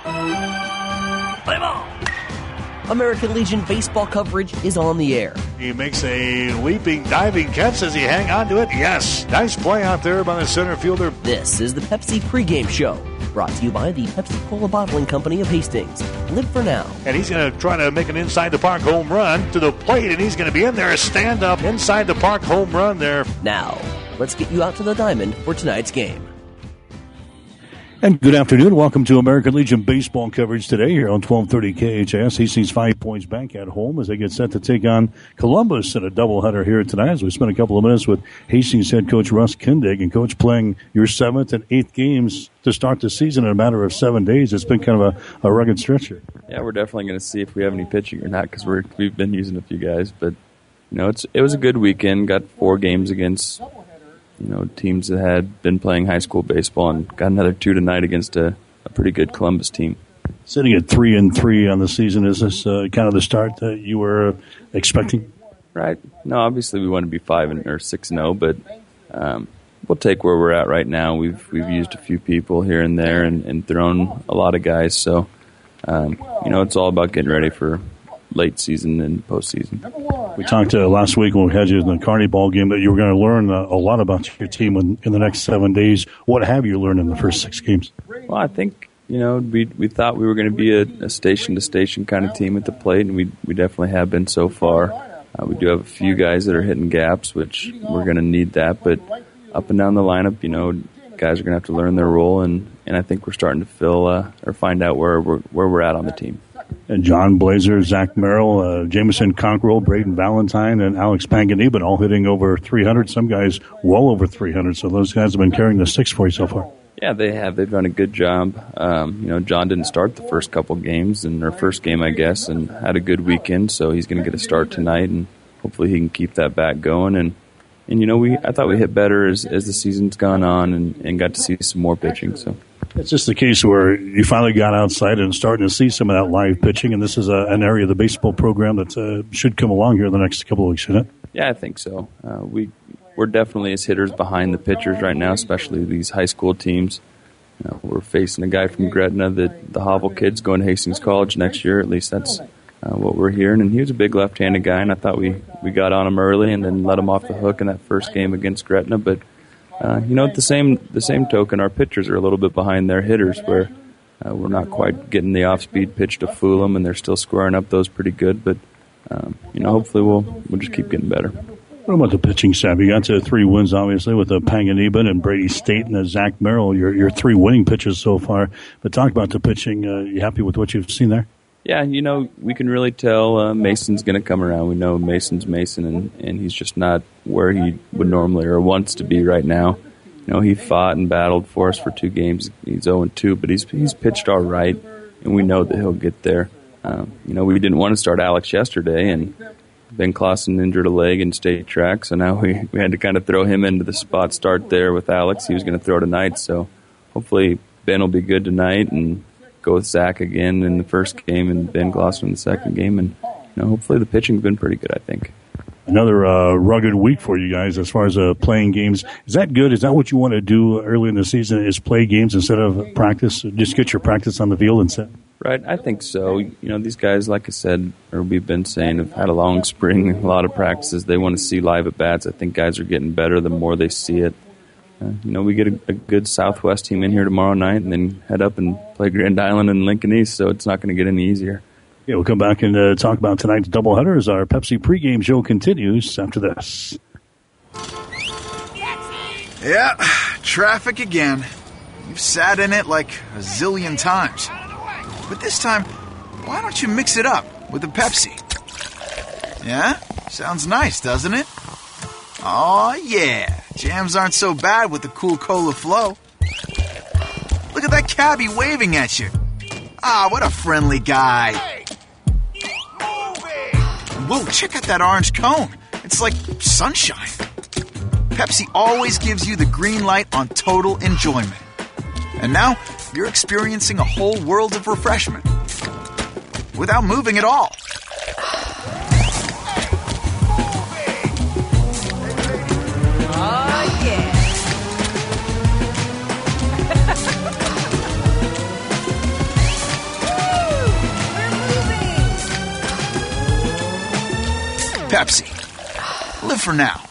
Play ball. American Legion baseball coverage is on the air. He makes a leaping, diving catch. Does he hang on to it? Yes. Nice play out there by the center fielder. This is the Pepsi pregame show, brought to you by the Pepsi Cola Bottling Company of Hastings. Live for now. And he's going to try to make an inside-the-park home run to the plate, and he's going to be in there. A stand-up inside-the-park home run there. Now, let's get you out to the diamond for tonight's game. And good afternoon. Welcome to American Legion baseball coverage today here on 1230 KHAS. Hastings 5 Points Bank at home as they get set to take on Columbus in a doubleheader here tonight. As we spent a couple of minutes with Hastings head coach Russ Kindig, and coach playing your 7th and 8th games to start the season in a matter of 7 days. It's been kind of a rugged stretch here. Yeah, we're definitely going to see if we have any pitching or not because we've been using a few guys. But it was a good weekend. Got 4 games against teams that had been playing high school baseball, and got another 2 tonight against a pretty good Columbus team. Sitting at 3-3 on the season, is this kind of the start that you were expecting? Right. No, obviously we want to be 5 or 6-0, but we'll take where we're at right now. We've used a few people here and there and thrown a lot of guys, so it's all about getting ready for late season and postseason. We talked last week when we had you in the Kearney ball game that you were going to learn a lot about your team in the next 7 days. What have you learned in the first 6 games? Well, I think we thought we were going to be a station-to-station kind of team at the plate, and we definitely have been so far. We do have a few guys that are hitting gaps, which we're going to need that. But up and down the lineup, guys are going to have to learn their role, and I think we're starting to find out where we're at on the team. And John Blazer, Zach Merrill, Jameson Conquerell, Braden Valentine, and Alex Panganiban all hitting over 300. Some guys well over 300. So those guys have been carrying the sticks for you so far. Yeah, they have. They've done a good job. John didn't start the first couple games, and their first game, I guess, and had a good weekend. So he's going to get a start tonight, and hopefully he can keep that back going. And I thought we hit better as the season's gone on, and got to see some more pitching. So. It's just the case where you finally got outside and starting to see some of that live pitching, and this is an area of the baseball program that should come along here in the next couple of weeks, shouldn't it? Yeah, I think so. We're definitely as hitters behind the pitchers right now, especially these high school teams. We're facing a guy from Gretna, the Hovel kid's going to Hastings College next year. At least that's what we're hearing. And he was a big left-handed guy, and I thought we got on him early and then let him off the hook in that first game against Gretna. But at the same token, our pitchers are a little bit behind their hitters, where we're not quite getting the off-speed pitch to fool them, and they're still squaring up those pretty good. But hopefully we'll just keep getting better. What about the pitching staff? You got to 3 wins, obviously, with Panganiban and Brady State and Zach Merrill. Your 3 winning pitches so far. But talk about the pitching. You happy with what you've seen there? Yeah, we can really tell Mason's going to come around. We know Mason's Mason, and he's just not where he would normally or wants to be right now. He fought and battled for us for 2 games. He's 0-2, but he's pitched all right, and we know that he'll get there. We didn't want to start Alex yesterday, and Ben Clausen injured a leg in state track, so now we had to kind of throw him into the spot start there with Alex. He was going to throw tonight, so hopefully Ben will be good tonight, and go with Zach again in the first game and Ben Glosser in the second game. And hopefully the pitching's been pretty good, I think. Another rugged week for you guys as far as playing games. Is that good? Is that what you want to do early in the season, is play games instead of practice? Just get your practice on the field instead? Right, I think so. These guys, like I said, or we've been saying, have had a long spring, a lot of practices. They want to see live at-bats. I think guys are getting better the more they see it. We get a good Southwest team in here tomorrow night and then head up and play Grand Island and Lincoln East, so it's not going to get any easier. Yeah, we'll come back and talk about tonight's doubleheader as our Pepsi pregame show continues after this. Yeah, traffic again. You've sat in it like a zillion times. But this time, why don't you mix it up with a Pepsi? Yeah? Sounds nice, doesn't it? Aw, yeah. Jams aren't so bad with the cool cola flow. Look at that cabbie waving at you. Ah, what a friendly guy. Hey, whoa, check out that orange cone. It's like sunshine. Pepsi always gives you the green light on total enjoyment. And now, you're experiencing a whole world of refreshment without moving at all. Pepsi. Live for now.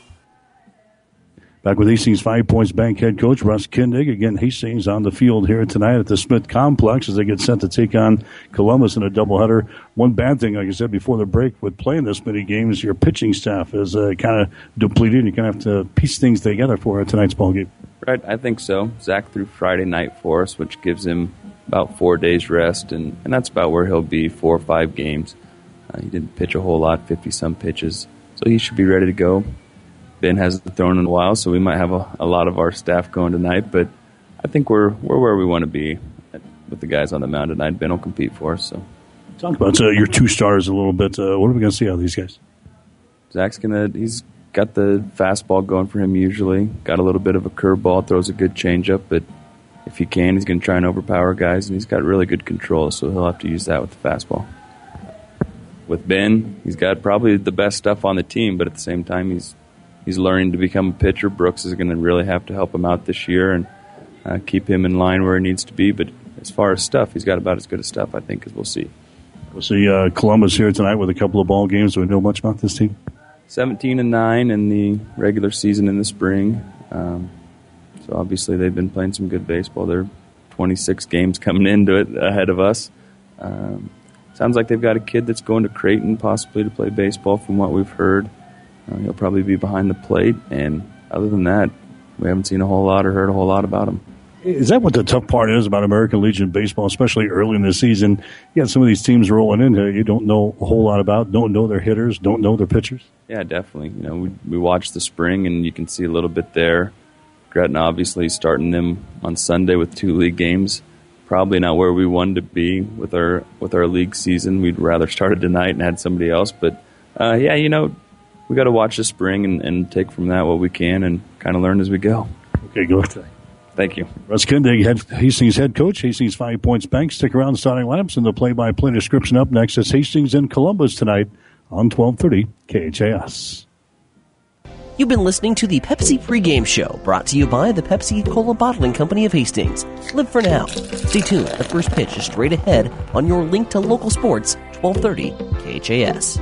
Back with Hastings 5 Points Bank head coach Russ Kindig. Again, Hastings on the field here tonight at the Smith Complex as they get set to take on Columbus in a doubleheader. One bad thing, like I said before the break, with playing this many games, your pitching staff is kind of depleted. You're going to have to piece things together for tonight's ball game. Right, I think so. Zach threw Friday night for us, which gives him about 4 days rest, and that's about where he'll be, 4 or 5 games. He didn't pitch a whole lot, 50-some pitches, so he should be ready to go. Ben hasn't thrown in a while, so we might have a lot of our staff going tonight. But I think we're where we want to be with the guys on the mound tonight. Ben will compete for us. So, talk about your 2 starters a little bit. What are we going to see out of these guys? Zach's he's got the fastball going for him usually. Got a little bit of a curveball, throws a good changeup, but if he can, he's going to try and overpower guys, and he's got really good control, so he'll have to use that with the fastball. With Ben, he's got probably the best stuff on the team, but at the same time, he's learning to become a pitcher. Brooks is going to really have to help him out this year and keep him in line where he needs to be. But as far as stuff, he's got about as good as stuff, I think, as we'll see. We'll see Columbus here tonight with a couple of ball games. Do we know much about this team? 17-9 in the regular season in the spring. So obviously they've been playing some good baseball. They're 26 games coming into it ahead of us. Sounds like they've got a kid that's going to Creighton possibly to play baseball from what we've heard. He'll probably be behind the plate, and other than that, we haven't seen a whole lot or heard a whole lot about him. Is that what the tough part is about American Legion baseball, especially early in the season? You got some of these teams rolling in here you don't know a whole lot about, don't know their hitters, don't know their pitchers? Yeah, definitely. We watched the spring, and you can see a little bit there. Gretna obviously starting them on Sunday with 2 league games. Probably not where we wanted to be with our league season. We'd rather started tonight and had somebody else, but we got to watch the spring and take from that what we can and kind of learn as we go. Okay, go ahead. Thank you. Russ Kindig, Hastings head coach, Hastings 5 Points Bank. Stick around, starting lineups and the play-by-play description up next. It's Hastings and Columbus tonight on 1230 KHAS. You've been listening to the Pepsi pregame show, brought to you by the Pepsi Cola Bottling Company of Hastings. Live for now. Stay tuned. The first pitch is straight ahead on your link to local sports, 1230 KHAS.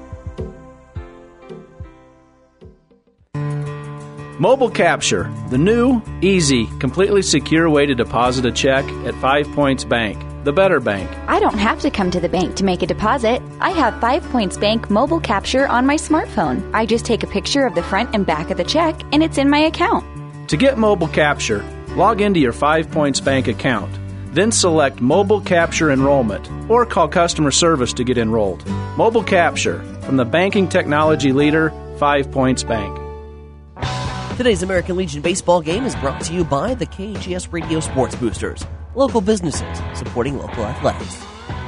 Mobile Capture, the new, easy, completely secure way to deposit a check at 5 Points Bank, the better bank. I don't have to come to the bank to make a deposit. I have 5 Points Bank Mobile Capture on my smartphone. I just take a picture of the front and back of the check, and it's in my account. To get Mobile Capture, log into your 5 Points Bank account. Then select Mobile Capture Enrollment or call customer service to get enrolled. Mobile Capture, from the banking technology leader, 5 Points Bank. Today's American Legion baseball game is brought to you by the KHAS Radio Sports Boosters, local businesses supporting local athletics.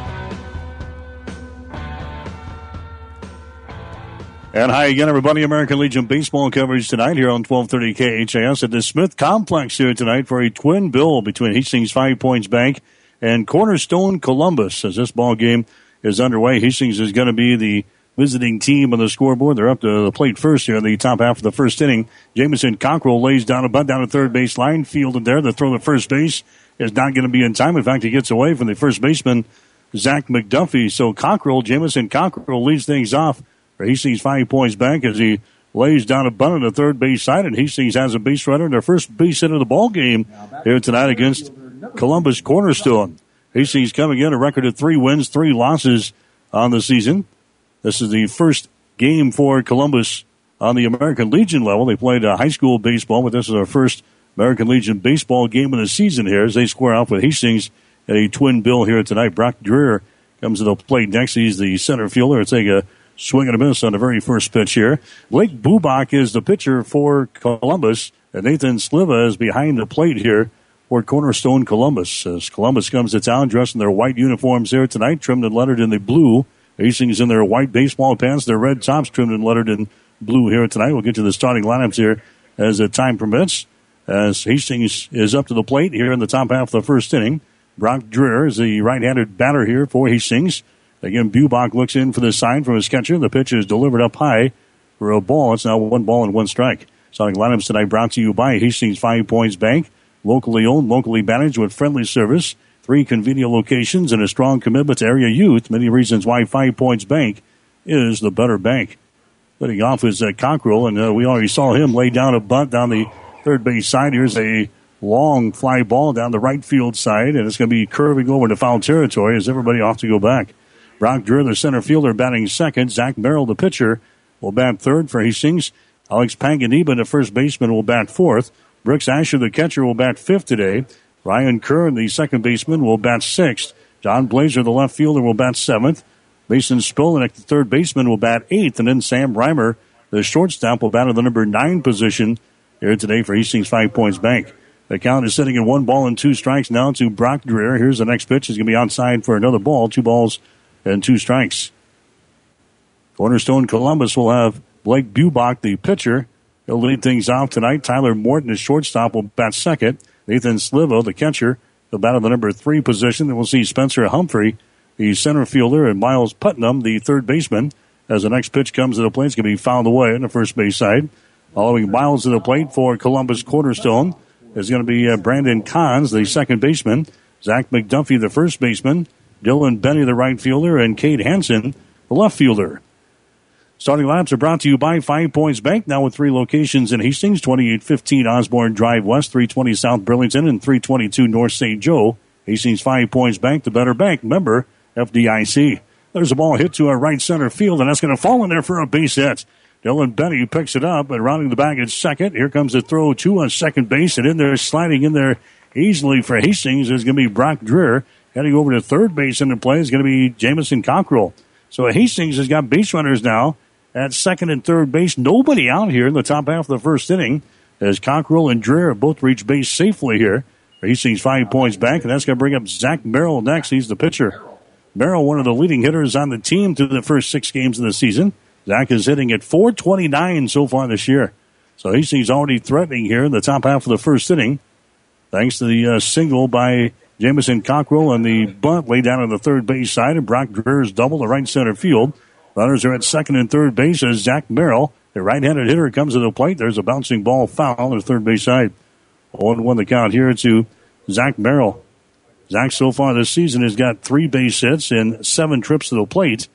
And hi again, everybody. American Legion baseball coverage tonight here on 1230 KHAS at the Smith Complex here tonight for a twin bill between Hastings 5 Points Bank and Cornerstone Columbus. As this ball game is underway, Hastings is going to be the visiting team on the scoreboard. They're up to the plate first here in the top half of the first inning. Jamison Cockrell lays down a bunt down the third base line, fielded there. The throw to first base is not going to be in time. In fact, he gets away from the first baseman, Zach McDuffie. So Jamison Cockrell leads things off for Hastings 5 Points Bank as he lays down a bunt on the third base side, and Hastings has a base runner in their first base hit of the ball game here tonight against Columbus Cornerstone. Hastings coming in a record of 3 wins, 3 losses on the season. This is the first game for Columbus on the American Legion level. They played high school baseball, but this is our first American Legion baseball game of the season here as they square off with Hastings at a twin bill here tonight. Brock Dreher comes to the plate next. He's the center fielder. It's a swing and a miss on the very first pitch here. Blake Bubach is the pitcher for Columbus, and Nathan Sliva is behind the plate here for Cornerstone Columbus. As Columbus comes to town dressed in their white uniforms here tonight, trimmed and lettered in the blue. Hastings in their white baseball pants, their red tops trimmed and lettered in blue here tonight. We'll get to the starting lineups here as the time permits. As Hastings is up to the plate here in the top half of the first inning. Brock Dreher is the right-handed batter here for Hastings. Again, Bubach looks in for the sign from his catcher. The pitch is delivered up high for a ball. It's now 1 ball and 1 strike. Starting lineups tonight brought to you by Hastings 5 Points Bank. Locally owned, locally managed with friendly service. 3 convenient locations and a strong commitment to area youth. Many reasons why 5 Points Bank is the better bank. Leading off is Cockrell, and we already saw him lay down a bunt down the third base side. Here's a long fly ball down the right field side, and it's going to be curving over to foul territory as everybody off to go back. Brock Dreher, the center fielder, batting second. Zach Merrill, the pitcher, will bat third for Hastings. Alex Panganiban, the first baseman, will bat fourth. Brooks Asher, the catcher, will bat fifth today. Ryan Kern, the second baseman, will bat sixth. John Blazer, the left fielder, will bat seventh. Mason Spilnick, the third baseman, will bat eighth. And then Sam Reimer, the shortstop, will bat at the number 9 position here today for Hastings 5 Points Bank. The count is sitting at 1-2 strikes now to Brock Dreher. Here's the next pitch. It's going to be outside for another ball. 2 balls and 2 strikes. Cornerstone Columbus will have Blake Bubach, the pitcher. He'll lead things off tonight. Tyler Morton, the shortstop, will bat second. Nathan Slivo, the catcher, will bat at the number 3 position. Then we'll see Spencer Humphrey, the center fielder, and Miles Putnam, the third baseman. As the next pitch comes to the plate, it's going to be fouled away on the first base side. Following Miles to the plate for Columbus Cornerstone is going to be Brandon Kahns, the second baseman. Zach McDuffie, the first baseman. Dylan Benny, the right fielder, and Cade Hansen, the left fielder. Starting lineups are brought to you by 5 Points Bank, now with 3 locations in Hastings, 2815 Osborne Drive West, 320 South Burlington, and 322 North St. Joe. Hastings 5 Points Bank, the better bank, member FDIC. There's a ball hit to our right center field, and that's going to fall in there for a base hit. Dylan Benny picks it up, and rounding the bag at second. Here comes the throw to second base, and in there, sliding in there easily for Hastings is going to be Brock Dreher. Heading over to third base in the play is going to be Jamison Cockrell. So Hastings has got base runners now at second and third base. Nobody out here in the top half of the first inning as Cockrell and Dreher both reach base safely here. Hastings 5 Points Bank, and that's going to bring up Zach Merrill next. He's the pitcher. Merrill, one of the leading hitters on the team through the first 6 games of the season. Zach is hitting at .429 so far this year. So Hastings already threatening here in the top half of the first inning, thanks to the single by Jamison Cockrell and the bunt laid down on the third base side, and Brock Dreher's double to right center field. Runners are at second and third base as Zach Merrill, the right-handed hitter, comes to the plate. There's a bouncing ball foul on the third base side. 1-1 the count here to Zach Merrill. Zach so far this season has got 3 base hits and 7 trips to the plate.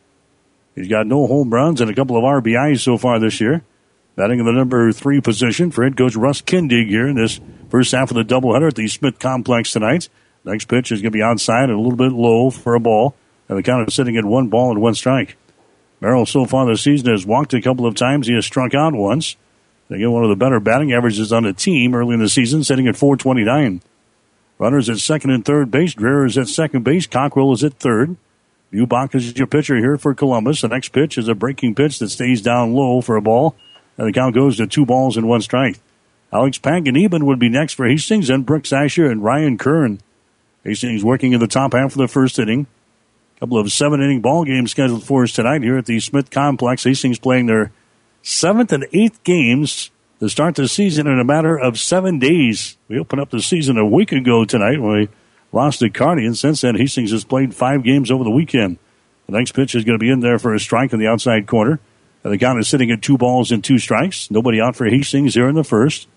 He's got no home runs and a couple of RBIs so far this year. Batting in the number 3 position for head coach Russ Kindig here in this first half of the doubleheader at the Smith Complex tonight. Next pitch is going to be outside and a little bit low for a ball. And the count is sitting at 1 ball and 1 strike. Merrill so far this season has walked a couple of times. He has struck out once. Again, one of the better batting averages on the team early in the season, sitting at .429. Runners at second and third base. Dreher is at second base. Cockrell is at third. Bubach is your pitcher here for Columbus. The next pitch is a breaking pitch that stays down low for a ball. And the count goes to 2 balls and 1 strike. Alex Panganiban would be next for Hastings, and Brooks Asher and Ryan Kern. Hastings working in the top half of the first inning. A couple of 7-inning ball games scheduled for us tonight here at the Smith Complex. Hastings playing their 7th and 8th games to start the season in a matter of 7 days. We opened up the season a week ago tonight when we lost to Kearney, and since then Hastings has played 5 games over the weekend. The next pitch is going to be in there for a strike in the outside corner. And the count is sitting at 2 balls and 2 strikes. Nobody out for Hastings here in the first.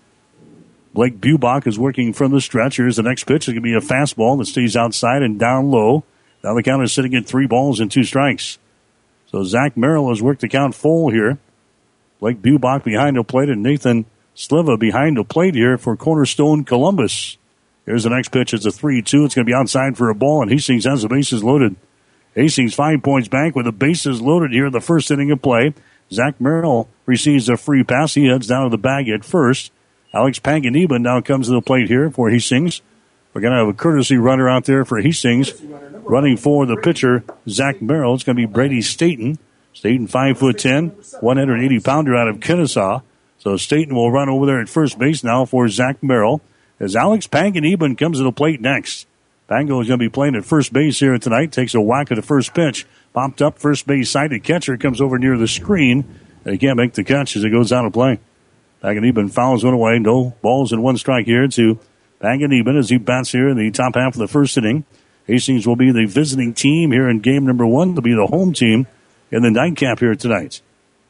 Blake Bubach is working from the stretch. Here's the next pitch. It's going to be a fastball that stays outside and down low. Now the count is sitting at 3 balls and 2 strikes. So Zach Merrill has worked the count full here. Blake Bubach behind the plate and Nathan Sliva behind the plate here for Cornerstone Columbus. Here's the next pitch. It's a 3-2. It's going to be outside for a ball, and Hastings has the bases loaded. Hastings 5 Points Bank with the bases loaded here in the first inning of play. Zach Merrill receives a free pass. He heads down to the bag at first. Alex Panganiban now comes to the plate here for Hastings. We're going to have a courtesy runner out there for Hastings. Running for the pitcher, Zach Merrill. It's going to be Brady Staten. Staten 5'10", 180-pounder out of Kennesaw. So Staten will run over there at first base now for Zach Merrill. As Alex Panganiban comes to the plate next. Pango is going to be playing at first base here tonight. Takes a whack at the first pitch. Popped up first base side. The catcher comes over near the screen. And he can't make the catch as it goes out of play. Panganiban fouls one away. No balls and 1 strike here to Panganiban as he bats here in the top half of the first inning. Hastings will be the visiting team here in game number 1. They'll be the home team in the nightcap here tonight.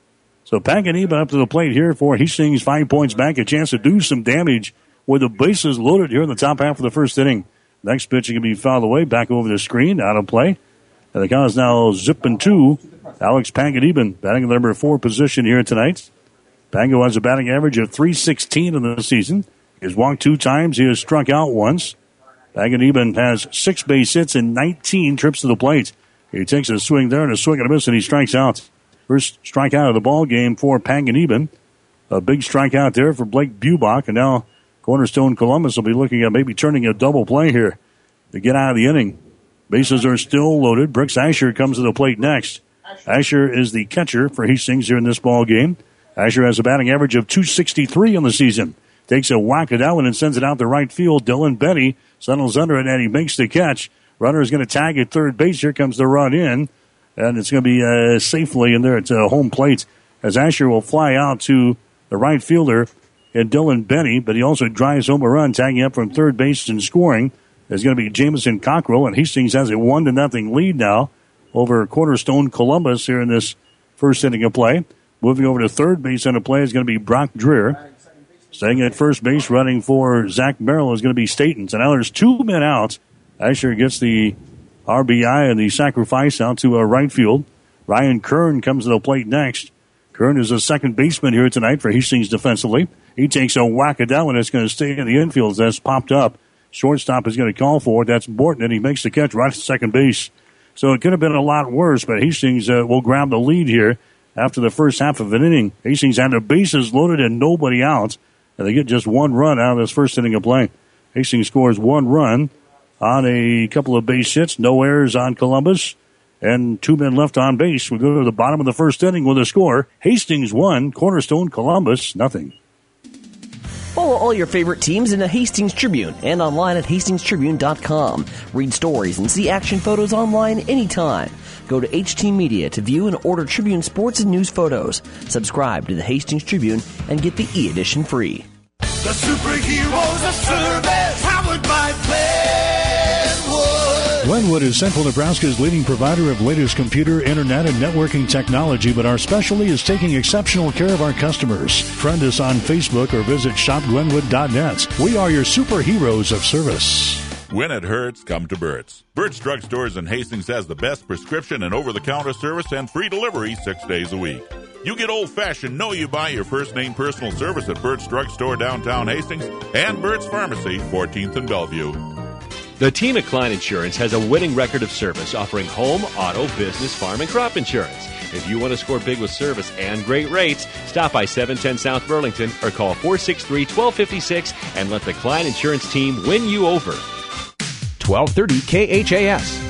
So Panganiban up to the plate here for Hastings 5 Points Back. A chance to do some damage with the bases loaded here in the top half of the first inning. Next pitch can be fouled away. Back over the screen. Out of play. And the count is now zipping 2 Alex Panganiban batting the number 4 position here tonight. Pango has a batting average of .316 in the season. He has walked 2 times. He has struck out once. Panganiban has 6 base hits and 19 trips to the plate. He takes a swing there and a swing and a miss, and he strikes out. First strikeout of the ball game for Panganiban. A big strikeout there for Blake Bubach, and now Cornerstone Columbus will be looking at maybe turning a double play here to get out of the inning. Bases are still loaded. Brooks Asher comes to the plate next. Asher is the catcher for Hastings here in this ball game. Asher has a batting average of .263 on the season. Takes a whack at that one and sends it out to right field. Dylan Betty settles under it, and he makes the catch. Runner is going to tag at third base. Here comes the run in, and it's going to be safely in there at home plate as Asher will fly out to the right fielder and Dylan Benny, but he also drives home a run, tagging up from third base and scoring. There's going to be Jamison Cockrell, and Hastings has a 1-0 lead now over Cornerstone Columbus here in this first inning of play. Moving over to third base on the play is going to be Brock Dreer. Staying at first base, running for Zach Merrill is going to be Staten. So now there's 2 men out. Asher gets the RBI and the sacrifice out to right field. Ryan Kern comes to the plate next. Kern is a second baseman here tonight for Hastings defensively. He takes a whack at that one. It's going to stay in the infield. That's popped up. Shortstop is going to call for it. That's Morton, and he makes the catch right at second base. So it could have been a lot worse, but Hastings will grab the lead here after the first half of an inning. Hastings had the bases loaded and nobody out, and they get just 1 run out of this first inning of play. Hastings scores 1 run on a couple of base hits, no errors on Columbus, and 2 men left on base. We go to the bottom of the first inning with a score. Hastings 1, Cornerstone Columbus nothing. Follow all your favorite teams in the Hastings Tribune and online at hastingstribune.com. Read stories and see action photos online anytime. Go to HT Media to view and order Tribune sports and news photos. Subscribe to the Hastings Tribune and get the e-edition free. The superheroes of service, powered by Glenwood. Glenwood is Central Nebraska's leading provider of latest computer, internet, and networking technology, but our specialty is taking exceptional care of our customers. Friend us on Facebook or visit shopglenwood.net. We are your superheroes of service. When it hurts, come to Burt's. Burt's Drug Stores in Hastings has the best prescription and over-the-counter service and free delivery 6 days a week. You get old-fashioned, know you buy your first name personal service at Burt's Drug Store downtown Hastings and Burt's Pharmacy, 14th and Bellevue. The team at Klein Insurance has a winning record of service, offering home, auto, business, farm, and crop insurance. If you want to score big with service and great rates, stop by 710 South Burlington or call 463-1256 and let the Klein Insurance team win you over. 1230 KHAS.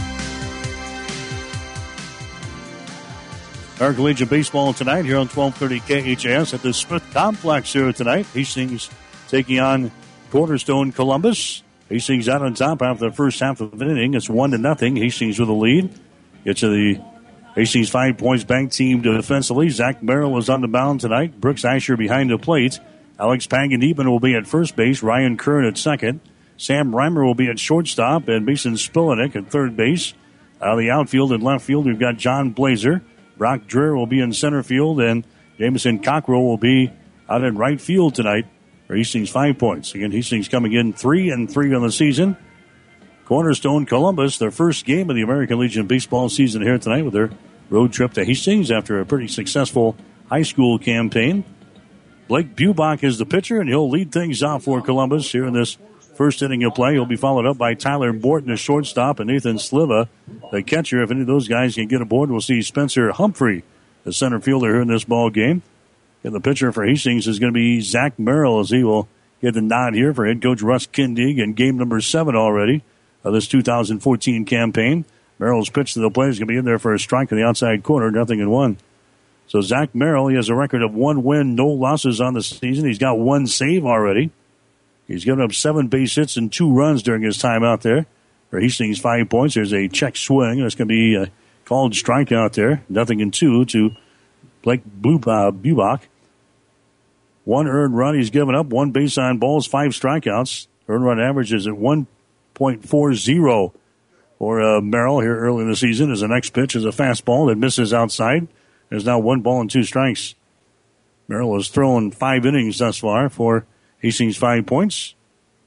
American Legion Baseball tonight here on 1230 KHAS at the Smith Complex here tonight. Hastings taking on Cornerstone Columbus. Hastings out on top after the first half of the inning. It's 1-0. Hastings with the lead. Get to the Hastings 5 Points Bank team defensively. Zach Merrill is on the mound tonight. Brooks Asher behind the plate. Alex Panganiban will be at first base. Ryan Kern at second. Sam Reimer will be at shortstop. And Mason Spillenek at third base. Out of the outfield and left field, we've got John Blazer. Brock Dreer will be in center field. And Jamison Cockrell will be out in right field tonight for Hastings 5 Points. Again, Hastings coming in 3-3 on the season. Cornerstone Columbus, their first game of the American Legion baseball season here tonight with their road trip to Hastings after a pretty successful high school campaign. Blake Bubach is the pitcher, and he'll lead things off for Columbus here in this first inning of play. He'll be followed up by Tyler Morton, the shortstop, and Nathan Sliva, the catcher. If any of those guys can get aboard, we'll see Spencer Humphrey, the center fielder here in this ball game. And the pitcher for Hastings is going to be Zach Merrill, as he will get the nod here for head coach Russ Kindig in game number 7 already of this 2014 campaign. Merrill's pitch to the plate is going to be in there for a strike in the outside corner, 0-1. So Zach Merrill, he has a record of 1 win, no losses on the season. He's got 1 save already. He's given up 7 base hits and 2 runs during his time out there. For Hastings 5 Points, there's a check swing. That's going to be a called strikeout there, 0-2 to Blake Bubach. 1 earned run he's given up, 1 base on balls, 5 strikeouts. Earned run average is at 1.40 for Merrill here early in the season. His next pitch is a fastball that misses outside. There's now 1 ball and 2 strikes. Merrill has thrown 5 innings thus far for Hastings 5 Points.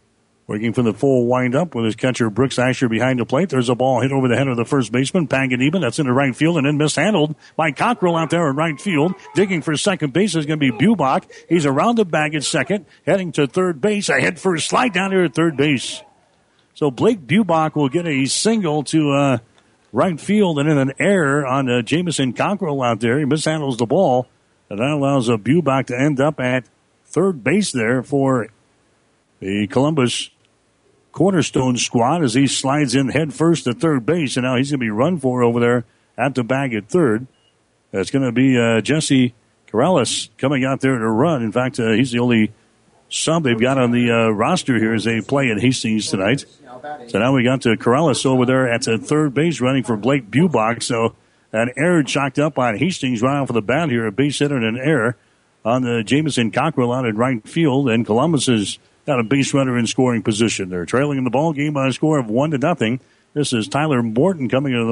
Working for the full windup with his catcher Brooks Asher behind the plate. There's a ball hit over the head of the first baseman, Panganiban. That's into right field and then mishandled by Cockrell out there in right field. Digging for second base is going to be Bubach. He's around the bag at second, heading to third base. A hit for a slide down here at third base. So Blake Bubach will get a single to right field and then an error on Jamison Cockrell out there. He mishandles the ball, and that allows Bubach to end up at third base there for the Columbus Cornerstone squad as he slides in head first to third base, and now he's going to be run for over there at the bag at third. It's going to be Jesse Corrales coming out there to run. In fact, he's the only sub they've got on the roster here as they play at Hastings tonight. So now we got to Corrales over there at the third base running for Blake Bubach. So an error chalked up on Hastings right off of the bat here, a base hit and an error on the Jamison Cockrell out in right field, and Columbus is got a base runner in scoring position. They're trailing in the ball game by a score of 1-0. This is Tyler Morton coming to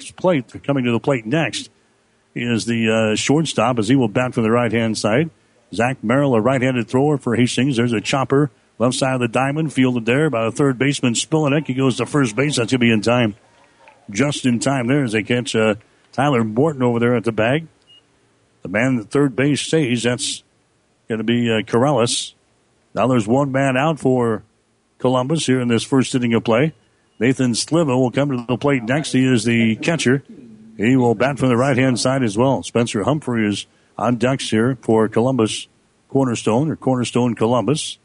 the plate next. He is the shortstop as he will bat from the right-hand side. Zach Merrill, a right-handed thrower for Hastings. There's a chopper left side of the diamond, fielded there by a third baseman, Spillenek. He goes to first base. That's going to be in time. Just in time there as they catch Tyler Morton over there at the bag. The man at third base stays. That's going to be Corrales. Now there's one man out for Columbus here in this first inning of play. Nathan Sliva will come to the plate next. He is the catcher. He will bat from the right-hand side as well. Spencer Humphrey is on decks here for Columbus Cornerstone Columbus.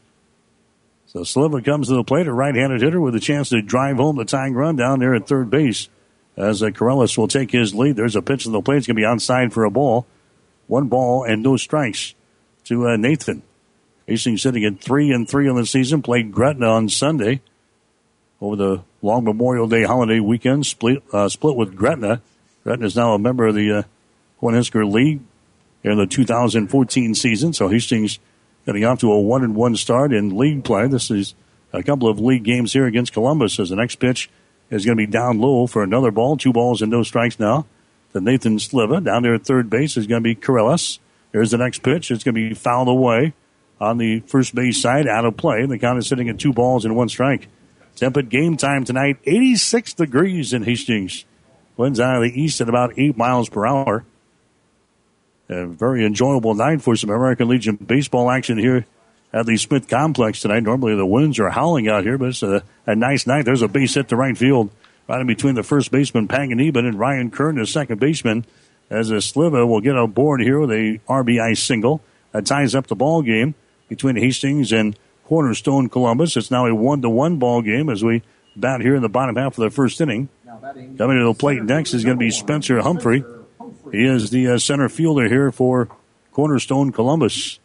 So Sliva comes to the plate, a right-handed hitter with a chance to drive home the tying run down there at third base. As Corrales will take his lead. There's a pitch to the plate. It's going to be onside for a ball. 1 ball and no strikes to Nathan. Hastings sitting at 3-3 on the season. Played Gretna on Sunday over the long Memorial Day holiday weekend. Split with Gretna. Gretna is now a member of the Cornhusker League in the 2014 season. So Hastings getting off to a 1-1 start in league play. This is a couple of league games here against Columbus as the next pitch is going to be down low for another ball. 2 balls and no strikes now. The Nathan Sliva down there at third base is going to be Corrales. Here's the next pitch. It's going to be fouled away on the first base side, out of play. The count is sitting at 2 balls and 1 strike. Tempered game time tonight, 86 degrees in Hastings. Winds out of the east at about 8 miles per hour. A very enjoyable night for some American Legion baseball action here at the Smith Complex tonight. Normally the winds are howling out here, but it's a nice night. There's a base hit to right field, right in between the first baseman, Panganiban, and Ryan Kern, the second baseman, as Sliva will get on board here with a RBI single. That ties up the ball game between Hastings and Cornerstone Columbus. It's now a 1-1 ball game as we bat here in the bottom half of the first inning. Coming to the plate next is going to be Spencer Humphrey. He is the center fielder here for Cornerstone Columbus.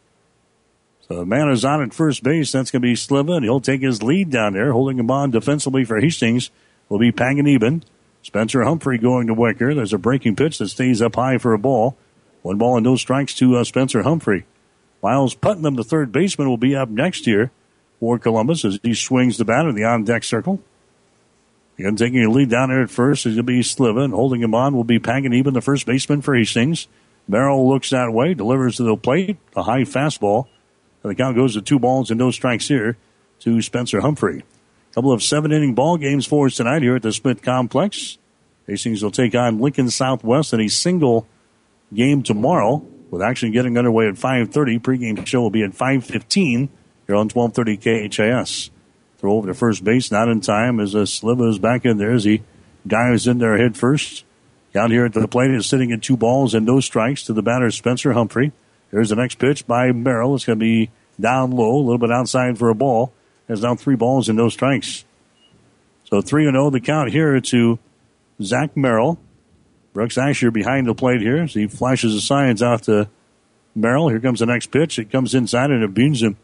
So the man is on at first base. That's going to be Sliva, and he'll take his lead down there. Holding him on defensively for Hastings will be Panganiban. Spencer Humphrey going to Wecker. There's a breaking pitch that stays up high for a ball. 1 ball and no strikes to Spencer Humphrey. Miles Putnam, the third baseman, will be up next here for Columbus as he swings the bat in the on-deck circle. Again, taking a lead down there at first is going to be Sliva, and holding him on will be Panganiban, the first baseman for Hastings. Merrill looks that way, delivers to the plate, a high fastball. And the count goes to 2 balls and no strikes here to Spencer Humphrey. A couple of 7-inning ball games for us tonight here at the Smith Complex. Hastings will take on Lincoln Southwest in a single game tomorrow, with action getting underway at 5:30. Pregame show will be at 5:15 here on 1230 KHAS. Throw over to first base, not in time as Sliva is back in there as he dives in there head first. Down here at the plate is sitting at 2 balls and no strikes to the batter Spencer Humphrey. There's the next pitch by Merrill. It's going to be down low, a little bit outside for a ball. There's now 3 balls and no strikes. So 3-0 the count here to Zach Merrill. Brooks Asher behind the plate here as he flashes the signs out to Merrill. Here comes the next pitch. It comes inside and it beans him.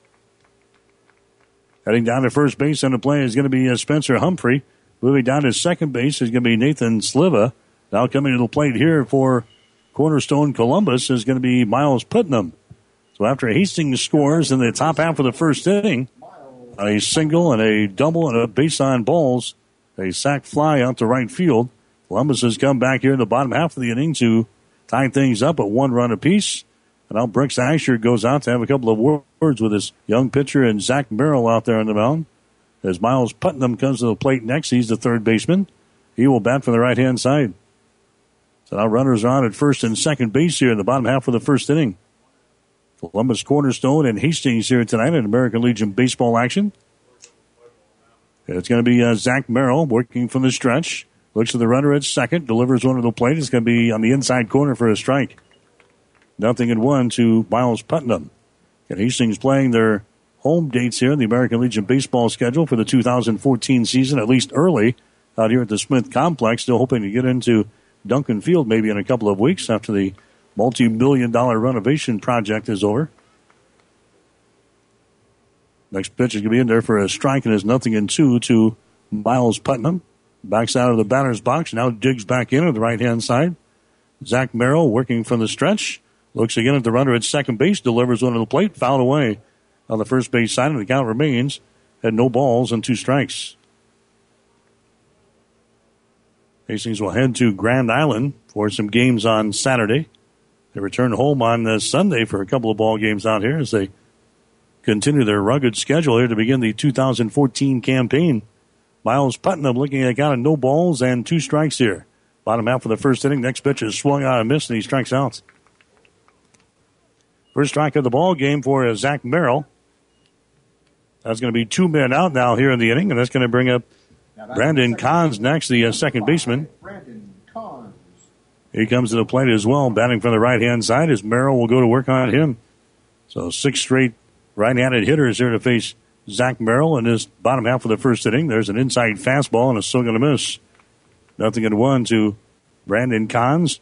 Heading down to first base on the play is going to be Spencer Humphrey. Moving down to second base is going to be Nathan Sliva. Now coming to the plate here for Cornerstone Columbus is going to be Miles Putnam. So after Hastings scores in the top half of the first inning, a single and a double and a base on balls, a sac fly out to right field. Columbus has come back here in the bottom half of the inning to tie things up at 1 run apiece. And now Brooks Asher goes out to have a couple of words with his young pitcher and Zach Merrill out there on the mound. As Miles Putnam comes to the plate next, he's the third baseman. He will bat from the right-hand side. So now runners are on at first and second base here in the bottom half of the first inning. Columbus Cornerstone and Hastings here tonight in American Legion baseball action. It's going to be Zach Merrill working from the stretch. Looks at the runner at second, delivers one to the plate. It's going to be on the inside corner for a strike. 0-1 to Miles Putnam. And Hastings playing their home dates here in the American Legion baseball schedule for the 2014 season, at least early out here at the Smith Complex. Still hoping to get into Duncan Field maybe in a couple of weeks after the multi-million-dollar renovation project is over. Next pitch is going to be in there for a strike, and is 0-2 to Miles Putnam. Backs out of the batter's box, now digs back in at the right-hand side. Zach Merrill working from the stretch. Looks again at the runner at second base, delivers one to the plate, fouled away on the first base side, and the count remains at no balls and 2 strikes. Hastings will head to Grand Island for some games on Saturday. They return home on Sunday for a couple of ball games out here as they continue their rugged schedule here to begin the 2014 campaign. Miles Putnam looking at a count of no balls and 2 strikes here. Bottom half of the first inning. Next pitch is swung out and missed, and he strikes out. First strike of the ball game for Zach Merrill. That's going to be 2 men out now here in the inning, and that's going to bring up Brandon Kahns next, the second baseman. He comes to the plate as well, batting from the right-hand side as Merrill will go to work on him. So 6 straight right-handed hitters here to face Zach Merrill in his bottom half of the first inning. There's an inside fastball and a swing and a miss. 0-1 to Brandon Kahns.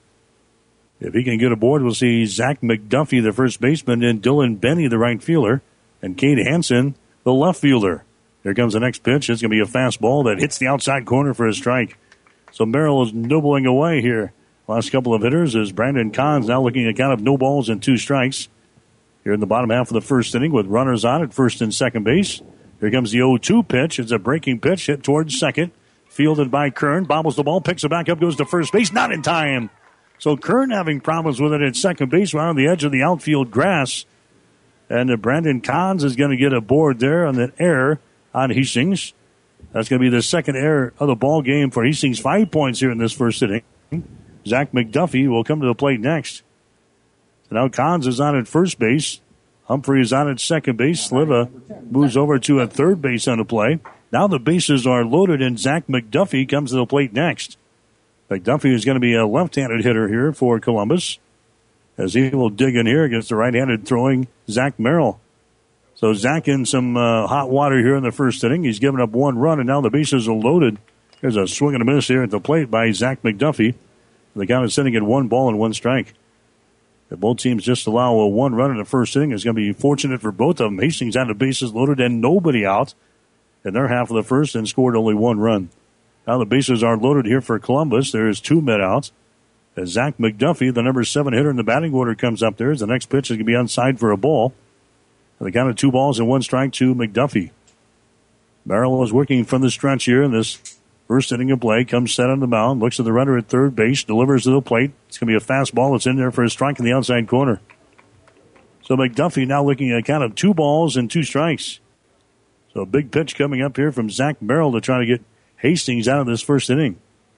If he can get aboard, we'll see Zach McDuffie, the first baseman, and Dylan Benny, the right fielder, and Cade Hansen, the left fielder. Here comes the next pitch. It's going to be a fastball that hits the outside corner for a strike. So Merrill is nibbling away here. Last couple of hitters is Brandon Kahns now looking at a count of no balls and 2 strikes. Here in the bottom half of the first inning with runners on at first and second base. Here comes the 0-2 pitch. It's a breaking pitch hit towards second. Fielded by Kern. Bobbles the ball, picks it back up, goes to first base. Not in time. So Kern having problems with it at second base around the edge of the outfield grass. And Brandon Kahns is going to get aboard there on that error on Hastings. That's going to be the second error of the ball game for Hastings. 5 points here in this first inning. Zach McDuffie will come to the plate next. So now Kahns is on at first base. Humphrey is on at second base. Sliva moves over to a third base on the play. Now the bases are loaded, and Zach McDuffie comes to the plate next. McDuffie is going to be a left-handed hitter here for Columbus, as he will dig in here against the right-handed throwing Zach Merrill. So Zach in some hot water here in the first inning. He's given up 1 run, and now the bases are loaded. There's a swing and a miss here at the plate by Zach McDuffie. The count is sitting at 1 ball and 1 strike. If both teams just allow a 1 run in the first inning, it's going to be fortunate for both of them. Hastings had the bases loaded and nobody out in their half of the first and scored only 1 run. Now the bases are loaded here for Columbus. There is 2 men out. As Zach McDuffie, the number 7 hitter in the batting order, comes up there. The next pitch is going to be onside for a ball. And the count of 2 balls and 1 strike to McDuffie. Merrill is working from the stretch here in this first inning of play. Comes set on the mound. Looks at the runner at third base. Delivers to the plate. It's going to be a fastball that's in there for a strike in the outside corner. So McDuffie now looking at a count of 2 balls and 2 strikes. So a big pitch coming up here from Zach Merrill to try to get Hastings out of this first inning.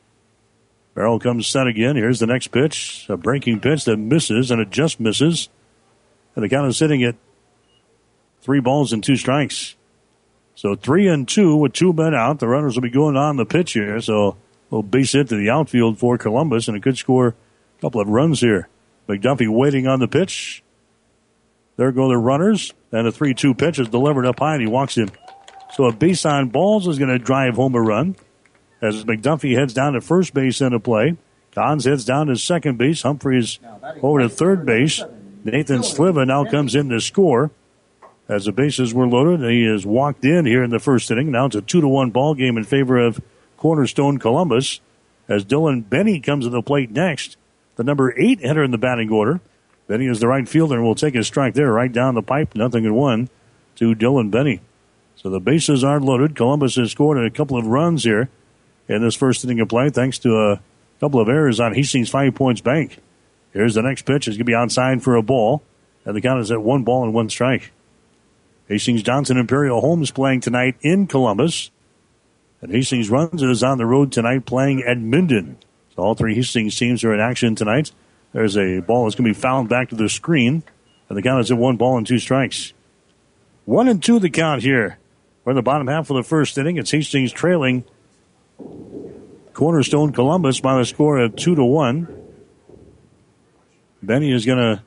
Merrill comes set again. Here's the next pitch. A breaking pitch that misses, and it just misses. And the count is sitting at 3 balls and 2 strikes. So 3-2 with 2 men out. The runners will be going on the pitch here. So a little base hit to the outfield for Columbus, and it could score a couple of runs here. McDuffie waiting on the pitch. There go the runners, and the 3-2 pitch is delivered up high, and he walks in. So a base on balls is going to drive home a run as McDuffie heads down to first base into play. Kahns heads down to second base. Humphrey is over to third base. Nathan Sliva now comes in to score. As the bases were loaded, he has walked in here in the first inning. Now it's a 2-1 ball game in favor of Cornerstone Columbus as Dylan Benny comes to the plate next. The number 8 hitter in the batting order. Benny is the right fielder and will take a strike there right down the pipe. 0-1 to Dylan Benny. So the bases are loaded. Columbus has scored a couple of runs here in this first inning of play thanks to a couple of errors on Hastings 5 Points Bank. Here's the next pitch. It's going to be onside for a ball. And the count is at 1-1 Hastings Johnson Imperial Homes playing tonight in Columbus. And Hastings Runs is on the road tonight playing at Minden. So all three Hastings teams are in action tonight. There's a ball that's going to be fouled back to the screen. And the count is at 1-2. 1-2 the count here. We're in the bottom half of the first inning. It's Hastings trailing Cornerstone Columbus by the score of 2-1. Benny is going to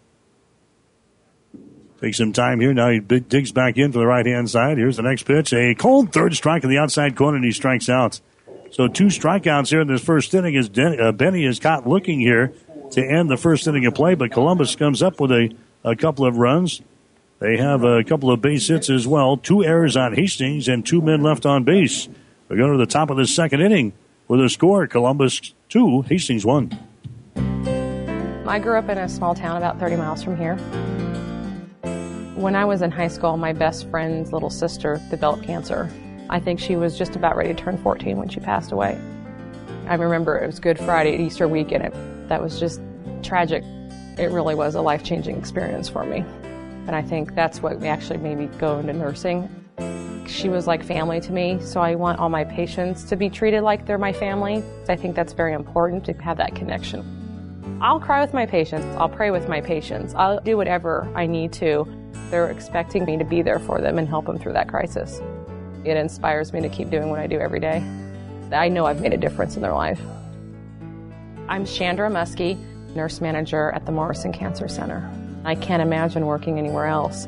take some time here. Now he digs back in for the right-hand side. Here's the next pitch. A cold third strike in the outside corner, and he strikes out. So 2 strikeouts here in this first inning as Benny is caught looking here to end the first inning of play, but Columbus comes up with a couple of runs. They have a couple of base hits as well. 2 errors on Hastings and 2 men left on base. We go to the top of the second inning with a score, Columbus 2, Hastings 1. I grew up in a small town about 30 miles from here. When I was in high school, my best friend's little sister developed cancer. I think she was just about ready to turn 14 when she passed away. I remember it was Good Friday, Easter weekend. That was just tragic. It really was a life-changing experience for me. And I think that's what actually made me go into nursing. She was like family to me, so I want all my patients to be treated like they're my family. I think that's very important to have that connection. I'll cry with my patients. I'll pray with my patients. I'll do whatever I need to. They're expecting me to be there for them and help them through that crisis. It inspires me to keep doing what I do every day. I know I've made a difference in their life. I'm Chandra Muskie, nurse manager at the Morrison Cancer Center. I can't imagine working anywhere else.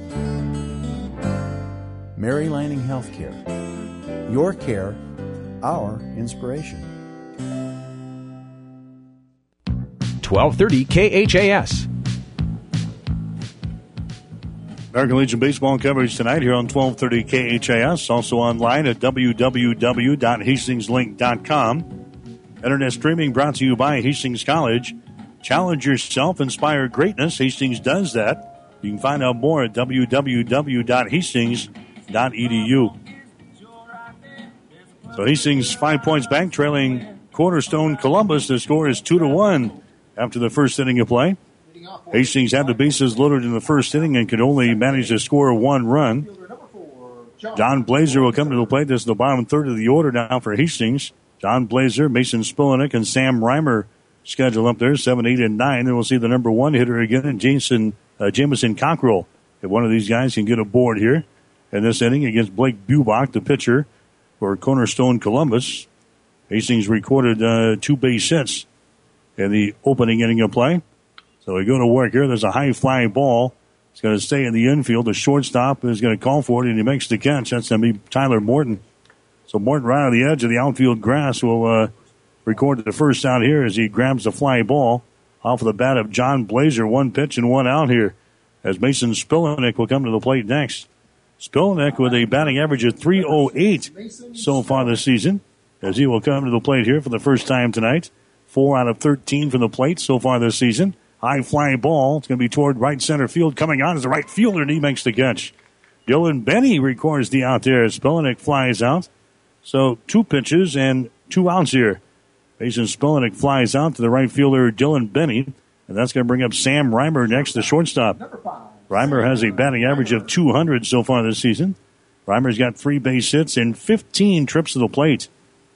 Mary Lanning Healthcare. Your care, our inspiration. 1230 KHAS. American Legion baseball coverage tonight here on 1230 KHAS. Also online at www.hastingslink.com. Internet streaming brought to you by Hastings College. Challenge yourself, inspire greatness. Hastings does that. You can find out more at www.hastings.edu. So Hastings 5 points back, trailing Cornerstone Columbus. The score is 2-1 after the first inning of play. Hastings had the bases loaded in the first inning and could only manage to score 1 run. John Blazer will come to the plate. This is the bottom third of the order now for Hastings. John Blazer, Mason Spillenick, and Sam Reimer scheduled up there, 7, 8, and 9. And we'll see the number 1 hitter again, and Jameson Cockrell. If one of these guys can get aboard here in this inning against Blake Bubach, the pitcher for Cornerstone Columbus. Hastings recorded 2 base hits in the opening inning of play. So we go to work here. There's a high fly ball. It's going to stay in the infield. The shortstop is going to call for it, and he makes the catch. That's going to be Tyler Morton. So Morton right on the edge of the outfield grass will record the first out here as he grabs the fly ball off of the bat of John Blazer. 1 pitch and 1 out here as Mason Spillenick will come to the plate next. Spillenick with a batting average of .308 so far this season as he will come to the plate here for the first time tonight. 4 out of 13 from the plate so far this season. High fly ball. It's going to be toward right center field. Coming on as the right fielder, and he makes the catch. Dylan Benny records the out there as Spillenick flies out. So 2 pitches and 2 outs here. Mason Spillenick flies out to the right fielder, Dylan Benny, and that's going to bring up Sam Reimer next, the shortstop. Reimer has a batting average of .200 so far this season. Reimer's got 3 base hits and 15 trips to the plate.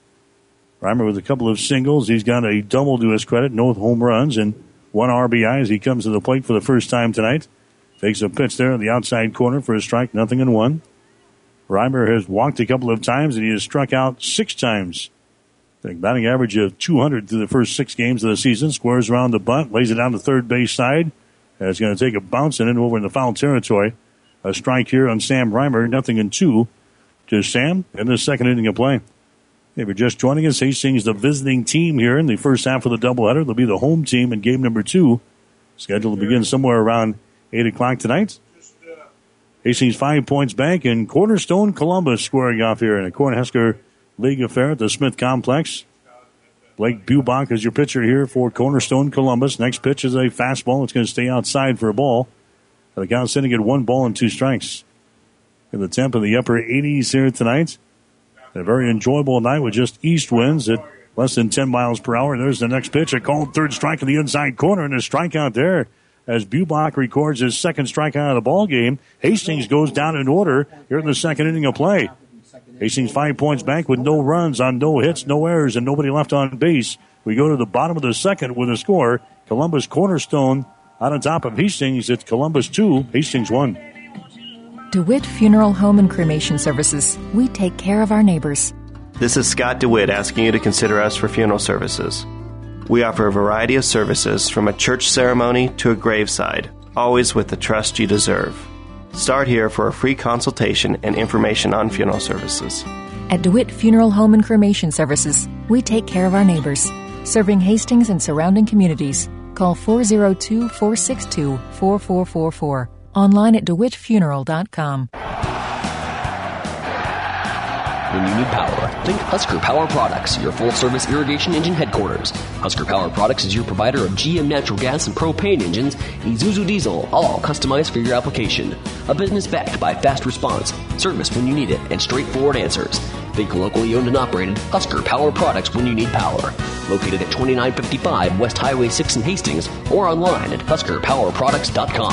Reimer with a couple of singles. He's got a double to his credit, no home runs, and 1 RBI as he comes to the plate for the first time tonight. Takes a pitch there on the outside corner for a strike, 0-1. Reimer has walked a couple of times, and he has struck out 6 times. The batting average of .200 through the first 6 games of the season. Squares around the bunt, lays it down the third base side. And it's going to take a bounce and then over in the foul territory. A strike here on Sam Reimer, 0-2 to Sam in the second inning of play. If you're just joining us, Hastings, the visiting team here in the first half of the doubleheader. They'll be the home team in game number 2. Scheduled to begin somewhere around 8 o'clock tonight. Hastings 5 points back, and Cornerstone Columbus squaring off here in a Cornhusker League affair at the Smith Complex. Blake Bubach is your pitcher here for Cornerstone Columbus. Next pitch is a fastball. It's going to stay outside for a ball. The count sitting at 1 ball and 2 strikes. In the temp in the upper 80s here tonight. A very enjoyable night with just east winds at less than 10 miles per hour. There's the next pitch. A called third strike in the inside corner, and a strikeout there as Bubach records his second strikeout of the ball game. Hastings goes down in order here in the second inning of play. Hastings 5 points back with no runs on no hits, no errors, and nobody left on base. We go to the bottom of the second with a score. Columbus Cornerstone out on top of Hastings. It's Columbus 2, Hastings 1. DeWitt Funeral Home and Cremation Services. We take care of our neighbors. This is Scott DeWitt asking you to consider us for funeral services. We offer a variety of services from a church ceremony to a graveside, always with the trust you deserve. Start here for a free consultation and information on funeral services. At DeWitt Funeral Home and Cremation Services, we take care of our neighbors, serving Hastings and surrounding communities. Call 402-462-4444. Online at DeWittFuneral.com. When you need power, think Husker Power Products, your full-service irrigation engine headquarters. Husker Power Products is your provider of GM natural gas and propane engines, Isuzu diesel, all customized for your application. A business backed by fast response, service when you need it, and straightforward answers. Think locally owned and operated Husker Power Products when you need power. Located at 2955 West Highway 6 in Hastings, or online at HuskerPowerProducts.com.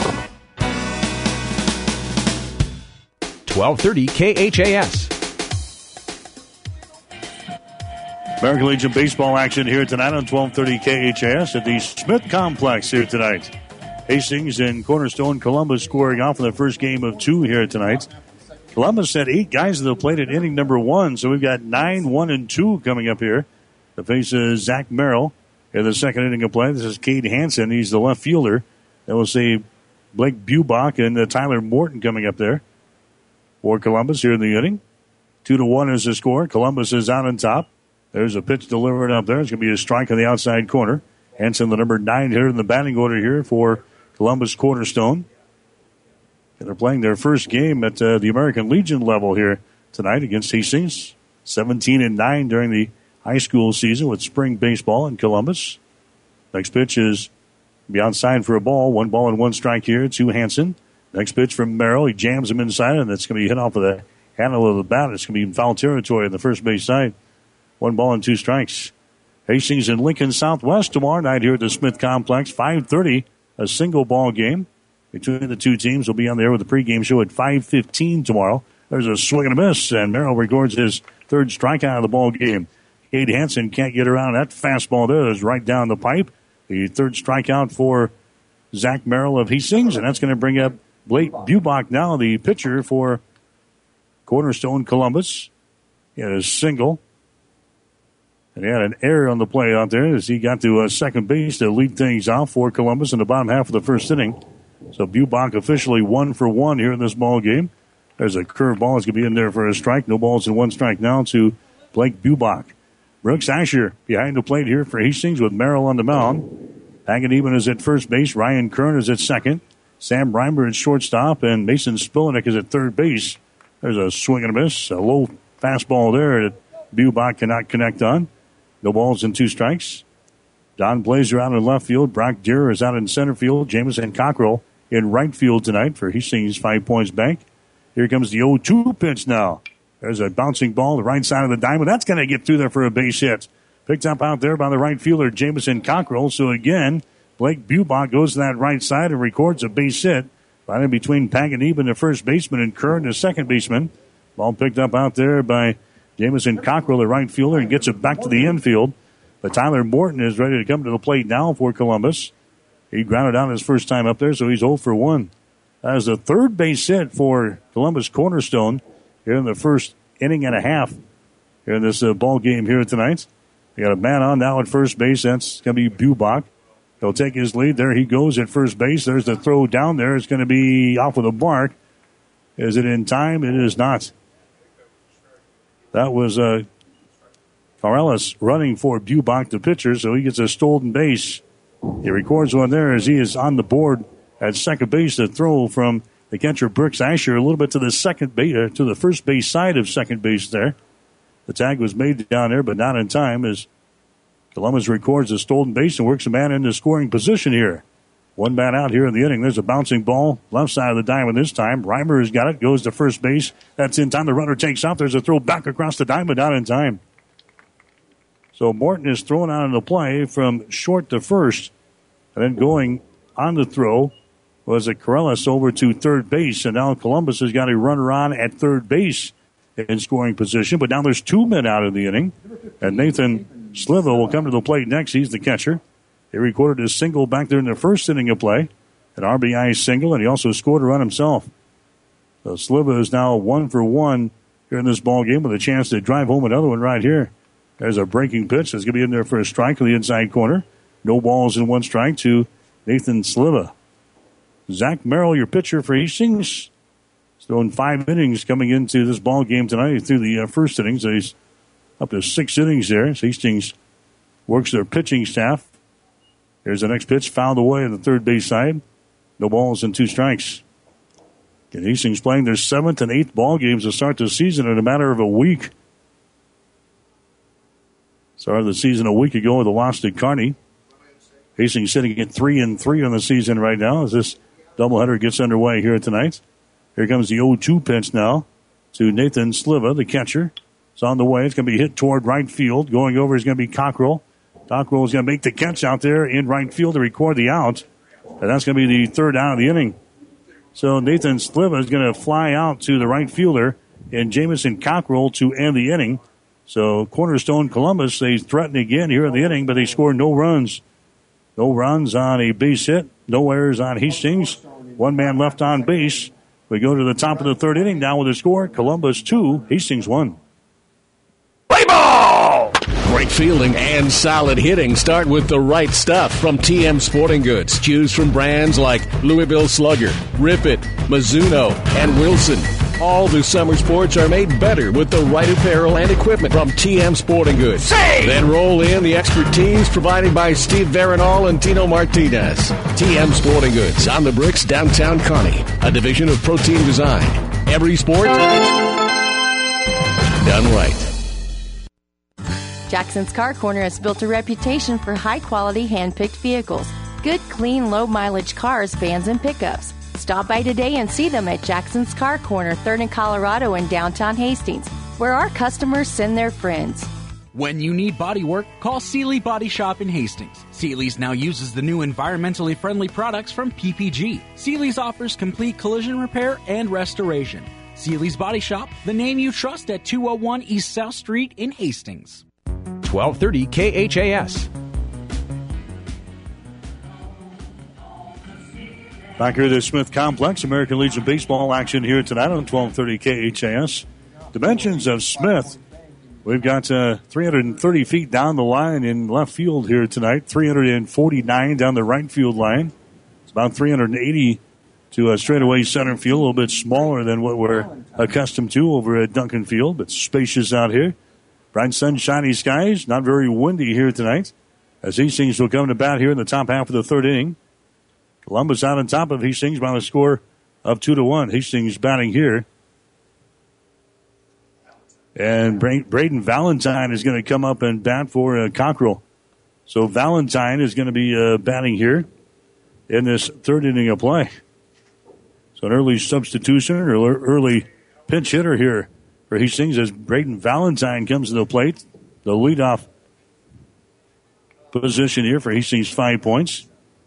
1230 KHAS. American Legion baseball action here tonight on 1230 KHAS at the Smith Complex here tonight. Hastings and Cornerstone Columbus scoring off in the first game of 2 here tonight. Columbus had 8 guys at the plate at inning number 1, so we've got 9, 1, and 2 coming up here. The face is Zach Merrill in the second inning of play. This is Cade Hansen. He's the left fielder. Then we'll see Blake Bubach and Tyler Morton coming up there for Columbus here in the inning. 2-1 is the score. Columbus is out on top. There's a pitch delivered up there. It's going to be a strike on the outside corner. Hansen, the number 9 hitter in the batting order here for Columbus Cornerstone. And they're playing their first game at the American Legion level here tonight against Hastings. 17-9 during the high school season with spring baseball in Columbus. Next pitch is be outside for a ball. 1 ball and 1 strike here to Hansen. Next pitch from Merrill. He jams him inside, and that's going to be hit off of the handle of the bat. It's going to be in foul territory on the first base side. 1 ball and 2 strikes. Hastings and Lincoln Southwest tomorrow night here at the Smith Complex. 5:30, a single ball game between the two teams. Will be on there with the pregame show at 5:15 tomorrow. There's a swing and a miss, and Merrill records his third strikeout of the ball game. Cade Hansen can't get around that fastball there. It's right down the pipe. The third strikeout for Zach Merrill of Hastings, and that's going to bring up Blake Bubach now, the pitcher for Cornerstone Columbus. He had a single. And he had an error on the play out there as he got to second base to lead things off for Columbus in the bottom half of the first inning. So Bubach officially 1 for 1 here in this ball game. There's a curve ball. It's going to be in there for a strike. No balls and 1 strike now to Blake Bubach. Brooks Asher behind the plate here for Hastings with Merrill on the mound. Hagen Eben is at first base. Ryan Kern is at second. Sam Reimer at shortstop. And Mason Spillenek is at third base. There's a swing and a miss. A low fastball there that Bubach cannot connect on. No balls and 2 strikes. Don Blazer out in left field. Brock Deere is out in center field. Jamison Cockrell in right field tonight for Hastings 5 points bank. Here comes the 0-2 pitch now. There's a bouncing ball the right side of the diamond. That's going to get through there for a base hit. Picked up out there by the right fielder, Jamison Cockrell. So again, Blake Bubach goes to that right side and records a base hit. Right in between Paganeben, the first baseman, and Kern, the second baseman. Ball picked up out there by Jamison Cockrell, the right fielder, and gets it back to the infield. But Tyler Morton is ready to come to the plate now for Columbus. He grounded out his first time up there, so he's 0 for 1. That is the third base hit for Columbus Cornerstone here in the first inning and a half here in this ball game here tonight. They got a man on now at first base. That's going to be Bubach. He'll take his lead. There he goes at first base. There's the throw down there. It's going to be off with a mark. Is it in time? It is not. That was Corrales running for Bubach, the pitcher, so he gets a stolen base. He records one there as he is on the board at second base. The throw from the catcher Brooks Asher a little bit to the second base, to the first base side of second base there. The tag was made down there, but not in time as Columbus records a stolen base and works a man into scoring position here. 1 man out here in the inning. There's a bouncing ball left side of the diamond this time. Reimer has got it, goes to first base. That's in time. The runner takes off. There's a throw back across the diamond, not in time. So Morton is thrown out of the play from short to first, and then going on the throw was a Corellis over to third base, and now Columbus has got a runner on at third base in scoring position. But now there's 2 men out of the inning, and Nathan Sliva will come to the plate next. He's the catcher. He recorded his single back there in the first inning of play, an RBI single, and he also scored a run himself. So Sliva is now 1 for 1 here in this ball game with a chance to drive home another one right here. There's a breaking pitch that's going to be in there for a strike in the inside corner. No balls and 1 strike to Nathan Sliva. Zach Merrill, your pitcher for Hastings. He's thrown 5 innings coming into this ball game tonight through the first inning. So he's up to 6 innings there. So Hastings works their pitching staff. Here's the next pitch, fouled away on the third base side. No balls and 2 strikes. And Hastings playing their 7th and 8th ball games to start the season in a matter of a week. Started the season a week ago with a loss to Kearney. Hastings sitting at 3-3 on the season right now as this doubleheader gets underway here tonight. Here comes the 0-2 pitch now to Nathan Sliva, the catcher. It's on the way. It's going to be hit toward right field. Going over is going to be Cockrell. Cockrell is going to make the catch out there in right field to record the out. And that's going to be the 3rd out of the inning. So Nathan Sliva is going to fly out to the right fielder and Jamison Cockrell to end the inning. So Cornerstone Columbus, they threaten again here in the inning, but they score no runs. No runs on a base hit. No errors on Hastings. 1 man left on base. We go to the top of the 3rd inning now with a score. Columbus 2, Hastings 1. Play ball! Great fielding and solid hitting start with the right stuff from TM Sporting Goods. Choose from brands like Louisville Slugger, Rip It, Mizuno, and Wilson. All the summer sports are made better with the right apparel and equipment from TM Sporting Goods. Then roll in the expertise provided by Steve Veronal and Tino Martinez. TM Sporting Goods on the Bricks, downtown Kearney, a division of Protein Design. Every sport done right. Jackson's Car Corner has built a reputation for high-quality hand-picked vehicles. Good, clean, low-mileage cars, vans, and pickups. Stop by today and see them at Jackson's Car Corner, 3rd and Colorado in downtown Hastings, where our customers send their friends. When you need body work, call Seeley Body Shop in Hastings. Seeley's now uses the new environmentally friendly products from PPG. Seeley's offers complete collision repair and restoration. Seeley's Body Shop, the name you trust at 201 East South Street in Hastings. 1230 KHAS. Back here at the Smith Complex, American Legion baseball action here tonight on 1230 KHAS. Dimensions of Smith. We've got 330 feet down the line in left field here tonight, 349 down the right field line. It's about 380 to straightaway center field, a little bit smaller than what we're accustomed to over at Duncan Field, but spacious out here. Bright sunshiny skies, not very windy here tonight, as Hastings will come to bat here in the top half of the 3rd inning. Columbus out on top of Hastings by a score of 2-1. Hastings batting here. And Braden Valentine is going to come up and bat for Cockrell. So Valentine is going to be batting here in this 3rd inning of play. So an early substitution or early pinch hitter here for Hastings as Braden Valentine comes to the plate. The leadoff position here for Hastings, 5 points.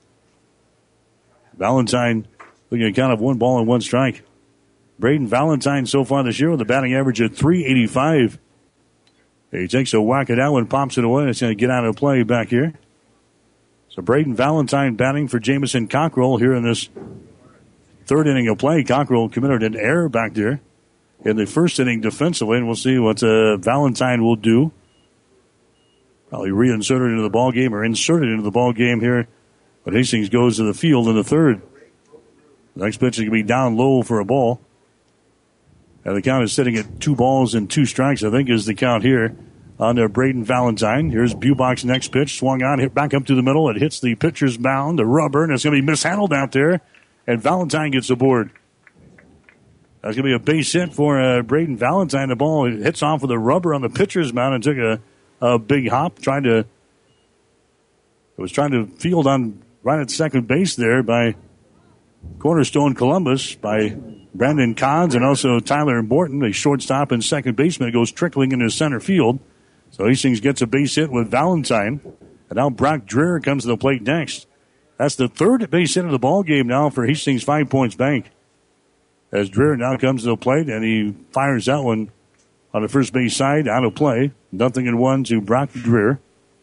Valentine looking at a count of 1 ball and 1 strike. Braden Valentine so far this year with a batting average of .385. He takes a whack at that one, pops it away. It's going to get out of play back here. So Braden Valentine batting for Jamison Cockrell here in this 3rd inning of play. Cockrell committed an error back there in the 1st inning defensively, and we'll see what Valentine will do. Probably reinserted into the ball game or inserted into the ball game here. But Hastings goes to the field in the 3rd. The next pitch is going to be down low for a ball. And the count is sitting at 2 balls and 2 strikes, I think, is the count here on Braden Valentine. Here's Bubach's next pitch. Swung on, hit back up to the middle. It hits the pitcher's mound, the rubber, and it's going to be mishandled out there. And Valentine gets aboard. That's going to be a base hit for Braden Valentine. The ball hits off with the rubber on the pitcher's mound and took a big hop. It was trying to field on right at second base there by Cornerstone Columbus, by Brandon Cons and also Tyler Morton, a shortstop and second baseman. It goes trickling into center field. So Hastings gets a base hit with Valentine. And now Brock Dreher comes to the plate next. That's the third base hit of the ball game now for Hastings 5 Points Bank. As Dreher now comes to the plate, and he fires that one on the first base side, out of play. 0-1 to Brock Dreher.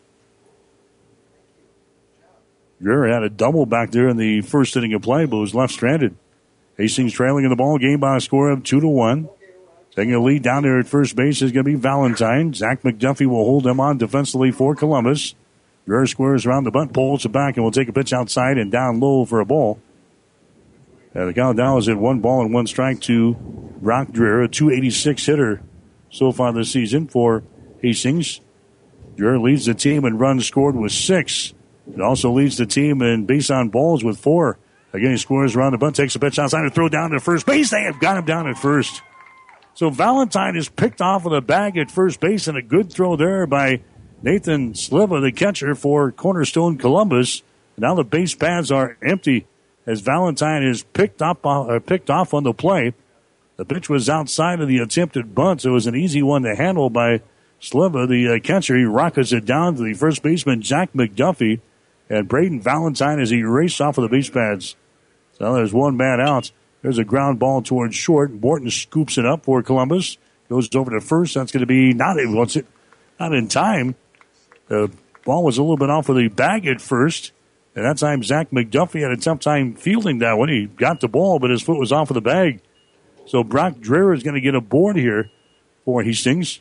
Dreher had a double back there in the first inning of play, but was left stranded. Hastings trailing in the ball game by a score of 2-1. Taking a lead down there at first base is going to be Valentine. Zach McDuffie will hold them on defensively for Columbus. Dreher squares around the bunt, pulls it back, and will take a pitch outside and down low for a ball. And the count now is at 1-1 to Brock Dreher, a .286 hitter so far this season for Hastings. Dreher leads the team in runs scored with 6. It also leads the team in base on balls with 4. Again, he scores around the bunt, takes a pitch outside, and throw down to first base. They have got him down at first. So Valentine is picked off with a bag at first base, and a good throw there by Nathan Sliva, the catcher for Cornerstone Columbus. Now the base paths are empty as Valentine is picked off on the play. The pitch was outside of the attempted bunt, so it was an easy one to handle by Sliva, the catcher. He rockets it down to the first baseman, Jack McDuffie, and Braden Valentine as he raced off of the base paths. So there's one man out. There's a ground ball towards short. Morton scoops it up for Columbus. Goes over to first. That's going to be not in time. The ball was a little bit off of the bag at first. And that time Zach McDuffie had a tough time fielding that one. He got the ball, but his foot was off of the bag. So Brock Dreher is going to get a board here for Hastings.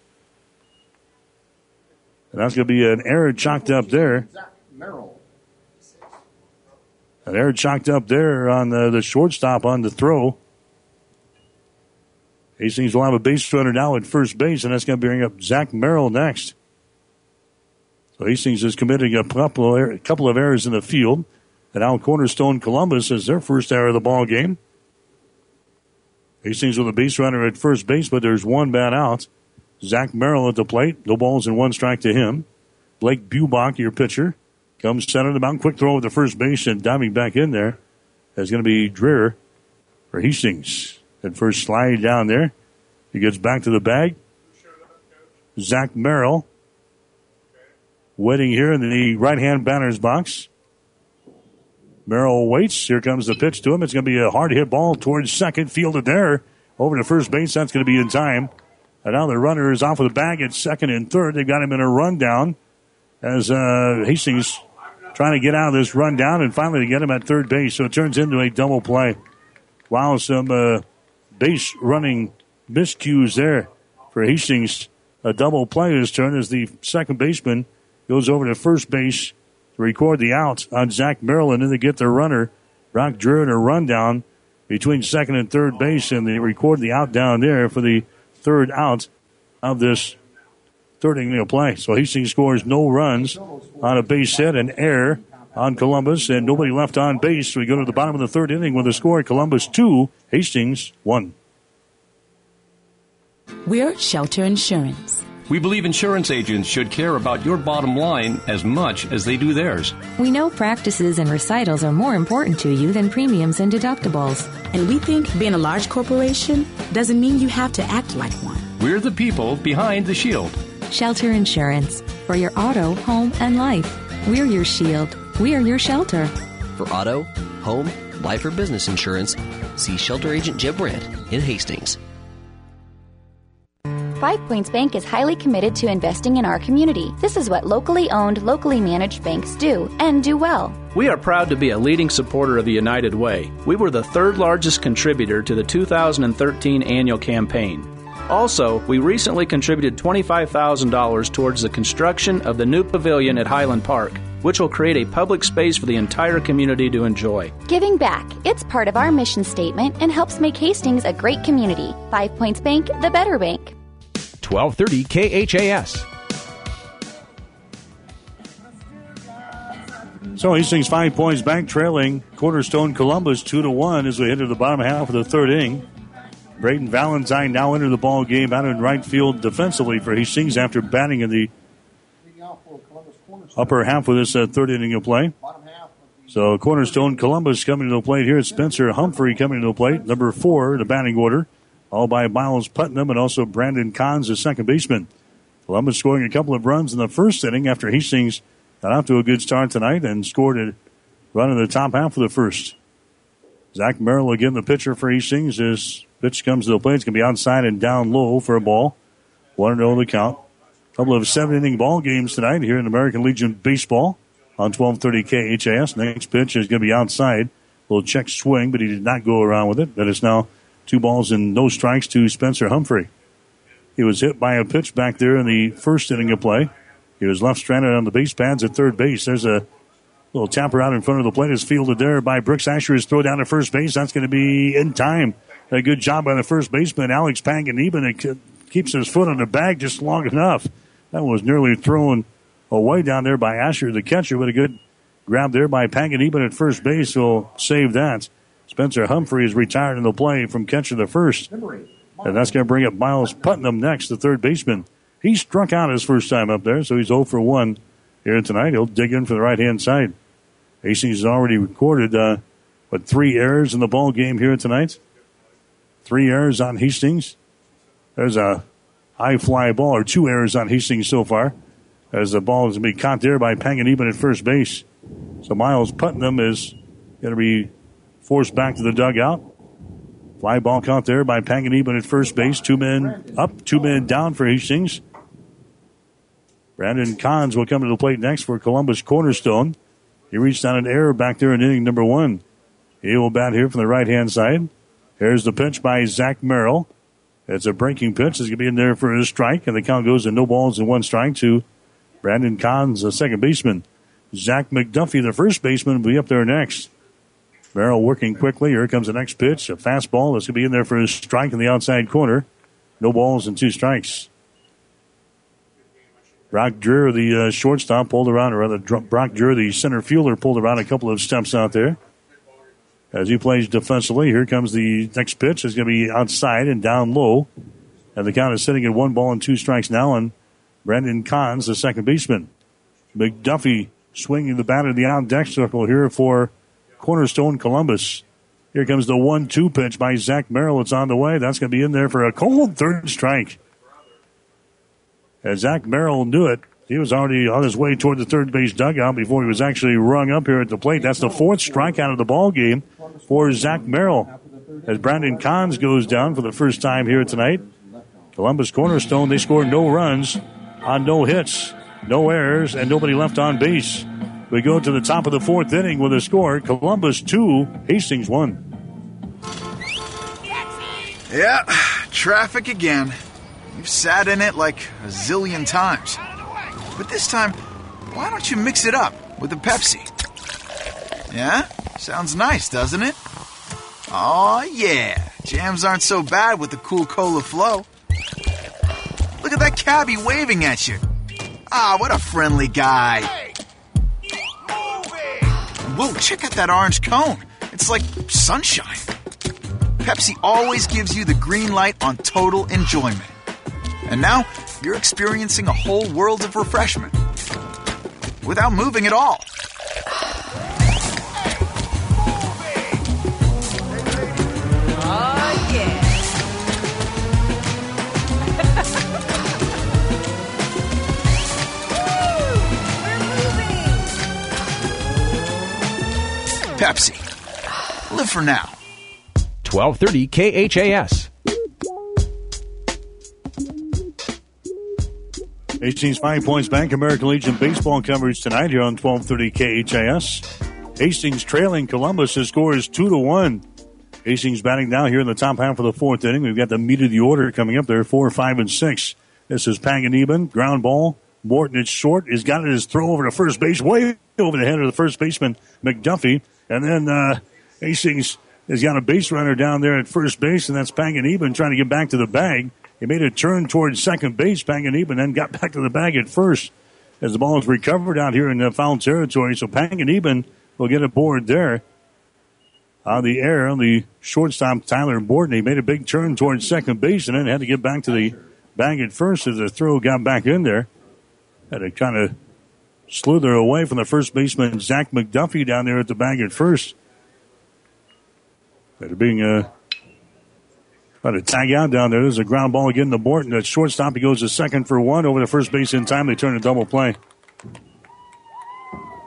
And that's going to be an error chalked up there. An error chalked up there on the shortstop on the throw. Hastings will have a base runner now at first base, and that's going to bring up Zach Merrill next. So Hastings is committing a couple of errors in the field. And now Cornerstone Columbus is their first error of the ball game. Hastings with a base runner at first base, but there's one bat out. Zach Merrill at the plate. No balls and 1 strike to him. Blake Bubach, your pitcher, comes center of the mound. Quick throw at the first base and diving back in there. That's going to be Dreher for Hastings. At first slide down there. He gets back to the bag. Zach Merrill waiting here in the right-hand batter's box. Merrill waits. Here comes the pitch to him. It's going to be a hard hit ball towards second. Fielded there. Over to first base. That's going to be in time. And now the runner is off of the bag at second and third. They've got him in a rundown as Hastings trying to get out of this rundown and finally to get him at third base. So it turns into a double play. Wow, some base running miscues there for Hastings. A double play this turn as the second baseman goes over to first base to record the out on Zach Merrill, and then they get their runner, Brock Dreher, in a rundown between second and third base, and they record the out down there for the third out of this third inning of play. So Hastings scores no runs on a base hit, an error on Columbus, and nobody left on base. So we go to the bottom of the third inning with a score: Columbus 2, Hastings 1. We're Shelter Insurance. We believe insurance agents should care about your bottom line as much as they do theirs. We know practices and recitals are more important to you than premiums and deductibles. And we think being a large corporation doesn't mean you have to act like one. We're the people behind the shield. Shelter Insurance. For your auto, home, and life. We're your shield. We're your shelter. For auto, home, life, or business insurance, see Shelter Agent Jeb Brandt in Hastings. 5 Points Bank is highly committed to investing in our community. This is what locally owned, locally managed banks do, and do well. We are proud to be a leading supporter of the United Way. We were the third largest contributor to the 2013 annual campaign. Also, we recently contributed $25,000 towards the construction of the new pavilion at Highland Park, which will create a public space for the entire community to enjoy. Giving back. It's part of our mission statement and helps make Hastings a great community. 5 Points Bank, the better bank. 1230 KHAS. So Hastings 5 Points Bank trailing Cornerstone Columbus 2-1 as we head to the bottom half of the third inning. Braden Valentine now entered the ball game out in right field defensively for Hastings after batting in the upper half of this third inning of play. So Cornerstone Columbus coming to the plate here. Spencer Humphrey coming to the plate. Number 4, the batting order. All by Miles Putnam and also Brandon Kahns, the second baseman. Columbus scoring a couple of runs in the first inning after Hastings got off to a good start tonight and scored running the top half of the first. Zach Merrill again, the pitcher for Hastings. His pitch comes to the plate. It's going to be outside and down low for a ball. 1-0 the count. A couple of 7-inning ball games tonight here in American Legion Baseball on 1230 KHAS. Next pitch is going to be outside. A little check swing, but he did not go around with it. That is now 2 balls and no strikes to Spencer Humphrey. He was hit by a pitch back there in the first inning of play. He was left stranded on the base pads at third base. There's a little tapper out in front of the plate is fielded there by Brooks Asher's throw down to first base. That's going to be in time. A good job by the first baseman, Alex Panganiban. It keeps his foot on the bag just long enough. That was nearly thrown away down there by Asher, the catcher, but a good grab there by Panganiban at first base will save that. Spencer Humphrey is retired in the play from catcher the first. And that's going to bring up Miles Putnam next, the third baseman. He struck out his first time up there, so he's 0 for 1 here tonight. He'll dig in for the right-hand side. Hastings has already recorded 3 errors in the ball game here tonight. 3 errors on Hastings. There's a high fly ball, or 2 errors on Hastings so far, as the ball is going to be caught there by Panganiban at first base. So Miles Putnam is going to be forced back to the dugout. Fly ball caught there by Panganiban at first base. 2 men up, 2 men down for Hastings. Brandon Kahns will come to the plate next for Columbus Cornerstone. He reached on an error back there in inning number 1. He will bat here from the right-hand side. Here's the pitch by Zach Merrill. It's a breaking pitch. It's going to be in there for a strike, and the count goes to no balls and 1 strike to Brandon Kahns, the second baseman. Zach McDuffie, the first baseman, will be up there next. Merrill working quickly. Here comes the next pitch. A fastball that's going to be in there for a strike in the outside corner. No balls and 2 strikes. Brock Dreher, the shortstop, pulled around, or rather, Brock Dreher, the center fielder, pulled around a couple of steps out there. As he plays defensively, here comes the next pitch. It's going to be outside and down low. And the count is sitting at 1 ball and 2 strikes now on Brandon Kahns, the second baseman. McDuffie swinging the bat in the on-deck circle here for Cornerstone Columbus. Here comes the 1-2 pitch by Zach Merrill. It's on the way. That's going to be in there for a cold third strike. As Zach Merrill knew it, he was already on his way toward the third base dugout before he was actually rung up here at the plate. That's the 4th strikeout of the ball game for Zach Merrill. As Brandon Kahns goes down for the first time here tonight. Columbus Cornerstone, they scored no runs on no hits, no errors, and nobody left on base. We go to the top of the 4th inning with a score. Columbus 2, Hastings 1. Yeah, traffic again. You've sat in it like a zillion times. But this time, why don't you mix it up with a Pepsi? Yeah? Sounds nice, doesn't it? Aw, yeah. Jams aren't so bad with the cool Cola Flow. Look at that cabbie waving at you. Ah, what a friendly guy. Whoa, check out that orange cone. It's like sunshine. Pepsi always gives you the green light on total enjoyment. And now, you're experiencing a whole world of refreshment without moving at all. Oh, yeah. Pepsi. Live for now. 1230 KHAS. Hastings 5 Points Bank American Legion baseball coverage tonight here on 1230 KHAS. Hastings trailing Columbus. His score is 2-1. Hastings batting now here in the top half of the 4th inning. We've got the meat of the order coming up there, 4, 5, and 6. This is Panganiban. Ground ball. Morton is short. He's got it his throw over to first base, way over the head of the first baseman, McDuffie. And then Hastings has got a base runner down there at first base, and that's Panganiban trying to get back to the bag. He made a turn towards second base, Panganiban, then got back to the bag at first as the ball is recovered out here in the foul territory. So Panganiban will get aboard there. On the air, on the shortstop, Tyler Morton, he made a big turn towards second base and then had to get back to the bag at first as the throw got back in there. Had to kind of slither away from the first baseman, Zach McDuffie, down there at the bag at first. They're being trying to tag out down there. There's a ground ball again to Morton. At shortstop, he goes to second for 1 over the first base in time. They turn a double play.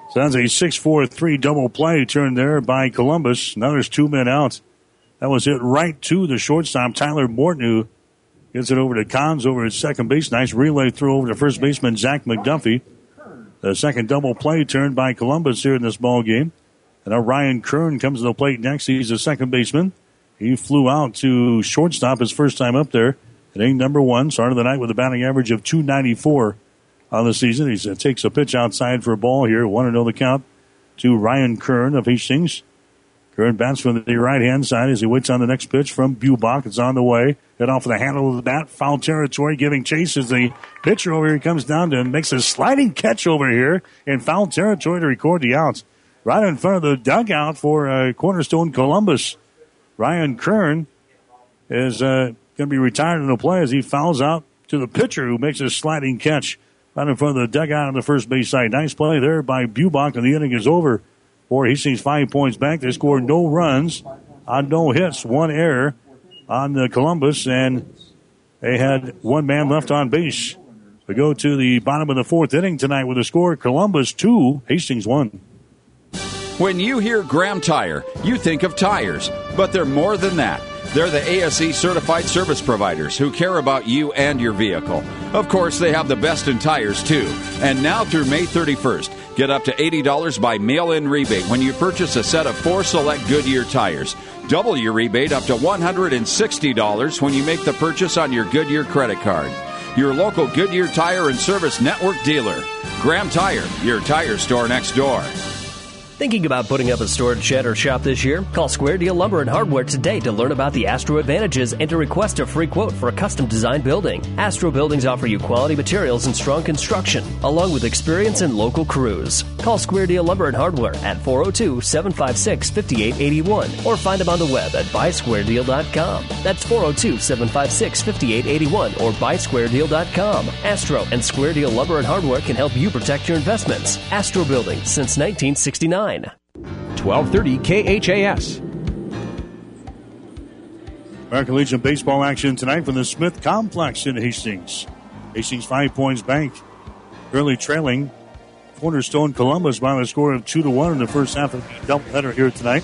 So that's a 6-4-3 double play turned there by Columbus. Now there's 2 men out. That was hit right to the shortstop, Tyler Morton, who gets it over to Cons over at second base. Nice relay throw over to first baseman Zach McDuffie. The second double play turned by Columbus here in this ball game. And now Ryan Kern comes to the plate next. He's the second baseman. He flew out to shortstop his first time up there. It ain't number 1. Started the night with a batting average of .294 on the season. He takes a pitch outside for a ball here. 1-0 the count to Ryan Kern of Hastings. Kern bats from the right-hand side as he waits on the next pitch from Bubach. It's on the way. Hit off the handle of the bat. Foul territory, giving chase as the pitcher over here comes down to and makes a sliding catch over here in foul territory to record the outs. Right in front of the dugout for Cornerstone Columbus. Ryan Kern is going to be retired in the play as he fouls out to the pitcher who makes a sliding catch right in front of the dugout on the first base side. Nice play there by Bubach, and the inning is over. For Hastings 5 points back. They scored no runs on no hits, 1 error on the Columbus, and they had 1 man left on base. We go to the bottom of the 4th inning tonight with a score: Columbus 2, Hastings 1. When you hear Graham Tire, you think of tires, but they're more than that. They're the ASE certified service providers who care about you and your vehicle. Of course, they have the best in tires, too. And now through May 31st, get up to $80 by mail-in rebate when you purchase a set of 4 select Goodyear tires. Double your rebate up to $160 when you make the purchase on your Goodyear credit card. Your local Goodyear Tire and Service Network dealer. Graham Tire, your tire store next door. Thinking about putting up a storage shed or shop this year? Call Square Deal Lumber and Hardware today to learn about the Astro advantages and to request a free quote for a custom designed building. Astro buildings offer you quality materials and strong construction, along with experience and local crews. Call Square Deal Lumber and Hardware at 402-756-5881 or find them on the web at buysquaredeal.com. That's 402-756-5881 or buysquaredeal.com. Astro and Square Deal Lumber and Hardware can help you protect your investments. Astro Building since 1969. 1230 KHAS. American Legion baseball action tonight from the Smith Complex in Hastings. Hastings 5 points bank. Early trailing Cornerstone Columbus by the score of 2-1 in the first half of the doubleheader here tonight.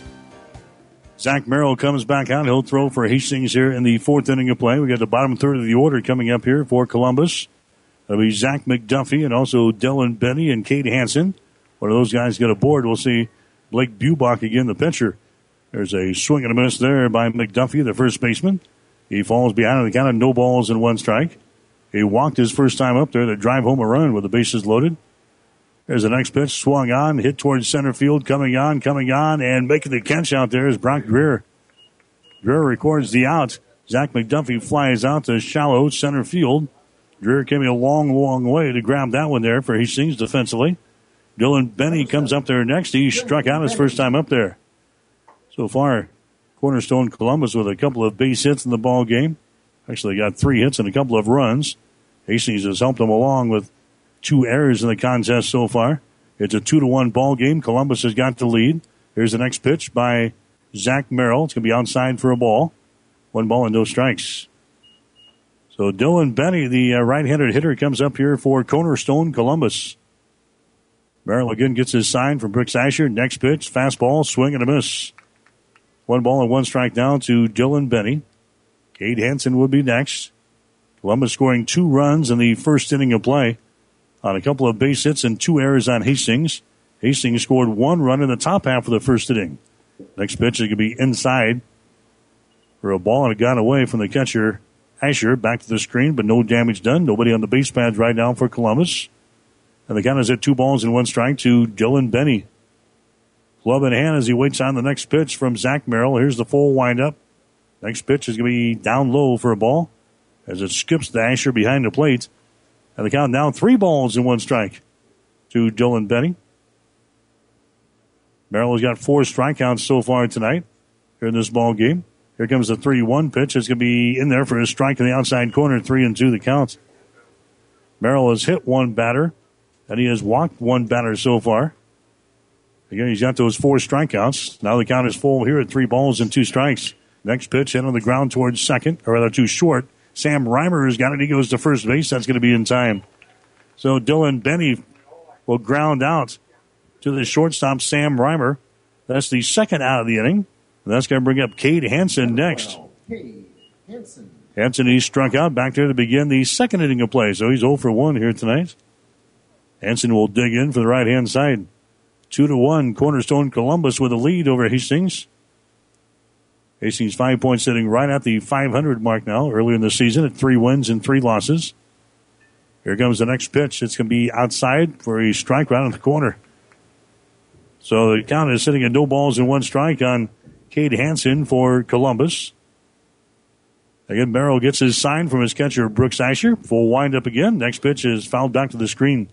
Zach Merrill comes back out. He'll throw for Hastings here in the 4th inning of play. We got the bottom third of the order coming up here for Columbus. That'll be Zach McDuffie and also Dylan Benny and Cade Hansen. One of those guys get aboard. We'll see Blake Bubach again, the pitcher. There's a swing and a miss there by McDuffie, the first baseman. He falls behind on the count of no balls and 1 strike. He walked his first time up there to drive home a run with the bases loaded. There's the next pitch, swung on, hit towards center field, coming on, and making the catch out there is Brock Greer. Greer records the out. Zach McDuffie flies out to shallow center field. Greer came a long, long way to grab that one there for Hastings defensively. Dylan Benny comes up there next. He struck out his first time up there. So far, Cornerstone Columbus with a couple of base hits in the ball game. Actually got 3 hits and a couple of runs. Hastings has helped them along with 2 errors in the contest so far. It's a 2-1 ball game. Columbus has got the lead. Here's the next pitch by Zach Merrill. It's going to be outside for a ball. 1 ball and no strikes. So Dylan Benny, the right-handed hitter, comes up here for Cornerstone Columbus. Merrill again gets his sign from Brooks Asher. Next pitch, fastball, swing and a miss. 1 ball and 1 strike down to Dylan Benny. Cade Hansen would be next. Columbus scoring 2 runs in the first inning of play on a couple of base hits and 2 errors on Hastings. Hastings scored 1 run in the top half of the first inning. Next pitch is going to be inside for a ball, and it got away from the catcher, Asher. Back to the screen, but no damage done. Nobody on the base pads right now for Columbus. And the count is at 2 balls and 1 strike to Dylan Benny. Glove in hand as he waits on the next pitch from Zach Merrill. Here's the full windup. Next pitch is going to be down low for a ball as it skips the Asher behind the plate. And the count now 3 balls and 1 strike to Dylan Benny. Merrill has got 4 strikeouts so far tonight here in this ball game. Here comes the 3-1 pitch. It's going to be in there for a strike in the outside corner. 3-2 the count. Merrill has hit 1 batter, and he has walked 1 batter so far. Again, he's got those 4 strikeouts. Now the count is full here at 3 balls and 2 strikes. Next pitch hit on the ground towards second, or rather too short. Sam Reimer has got it. He goes to first base. That's going to be in time. So Dylan Benny will ground out to the shortstop, Sam Reimer. That's the second out of the inning. And that's going to bring up Cade Hansen next. Hansen, he struck out back there to begin the second inning of play. So he's 0 for 1 here tonight. Hansen will dig in for the right-hand side. 2-1, Cornerstone Columbus with a lead over Hastings. Hastings 5 points, sitting right at the 500 mark now, earlier in the season at 3 wins and 3 losses. Here comes the next pitch. It's going to be outside for a strike right in the corner. So the count is sitting at 0 balls and 1 strike on Cade Hansen for Columbus. Again, Merrill gets his sign from his catcher, Brooks Asher. Full windup again. Next pitch is fouled back to the screen.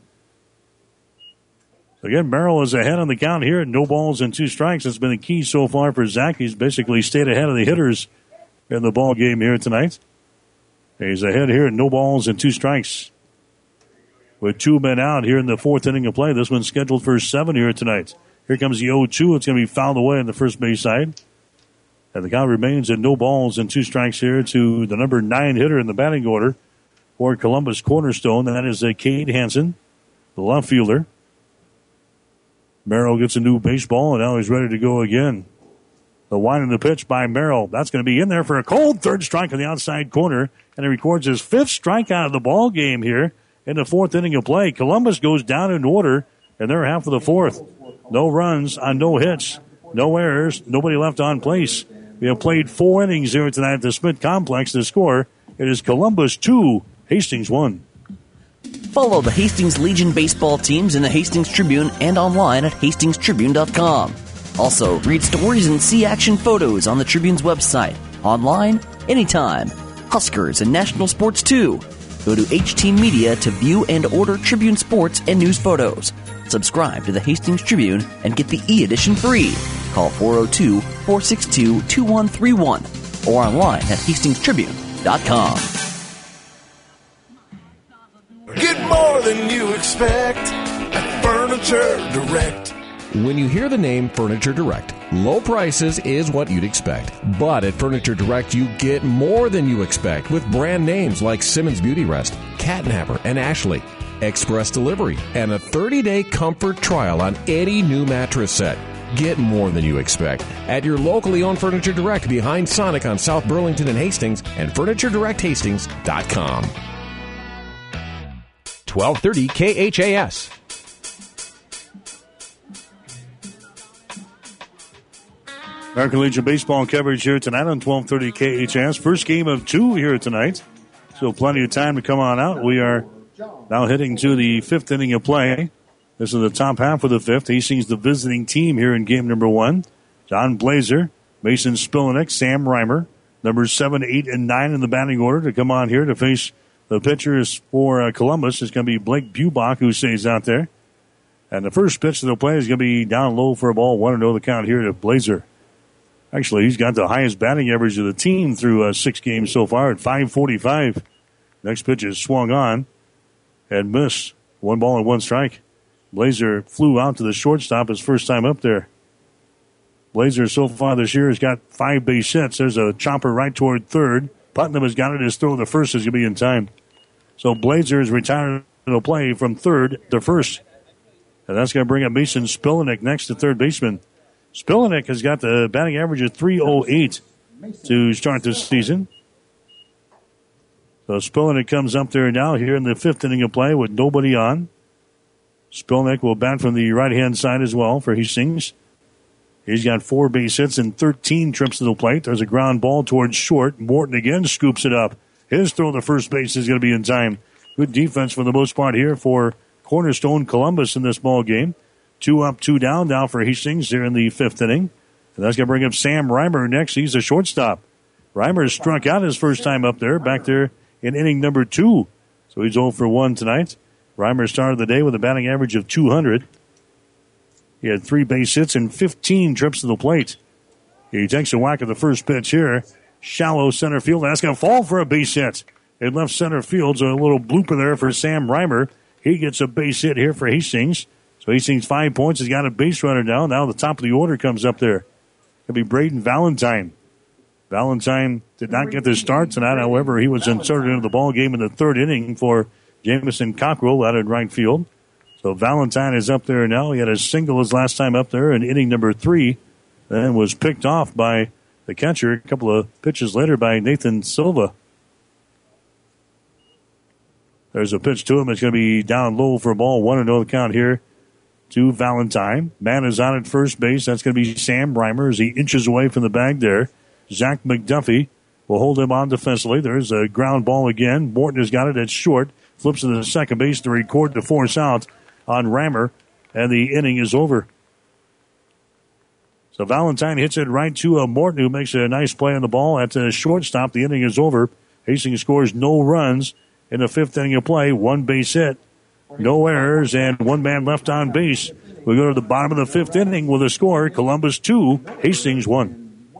Again, Merrill is ahead on the count here at 0 balls and 2 strikes. That's been the key so far for Zach. He's basically stayed ahead of the hitters in the ball game here tonight. He's ahead here at 0 balls and 2 strikes. With 2 men out here in the 4th inning of play. This one's scheduled for 7 here tonight. Here comes the 0-2. It's going to be fouled away on the first base side. And the count remains at 0 balls and 2 strikes here to the number 9 hitter in the batting order for Columbus Cornerstone. And that is Cade Hansen, the left fielder. Merrill gets a new baseball, and now he's ready to go again. The wind in the pitch by Merrill. That's going to be in there for a cold third strike on the outside corner. And he records his 5th strikeout of the ball game here in the 4th inning of play. Columbus goes down in order, and they're half of the 4th. No runs on no hits, no errors, nobody left on place. We have played 4 innings here tonight at the Smith Complex. The score, it is Columbus 2, Hastings 1. Follow the Hastings Legion baseball teams in the Hastings Tribune and online at hastingstribune.com. Also, read stories and see action photos on the Tribune's website, online, anytime. Huskers and national sports too. Go to HT Media to view and order Tribune sports and news photos. Subscribe to the Hastings Tribune and get the e-edition free. Call 402-462-2131 or online at hastingstribune.com. Get more than you expect at Furniture Direct. When you hear the name Furniture Direct, low prices is what you'd expect. But at Furniture Direct, you get more than you expect with brand names like Simmons Beauty Rest, Catnapper, and Ashley. Express delivery, and a 30-day comfort trial on any new mattress set. Get more than you expect at your locally owned Furniture Direct behind Sonic on South Burlington and Hastings and FurnitureDirectHastings.com. 1230 KHAS. American Legion baseball coverage here tonight on 1230 KHAS. First game of 2 here tonight. So plenty of time to come on out. We are now heading to the 5th inning of play. This is the top half of the 5th. Hastings, the visiting team here in game number 1. John Blazer, Mason Spillenick, Sam Reimer. Numbers 7, 8, and 9 in the batting order to come on here to face the pitchers for Columbus. It's going to be Blake Bubach who stays out there. And the first pitch that they'll play is going to be down low for a ball. 1-0 the count here to Blazer. Actually, he's got the highest batting average of the team through 6 games so far at .545. Next pitch is swung on and missed. 1 ball and 1 strike. Blazer flew out to the shortstop his first time up there. Blazer so far this year has got 5 base hits. There's a chopper right toward third. Putnam has got it. His throw to first is going to be in time. So Blazer is retired to play from third to first. And that's going to bring up Mason Spillenick next to third baseman. Spillenick has got the batting average of .308 to start this season. So Spillenick comes up there now here in the 5th inning of play with nobody on. Spillenick will bat from the right-hand side as well for Hastings. He's got 4 base hits and 13 trips to the plate. There's a ground ball towards short. Morton again scoops it up. His throw to first base is going to be in time. Good defense for the most part here for Cornerstone Columbus in this ball game. 2 up, 2 down now for Hastings here in the 5th inning. And that's going to bring up Sam Reimer next. He's a shortstop. Reimer struck out his first time up there, back there in inning number 2. So he's 0 for 1 tonight. Reimer started the day with a batting average of .200. He had 3 base hits and 15 trips to the plate. He takes a whack at the first pitch here. Shallow center field. That's going to fall for a base hit. In left center field, so a little blooper there for Sam Reimer. He gets a base hit here for Hastings. So Hastings 5 points. He's got a base runner down. Now the top of the order comes up there. It'll be Braden Valentine. Valentine did not get the start tonight. However, he was inserted into the ball game in the 3rd inning for Jamison Cockrell out in right field. So Valentine is up there now. He had a single his last time up there in inning number 3, and was picked off by the catcher a couple of pitches later by Nathan Silva. There's a pitch to him. It's going to be down low for a ball. 1-0 count here to Valentine. Man is on at first base. That's going to be Sam Reimer as he inches away from the bag there. Zach McDuffie will hold him on defensively. There's a ground ball again. Morton has got it at short. Flips to the second base to record the force out on Reimer, and the inning is over. So Valentine hits it right to Morton, who makes a nice play on the ball at the shortstop. The inning is over. Hastings scores no runs in the 5th inning of play. 1 base hit, no errors, and 1 man left on base. We go to the bottom of the 5th inning with a score: Columbus 2, Hastings 1.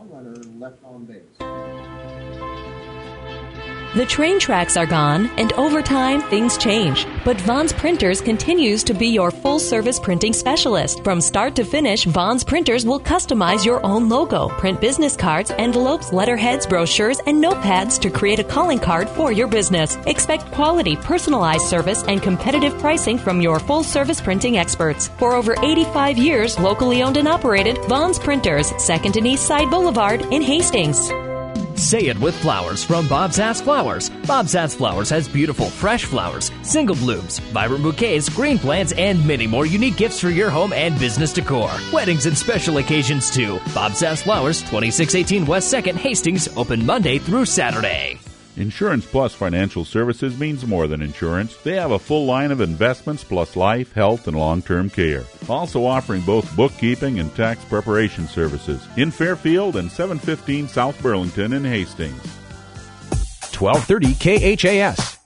The train tracks are gone, and over time, things change. But Vaughn's Printers continues to be your full-service printing specialist. From start to finish, Vaughn's Printers will customize your own logo, print business cards, envelopes, letterheads, brochures, and notepads to create a calling card for your business. Expect quality, personalized service and competitive pricing from your full-service printing experts. For over 85 years, locally owned and operated, Vaughn's Printers, 2nd and East Side Boulevard in Hastings. Say it with flowers from Bob's Ass Flowers. Bob's Ass Flowers has beautiful fresh flowers, single blooms, vibrant bouquets, green plants, and many more unique gifts for your home and business decor. Weddings and special occasions too. Bob's Ass Flowers, 2618 West 2nd, Hastings, open Monday through Saturday. Insurance Plus Financial Services means more than insurance. They have a full line of investments plus life, health, and long-term care. Also offering both bookkeeping and tax preparation services in Fairfield and 715 South Burlington in Hastings. 1230 KHAS.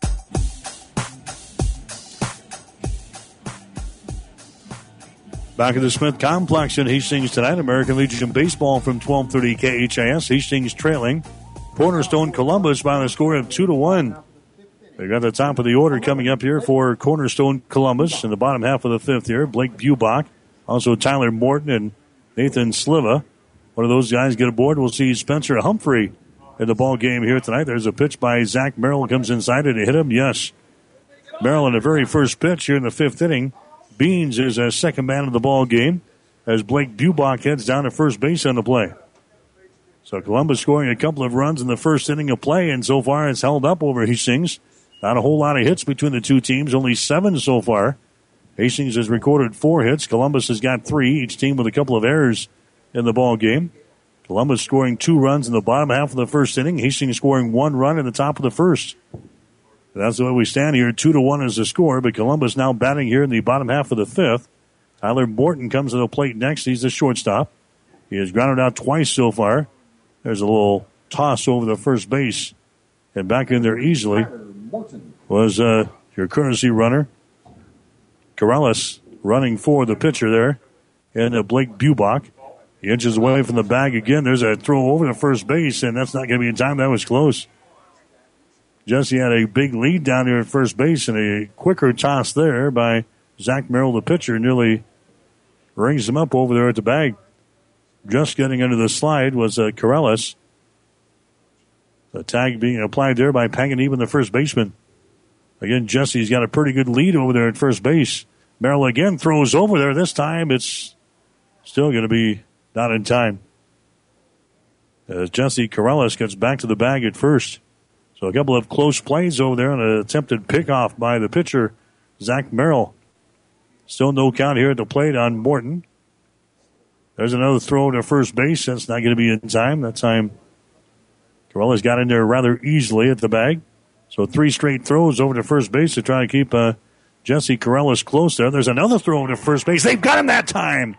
Back at the Smith Complex in Hastings tonight. American Legion Baseball from 1230 KHAS. Hastings trailing Cornerstone Columbus by the score of 2-1. They got the top of the order coming up here for Cornerstone Columbus in the bottom half of the 5th here. Blake Bubach, also Tyler Morton and Nathan Sliva. One of those guys get aboard. We'll see Spencer Humphrey in the ball game here tonight. There's a pitch by Zach Merrill. Comes inside it to hit him. Yes. Merrill in the very first pitch here in the 5th inning. Beans is a second man of the ball game as Blake Bubach heads down to first base on the play. So Columbus scoring a couple of runs in the first inning of play, and so far it's held up over Hastings. Not a whole lot of hits between the two teams, only 7 so far. Hastings has recorded 4 hits. Columbus has got 3, each team with a couple of errors in the ball game. Columbus scoring 2 runs in the bottom half of the first inning. Hastings scoring 1 run in the top of the first. And that's the way we stand here. 2-1 is the score, but Columbus now batting here in the bottom half of the 5th. Tyler Morton comes to the plate next. He's the shortstop. He has grounded out twice so far. There's a little toss over the first base. And back in there easily was your courtesy runner, Corrales, running for the pitcher there. And Blake Bubach. He inches away from the bag again. There's a throw over the first base, and that's not going to be in time. That was close. Jesse had a big lead down there at first base, and a quicker toss there by Zach Merrill, the pitcher, nearly rings him up over there at the bag. Just getting under the slide was Corrales. The tag being applied there by Panganiban, the first baseman. Again, Jesse's got a pretty good lead over there at first base. Merrill again throws over there. This time it's still going to be not in time. As Jesse Corrales gets back to the bag at first. So a couple of close plays over there and an attempted pickoff by the pitcher, Zach Merrill. Still no count here at the plate on Morton. There's another throw to first base. That's not going to be in time. That time, Corrales got in there rather easily at the bag. So 3 straight throws over to first base to try to keep Jesse Corrales close there. There's another throw to first base. They've got him that time.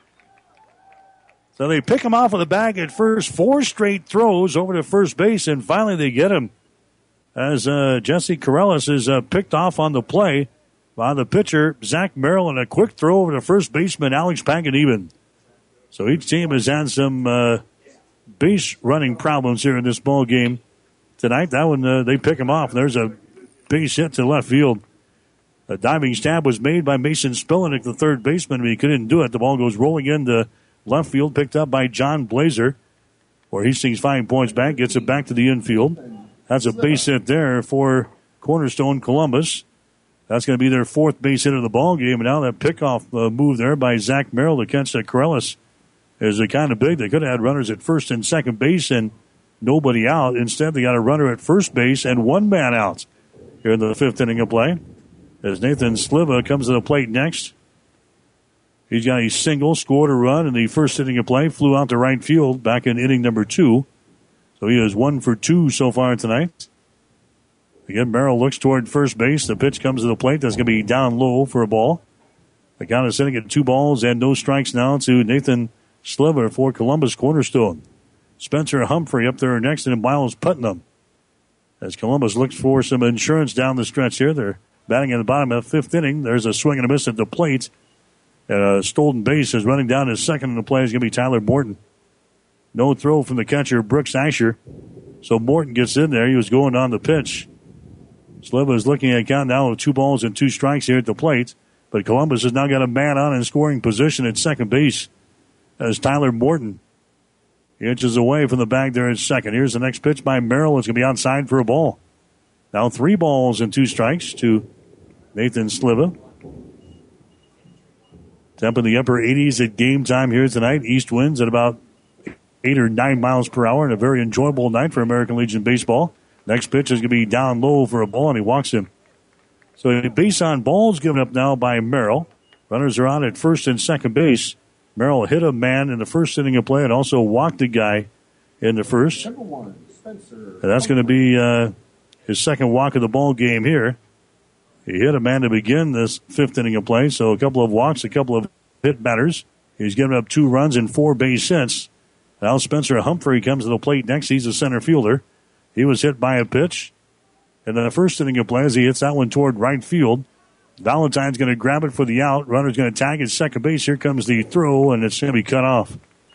So they pick him off of the bag at first. 4 straight throws over to first base, and finally they get him. As Jesse Corrales is picked off on the play by the pitcher, Zach Merrill, and a quick throw over to first baseman, Alex Panganiban. So each team has had some base running problems here in this ball game tonight. That one, they pick him off. There's a base hit to left field. A diving stab was made by Mason Spillenick, the third baseman, but he couldn't do it. The ball goes rolling into left field, picked up by John Blazer, where Hastings 5 points back, gets it back to the infield. That's a base hit there for Cornerstone Columbus. That's going to be their fourth base hit of the ball game. And now that pickoff move there by Zach Merrill to catch Corellis is kind of big. They could have had runners at first and second base and nobody out. Instead, they got a runner at first base and one man out here in the fifth inning of play. As Nathan Sliva comes to the plate next. He's got a single, scored a run in the first inning of play, flew out to right field back in inning number 2. So he is 1 for 2 so far tonight. Again, Merrill looks toward first base. The pitch comes to the plate. That's going to be down low for a ball. The count is sitting at 2 balls and no strikes now to Nathan Sliver for Columbus Cornerstone. Spencer Humphrey up there next, and Miles Putnam. As Columbus looks for some insurance down the stretch here. They're batting in the bottom of the fifth inning. There's a swing and a miss at the plate. And stolen base is running down his second in the play is going to be Tyler Morton. No throw from the catcher, Brooks Asher. So Morton gets in there. He was going on the pitch. Sliva is looking at a count now of 2 balls and 2 strikes here at the plate. But Columbus has now got a man on in scoring position at second base. As Tyler Morton. He inches away from the bag there at second. Here's the next pitch by Merrill. It's going to be outside for a ball. Now 3 balls and 2 strikes to Nathan Sliva. Temp in the upper 80s at game time here tonight. East winds at about 8 or 9 miles per hour, and a very enjoyable night for American Legion baseball. Next pitch is going to be down low for a ball, and he walks him. So a base on balls given up now by Merrill. Runners are on at first and second base. Merrill hit a man in the first inning of play and also walked a guy in the first. And that's going to be his second walk of the ball game here. He hit a man to begin this fifth inning of play, so a couple of walks, a couple of hit batters. He's given up 2 runs and 4 base hits. Now Spencer Humphrey comes to the plate next. He's a center fielder. He was hit by a pitch. And then the first inning of play as he hits that one toward right field. Valentine's going to grab it for the out. Runner's going to tag at second base. Here comes the throw, and it's going to be cut off.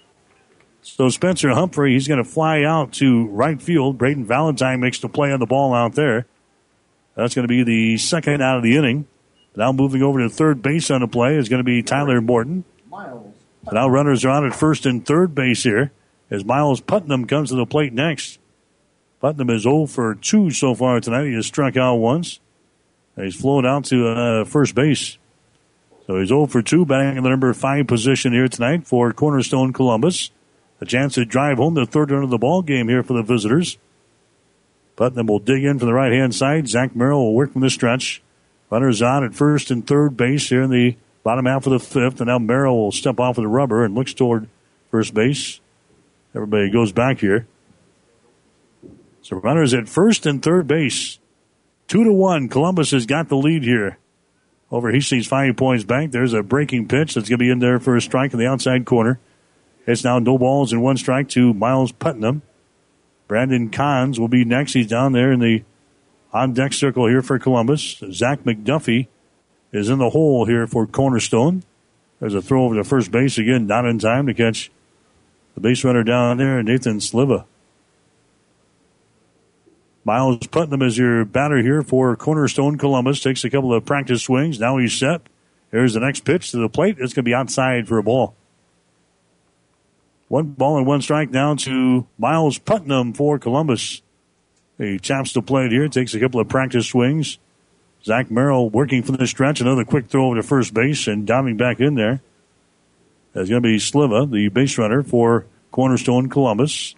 So Spencer Humphrey, he's going to fly out to right field. Braden Valentine makes the play on the ball out there. That's going to be the second out of the inning. Now moving over to third base on the play is going to be Tyler Morton. Now runners are on at first and third base here as Miles Putnam comes to the plate next. Putnam is 0 for 2 so far tonight. He has struck out once. He's flown out to first base. So he's 0 for 2, batting in the number 5 position here tonight for Cornerstone Columbus. A chance to drive home the third run of the ball game here for the visitors. Putnam will dig in from the right-hand side. Zach Merrill will work from the stretch. Runners on at first and third base here in the bottom half of the fifth. And now Merrill will step off of the rubber and looks toward first base. Everybody goes back here. So runners at first and third base. 2-1. Columbus has got the lead here over Hastings 5 Points Bank. There's a breaking pitch that's going to be in there for a strike in the outside corner. It's now no balls and 1 strike to Miles Putnam. Brandon Kahns will be next. He's down there in the on-deck circle here for Columbus. Zach McDuffie is in the hole here for Cornerstone. There's a throw over to first base again, not in time to catch the base runner down there, Nathan Sliva. Miles Putnam is your batter here for Cornerstone Columbus. Takes a couple of practice swings. Now he's set. Here's the next pitch to the plate. It's going to be outside for a ball. 1 ball and 1 strike down to Miles Putnam for Columbus. He chaps the plate here. Takes a couple of practice swings. Zach Merrill working from the stretch. Another quick throw over to first base and diving back in there. That's going to be Sliva, the base runner for Cornerstone Columbus.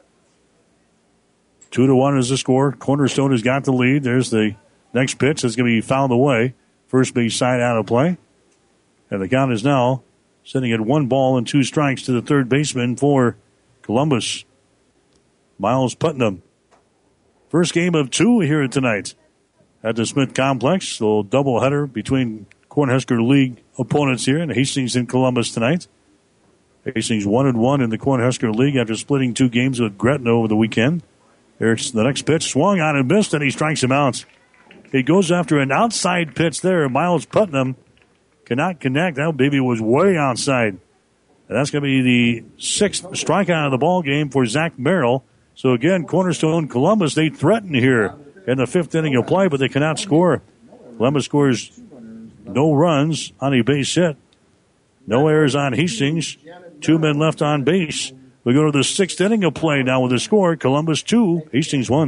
2-1 is the score. Cornerstone has got the lead. There's the next pitch. That's going to be fouled away. First base side out of play. And the count is now sitting at 1 ball and 2 strikes to the third baseman for Columbus. Miles Putnam. First game of 2 here tonight at the Smith Complex. A little doubleheader between Cornhusker League opponents here in Hastings and Columbus tonight. Hastings 1-1 in the Cornhusker League after splitting 2 games with Gretna over the weekend. Here's the next pitch. Swung on and missed, and he strikes him out. He goes after an outside pitch there. Miles Putnam cannot connect. That baby was way outside. And that's going to be the 6th strikeout of the ball game for Zach Merrill. So again, Cornerstone Columbus, they threaten here in the 5th inning of play, but they cannot score. Columbus scores no runs on a base hit. No errors on Hastings. 2 men left on base. We go to the 6th inning of play now with the score. Columbus 2, Hastings 1.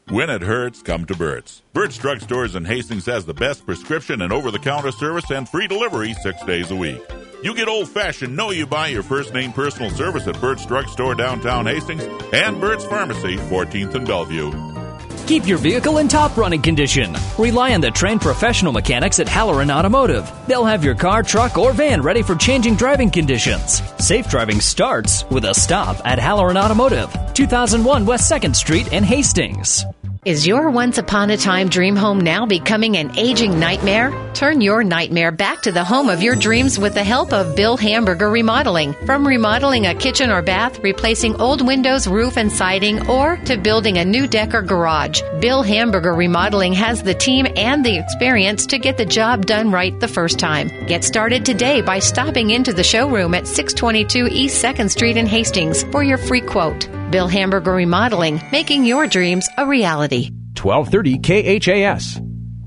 When it hurts, come to Burt's. Burt's Drug Stores in Hastings has the best prescription and over-the-counter service and free delivery 6 days a week. You get old-fashioned know-you-by your first-name personal service at Burt's Drug Store downtown Hastings and Burt's Pharmacy, 14th and Bellevue. Keep your vehicle in top running condition. Rely on the trained professional mechanics at Halloran Automotive. They'll have your car, truck, or van ready for changing driving conditions. Safe driving starts with a stop at Halloran Automotive, 2001 West 2nd Street in Hastings. Is your once-upon-a-time dream home now becoming an aging nightmare? Turn your nightmare back to the home of your dreams with the help of Bill Hamburger Remodeling. From remodeling a kitchen or bath, replacing old windows, roof, and siding, or to building a new deck or garage, Bill Hamburger Remodeling has the team and the experience to get the job done right the first time. Get started today by stopping into the showroom at 622 East 2nd Street in Hastings for your free quote. Bill Hamburger Remodeling, making your dreams a reality. 1230 KHAS.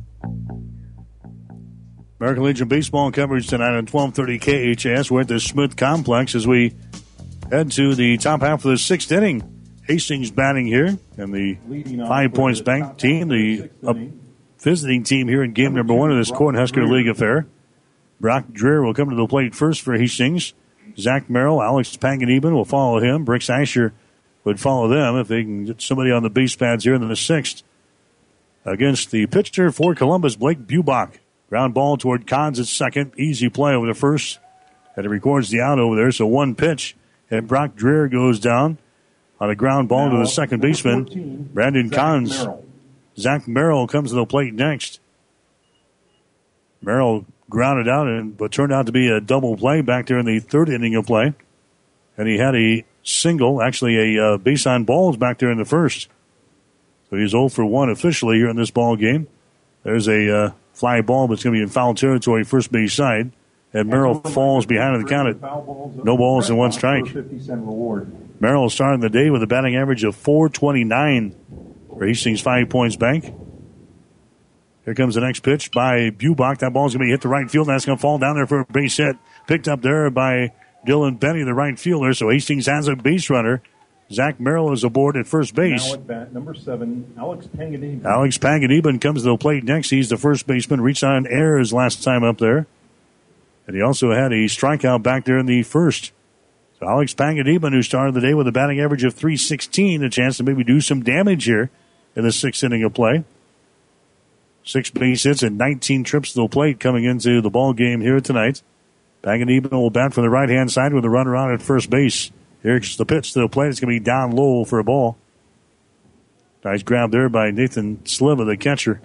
American Legion baseball coverage tonight on 1230 KHAS. We're at the Smith Complex as we head to the top half of the sixth inning. Hastings batting here, and the 5 Points Bank team, the visiting team here in game number one of this Cornhusker League affair. Brock Dreher will come to the plate first for Hastings. Zach Merrill, Alex Panganiban will follow him. Brooks Asher would follow them if they can get somebody on the base pads here in the sixth. Against the pitcher for Columbus, Blake Bubach. Ground ball toward Cons at second. Easy play over the first. And it records the out over there. So one pitch. And Brock Dreher goes down on a ground ball to the second baseman, Brandon Cons. Zach Merrill comes to the plate next. Merrill grounded out, but turned out to be a double play back there in the third inning of play. And he had a single, actually a base on balls back there in the first. So he's 0 for 1 officially here in this ball game. There's a fly ball, but it's going to be in foul territory, first base side. And Merrill falls behind the count at no balls and one strike. Merrill starting the day with a batting average of .429 for Hastings 5 Points Bank. Here comes the next pitch by Bubach. That ball's going to be hit to right field. That's going to fall down there for a base hit. Picked up there by Dylan Benny, the right fielder. So Hastings has a base runner. Zach Merrill is aboard at first base. Now at bat, number 7, Alex Panganiban. Alex Panganiban comes to the plate next. He's the first baseman. Reached on air his last time up there. And he also had a strikeout back there in the first. So Alex Panganiban, who started the day with a batting average of .316, a chance to maybe do some damage here in the sixth inning of play. 6 base hits and 19 trips to the plate coming into the ball game here tonight. Panganiban will bat from the right-hand side with a runner on at first base. Here's the pitch to the plate. It's going to be down low for a ball. Nice grab there by Nathan Sliva, the catcher.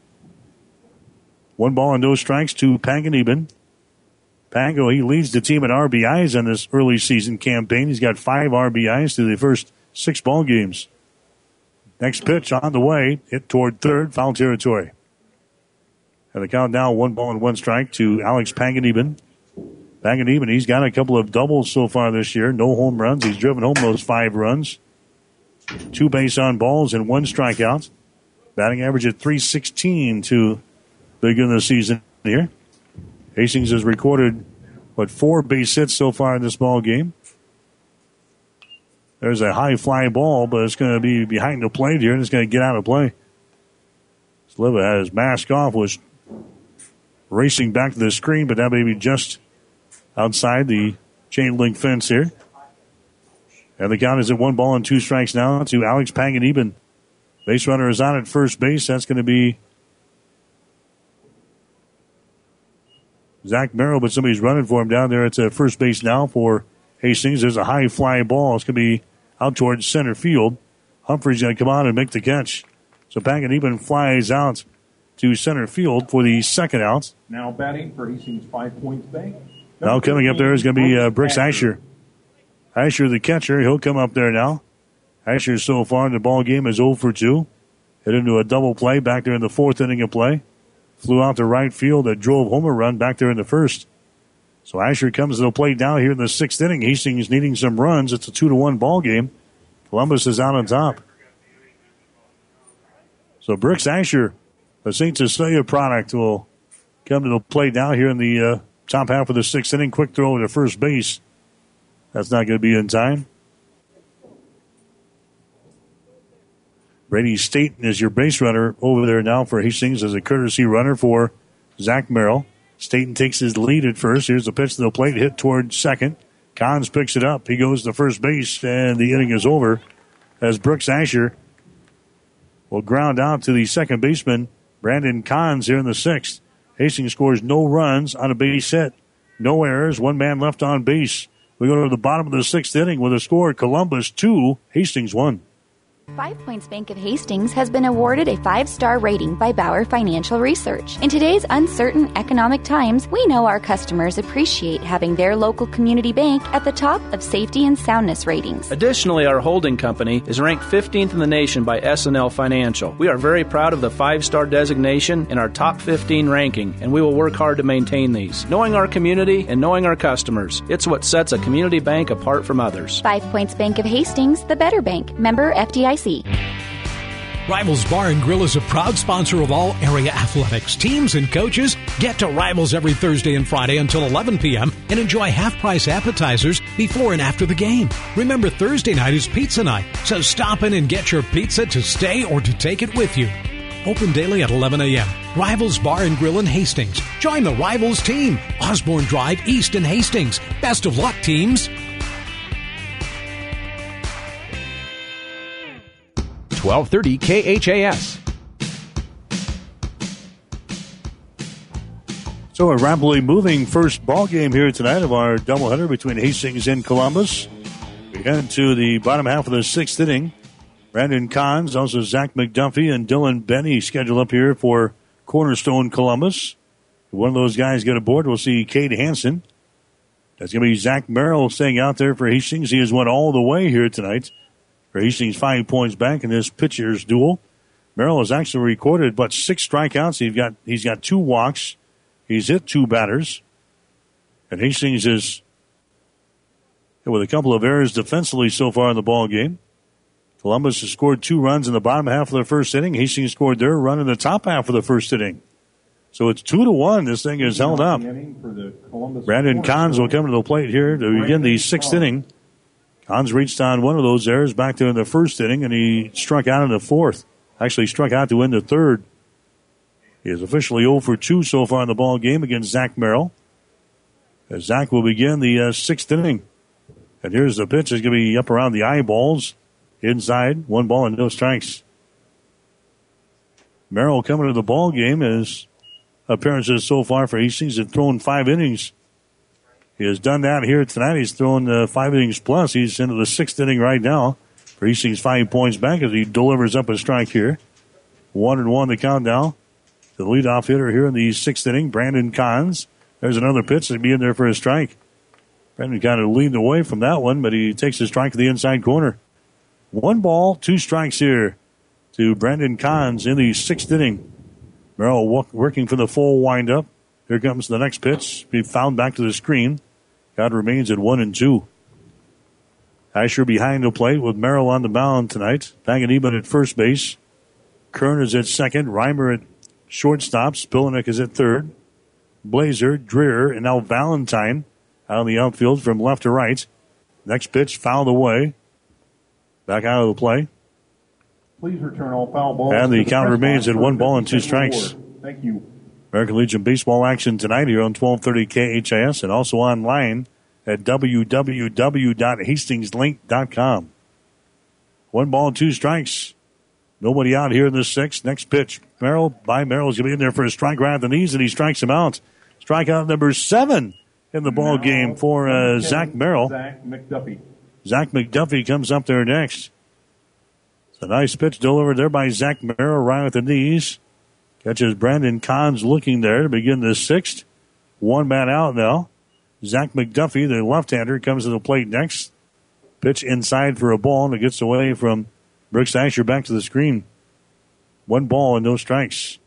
1 ball and no strikes to Panganiban. Pango, he leads the team in RBIs in this early season campaign. He's got 5 RBIs through the first 6 ball games. Next pitch on the way, hit toward third, foul territory. And the count now 1 ball and 1 strike to Alex Panganiban. Panganiban, he's got a couple of doubles so far this year. No home runs. He's driven home those 5 runs. 2 base on balls and 1 strikeout. Batting average at .316 to begin the season here. Hastings has recorded, 4 base hits so far in this ball game. There's a high fly ball, but it's going to be behind the plate here, and it's going to get out of play. Sliva had his mask off, was racing back to the screen, but that may be just outside the chain link fence here. And the count is at 1 ball and 2 strikes now to Alex Panganiban. Base runner is on at first base. That's going to be Zach Merrill, but somebody's running for him down there at first base now for Hastings. There's a high fly ball. It's going to be out towards center field. Humphrey's going to come on and make the catch. So Panganiban flies out to center field for the second out. Now batting for Hastings 5 Points Bank. Now coming up there is going to be Brooks Asher. Asher, the catcher, he'll come up there now. Asher so far in the ball game is 0 for 2. Hit into a double play back there in the 4th inning of play. Flew out to right field that drove home a run back there in the first. So Asher comes to the plate now here in the 6th inning. Hastings needing some runs. It's a 2-1 ball game. Columbus is out on top. So Brooks Asher, the St. Cecilia product, will come to the plate now here in the top half of the 6th inning. Quick throw to first base. That's not going to be in time. Brady Staten is your base runner over there now for Hastings as a courtesy runner for Zach Merrill. Staten takes his lead at first. Here's the pitch to the plate, hit towards second. Cons picks it up. He goes to first base, and the inning is over as Brooks Asher will ground out to the second baseman, Brandon Cons, here in the sixth. Hastings scores no runs on a base hit. No errors. One man left on base. We go to the bottom of the sixth inning with a score: Columbus 2, Hastings 1. 5 Points Bank of Hastings has been awarded a 5-star rating by Bauer Financial Research. In today's uncertain economic times, we know our customers appreciate having their local community bank at the top of safety and soundness ratings. Additionally, our holding company is ranked 15th in the nation by S&L Financial. We are very proud of the 5-star designation in our top 15 ranking, and we will work hard to maintain these. Knowing our community and knowing our customers, it's what sets a community bank apart from others. 5 Points Bank of Hastings, the better bank. Member FDIC. Rivals Bar and Grill is a proud sponsor of all area athletics. Teams and coaches get to Rivals every Thursday and Friday until 11 p.m. and enjoy half-price appetizers before and after the game. Remember, Thursday night is pizza night, so stop in and get your pizza to stay or to take it with you. Open daily at 11 a.m. Rivals Bar and Grill in Hastings. Join the Rivals team. Osborne Drive East in Hastings. Best of luck, teams. 1230 KHAS. So a rapidly moving first ball game here tonight of our doubleheader between Hastings and Columbus. We head to the bottom half of the sixth inning. Brandon Cons, also Zach McDuffie and Dylan Benny scheduled up here for Cornerstone Columbus. If one of those guys get aboard, we'll see Cade Hansen. That's going to be Zach Merrill staying out there for Hastings. He has went all the way here tonight for Hastings 5 Points Bank in this pitcher's duel. Merrill has actually recorded but 6 strikeouts. He's got 2 walks. He's hit 2 batters. And Hastings is with a couple of errors defensively so far in the ball game. Columbus has scored 2 runs in the bottom half of the first inning. Hastings scored their run in the top half of the first inning. So it's 2-1. This thing is held up. Brandon Cons will come to the plate here to begin the sixth inning. Cons reached on one of those errors back there in the first inning, and he struck out in the fourth. Actually struck out to end the third. He is officially 0 for 2 so far in the ball game against Zach Merrill. As Zach will begin the sixth inning. And here's the pitch. It's going to be up around the eyeballs. Inside, 1 ball and no strikes. Merrill coming to the ball game. His appearances so far for Hastings have thrown 5 innings. He has done that here tonight. He's thrown 5 innings plus. He's into the 6th inning right now for Hastings 5 Points Bank as he delivers up a strike here. 1-1 the count now. The leadoff hitter here in the 6th inning, Brandon Cons. There's another pitch to be in there for a strike. Brandon kind of leaned away from that one, but he takes a strike to the inside corner. 1 ball, 2 strikes here to Brandon Cons in the 6th inning. Merrill working for the full windup. Here comes the next pitch. Be fouled back to the screen. Count remains at 1-2. Asher behind the plate with Merrill on the mound tonight. Panganiban at first base. Kern is at second. Reimer at shortstop. Spilinek is at third. Blazer, Dreer, and now Valentine out in the outfield from left to right. Next pitch fouled away. Back out of the play. Please return all foul balls. And the count remains at 1 ball and 2 strikes. Thank you. American Legion baseball action tonight here on 1230 KHIS and also online at www.hastingslink.com. 1 ball and 2 strikes. Nobody out here in the 6th. Next pitch. Merrill is going to be in there for a strike right at the knees, and he strikes him out. Strikeout number 7 in the ball game for Zach Merrill. Zach McDuffie. Zach McDuffie comes up there next. It's a nice pitch delivered there by Zach Merrill right at the knees. Catches Brandon Cons looking there to begin the 6th. 1 man out now. Zach McDuffie, the left-hander, comes to the plate next. Pitch inside for a ball, and it gets away from Brooks Asher back to the screen. 1 ball and no strikes.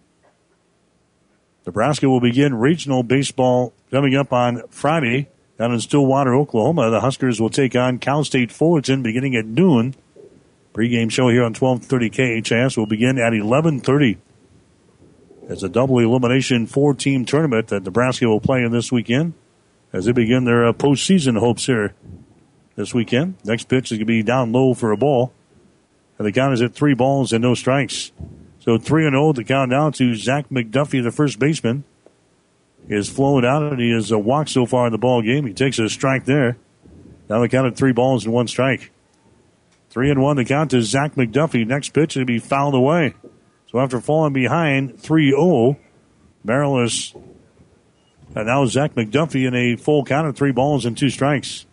Nebraska will begin regional baseball coming up on Friday down in Stillwater, Oklahoma. The Huskers will take on Cal State Fullerton beginning at noon. Pre-game show here on 1230 KHS will begin at 11:30. It's a double elimination 4-team tournament that Nebraska will play in this weekend as they begin their postseason hopes here this weekend. Next pitch is going to be down low for a ball. And the count is at 3 balls and no strikes. So 3-0, the count now to Zach McDuffie, the first baseman. He has flowed out and he has walked so far in the ball game. He takes a strike there. Now the count at 3 balls and 1 strike. 3-1, the count to Zach McDuffie. Next pitch will be fouled away. So after falling behind 3-0, Merrill is now Zach McDuffie in a full count of 3 balls and 2 strikes.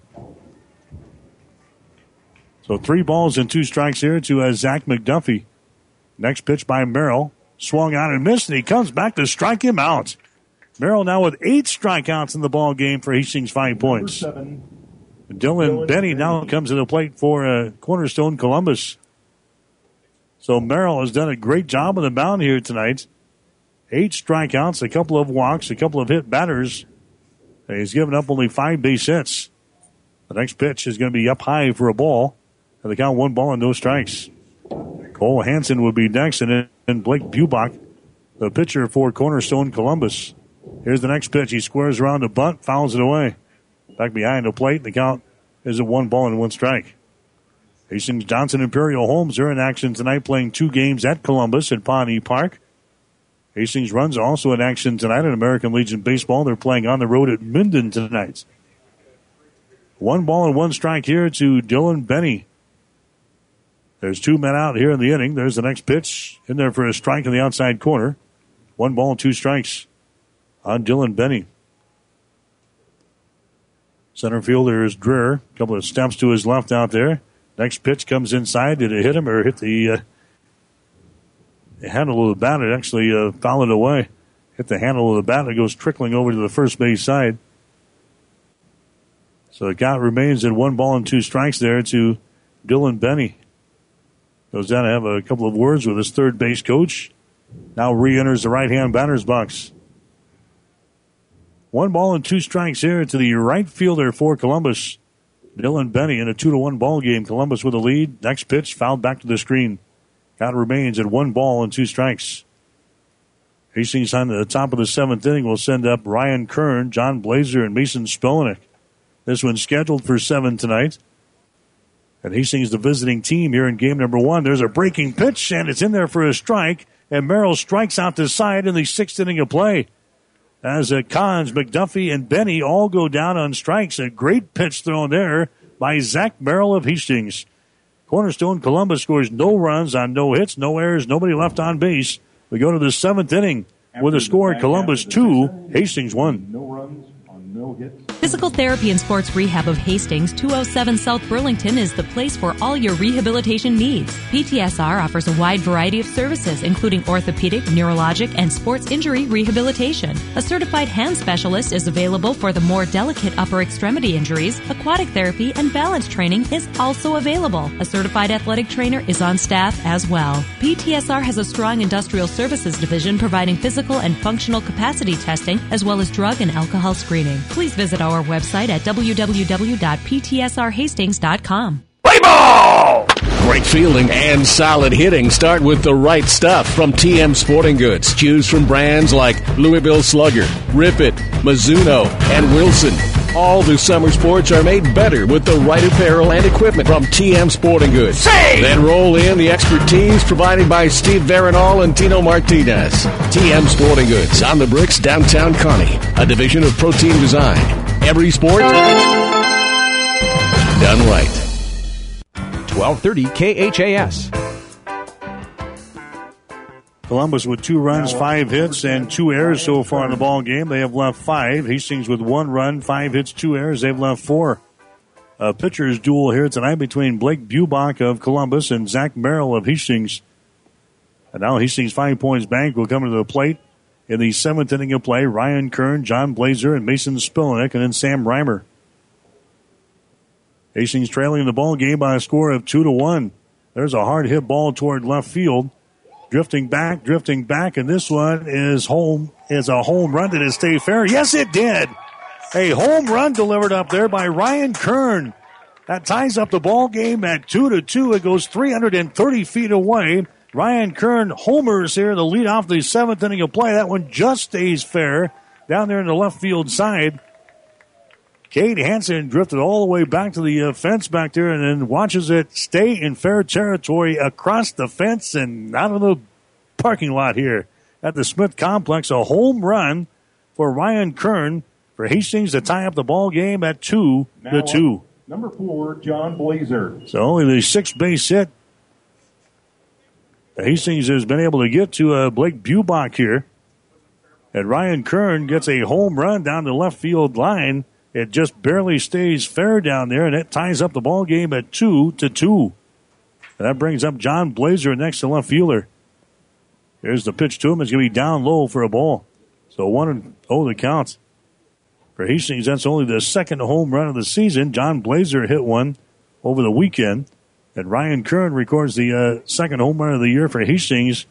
So 3 balls and 2 strikes here to Zach McDuffie. Next pitch by Merrill. Swung out and missed, and he comes back to strike him out. Merrill now with 8 strikeouts in the ball game for Hastings 5 points. Dylan Benny now comes to the plate for Cornerstone Columbus. So Merrill has done a great job on the mound here tonight. 8 strikeouts, a couple of walks, a couple of hit batters. And he's given up only 5 base hits. The next pitch is going to be up high for a ball. And the count 1 ball and no strikes. Cole Hansen would be next, and then Blake Bubach, the pitcher for Cornerstone Columbus. Here's the next pitch. He squares around the bunt, fouls it away. Back behind the plate, the count is at 1 ball and 1 strike. Hastings Johnson Imperial Homes are in action tonight, playing 2 games at Columbus at Pawnee Park. Hastings Runs also in action tonight at American Legion Baseball. They're playing on the road at Minden tonight. 1 ball and 1 strike here to Dylan Benny. There's 2 men out here in the inning. There's the next pitch in there for a strike in the outside corner. 1 ball and 2 strikes on Dylan Benny. Center fielder is Dreher. A couple of steps to his left out there. Next pitch comes inside. Did it hit him or hit the handle of the bat? It actually fouled it away. Hit the handle of the bat. It goes trickling over to the first base side. So the count remains at 1 ball and 2 strikes there to Dylan Benny. Goes down to have a couple of words with his third base coach. Now re-enters the right-hand batter's box. 1 ball and 2 strikes here to the right fielder for Columbus. Dylan Benny in a 2-1 ball game. Columbus with a lead. Next pitch fouled back to the screen. Count remains at 1 ball and 2 strikes. Hastings on the top of the 7th inning will send up Ryan Kern, John Blazer, and Mason Spelnick. This one's scheduled for 7 tonight. And Hastings, the visiting team here in game number 1. There's a breaking pitch, and it's in there for a strike. And Merrill strikes out the side in the 6th inning of play. As Collins, McDuffie, and Benny all go down on strikes. A great pitch thrown there by Zach Merrill of Hastings. Cornerstone Columbus scores no runs on no hits, no errors, nobody left on base. We go to the 7th inning with a score: Columbus 2, Hastings 1. No runs on no hits. Physical Therapy and Sports Rehab of Hastings, 207 South Burlington, is the place for all your rehabilitation needs. PTSR offers a wide variety of services, including orthopedic, neurologic, and sports injury rehabilitation. A certified hand specialist is available for the more delicate upper extremity injuries. Aquatic therapy and balance training is also available. A certified athletic trainer is on staff as well. PTSR has a strong industrial services division providing physical and functional capacity testing, as well as drug and alcohol screening. Please visit our website at www.ptsrhastings.com. Play ball! Great fielding and solid hitting start with the right stuff from TM Sporting Goods. Choose from brands like Louisville Slugger, Rip It, Mizuno, and Wilson. All the summer sports are made better with the right apparel and equipment from TM Sporting Goods. Say! Then roll in the expertise provided by Steve Veronal and Tino Martinez. TM Sporting Goods on the bricks, downtown Kearney. A division of Protein Design. Every sport done right. 1230 KHAS. Columbus with 2 runs, 5 hits, and 2 errors so far in the ball game. They have left 5. Hastings with 1 run, 5 hits, 2 errors. They've left 4. A pitcher's duel here tonight between Blake Bubach of Columbus and Zach Merrill of Hastings. And now Hastings 5 Points Bank will come to the plate in the 7th inning of play. Ryan Kern, John Blazer, and Mason Spelnick, and then Sam Reimer. Hastings trailing the ball game by a score of 2-1. There's a hard hit ball toward left field. Drifting back, and this one is home. Is a home run. Did it stay fair? Yes, it did. A home run delivered up there by Ryan Kern. That ties up the ball game at 2-2. It goes 330 feet away. Ryan Kern homers here to lead off the 7th inning of play. That one just stays fair down there in the left field side. Cade Hansen drifted all the way back to the fence back there and then watches it stay in fair territory across the fence and out of the parking lot here at the Smith Complex. A home run for Ryan Kern for Hastings to tie up the ball game at 2-2. Number 4, John Blazer. So only the 6th base hit. Hastings has been able to get to Blake Bubach here. And Ryan Kern gets a home run down the left field line. It just barely stays fair down there, and it ties up the ball game at 2-2. And that brings up John Blazer next to left fielder. Here's the pitch to him. It's going to be down low for a ball. So 1-0 the count. For Hastings, that's only the second home run of the season. John Blazer hit one over the weekend. And Ryan Kern records the second home run of the year for Hastings.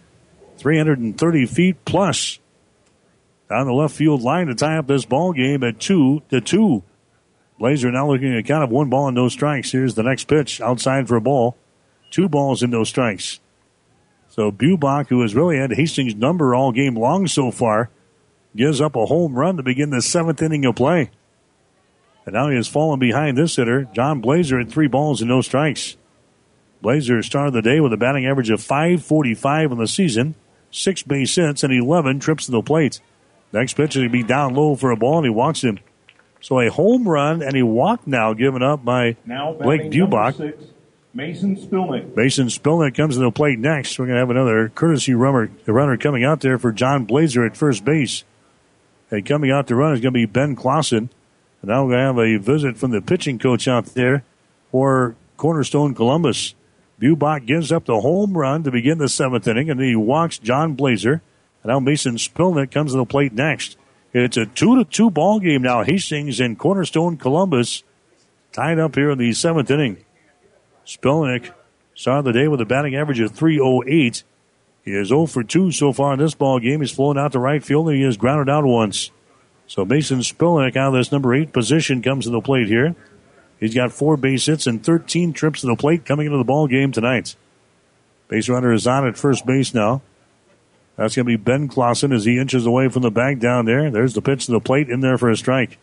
330 feet plus. Down the left field line to tie up this ball game at 2-2. Blazer now looking at a count of 1 ball and no strikes. Here's the next pitch outside for a ball. 2 balls and no strikes. So Bubach, who has really had Hastings' number all game long so far, gives up a home run to begin the 7th inning of play. And now he has fallen behind this hitter, John Blazer, at 3 balls and no strikes. Blazer started the day with a batting average of .545 in the season, 6 base hits, and 11 trips to the plate. Next pitch is going to be down low for a ball, and he walks him. So a home run and a walk now given up by Blake Bubach. 6, Mason Spilnick. Mason Spilnick comes to the plate next. We're going to have another courtesy runner coming out there for John Blazer at first base. And coming out to run is going to be Ben Clausen. And now we're going to have a visit from the pitching coach out there for Cornerstone Columbus. Bubach gives up the home run to begin the 7th inning, and then he walks John Blazer. And now Mason Spilnick comes to the plate next. It's a 2-2 ball game now. Hastings and Cornerstone Columbus tied up here in the 7th inning. Spilnick started the day with a batting average of .308. He is 0 for 2 so far in this ball game. He's flown out to right field, and he has grounded out once. So Mason Spilnick out of this number 8 position comes to the plate here. He's got 4 base hits and 13 trips to the plate coming into the ball game tonight. Base runner is on at first base now. That's going to be Ben Clausen as he inches away from the bag down there. There's the pitch to the plate in there for a strike.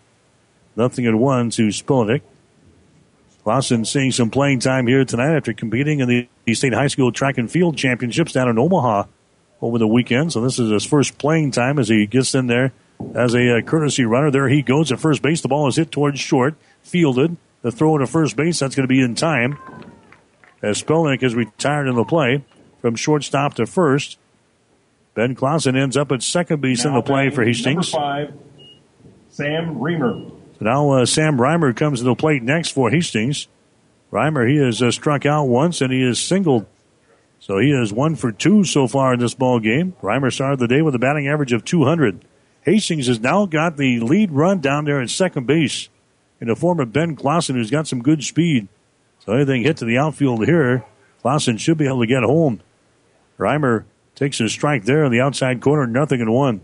0-1 to Spilnick. Clausen seeing some playing time here tonight after competing in the State High School Track and Field Championships down in Omaha over the weekend. So this is his first playing time as he gets in there as a courtesy runner. There he goes at first base. The ball is hit towards short, fielded. The throw to first base, that's going to be in time. As Spilnick is retired in the play from shortstop to first. Ben Clausen ends up at second base in the play for Hastings. Number 5, Sam Reimer. So now Sam Reimer comes to the plate next for Hastings. Reimer, he has struck out once and he is singled. So he is 1 for 2 so far in this ball game. Reimer started the day with a batting average of .200. Hastings has now got the lead run down there at second base in the form of Ben Clausen, who's got some good speed. So anything hit to the outfield here, Clausen should be able to get home. Reimer takes a strike there in the outside corner, 0-1.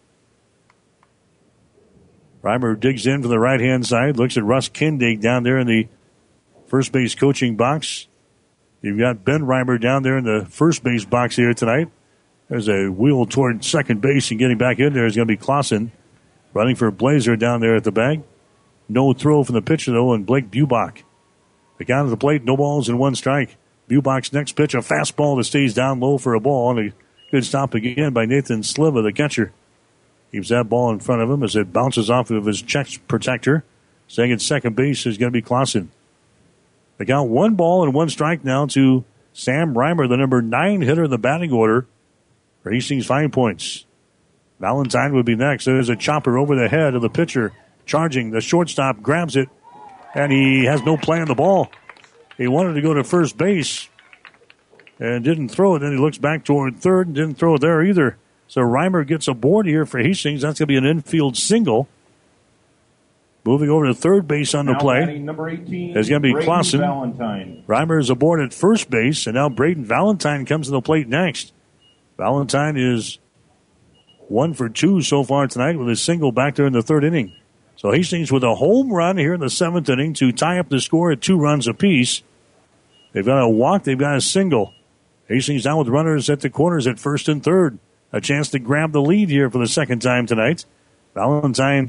Reimer digs in from the right-hand side, looks at Russ Kindig down there in the first base coaching box. You've got Ben Reimer down there in the first base box here tonight. There's a wheel toward second base, and getting back in there is going to be Clausen running for Blazer down there at the bag. No throw from the pitcher, though, and Blake Bubach. The count of the plate, no balls and 1 strike. Bubach's next pitch, a fastball that stays down low for a ball, and a good stop again by Nathan Sliva, the catcher. Keeps that ball in front of him as it bounces off of his chest protector. Staying at second base is going to be Clausen. They count 1 ball and 1 strike now to Sam Reimer, the number 9 hitter in the batting order for Hastings Fine Points. Valentine would be next. There's a chopper over the head of the pitcher. Charging, the shortstop grabs it, and he has no play on the ball. He wanted to go to first base and didn't throw it. Then he looks back toward third and didn't throw it there either. So Reimer gets aboard here for Hastings. That's going to be an infield single. Moving over to third base on the play. Number 18 is going to be Clausen. Valentine. Reimer is aboard at first base, and now Braden Valentine comes to the plate next. Valentine is 1 for 2 so far tonight with a single back there in the 3rd inning. So Hastings with a home run here in the 7th inning to tie up the score at 2 runs apiece. They've got a walk, they've got a single. Hastings now with runners at the corners at first and third. A chance to grab the lead here for the second time tonight. Valentine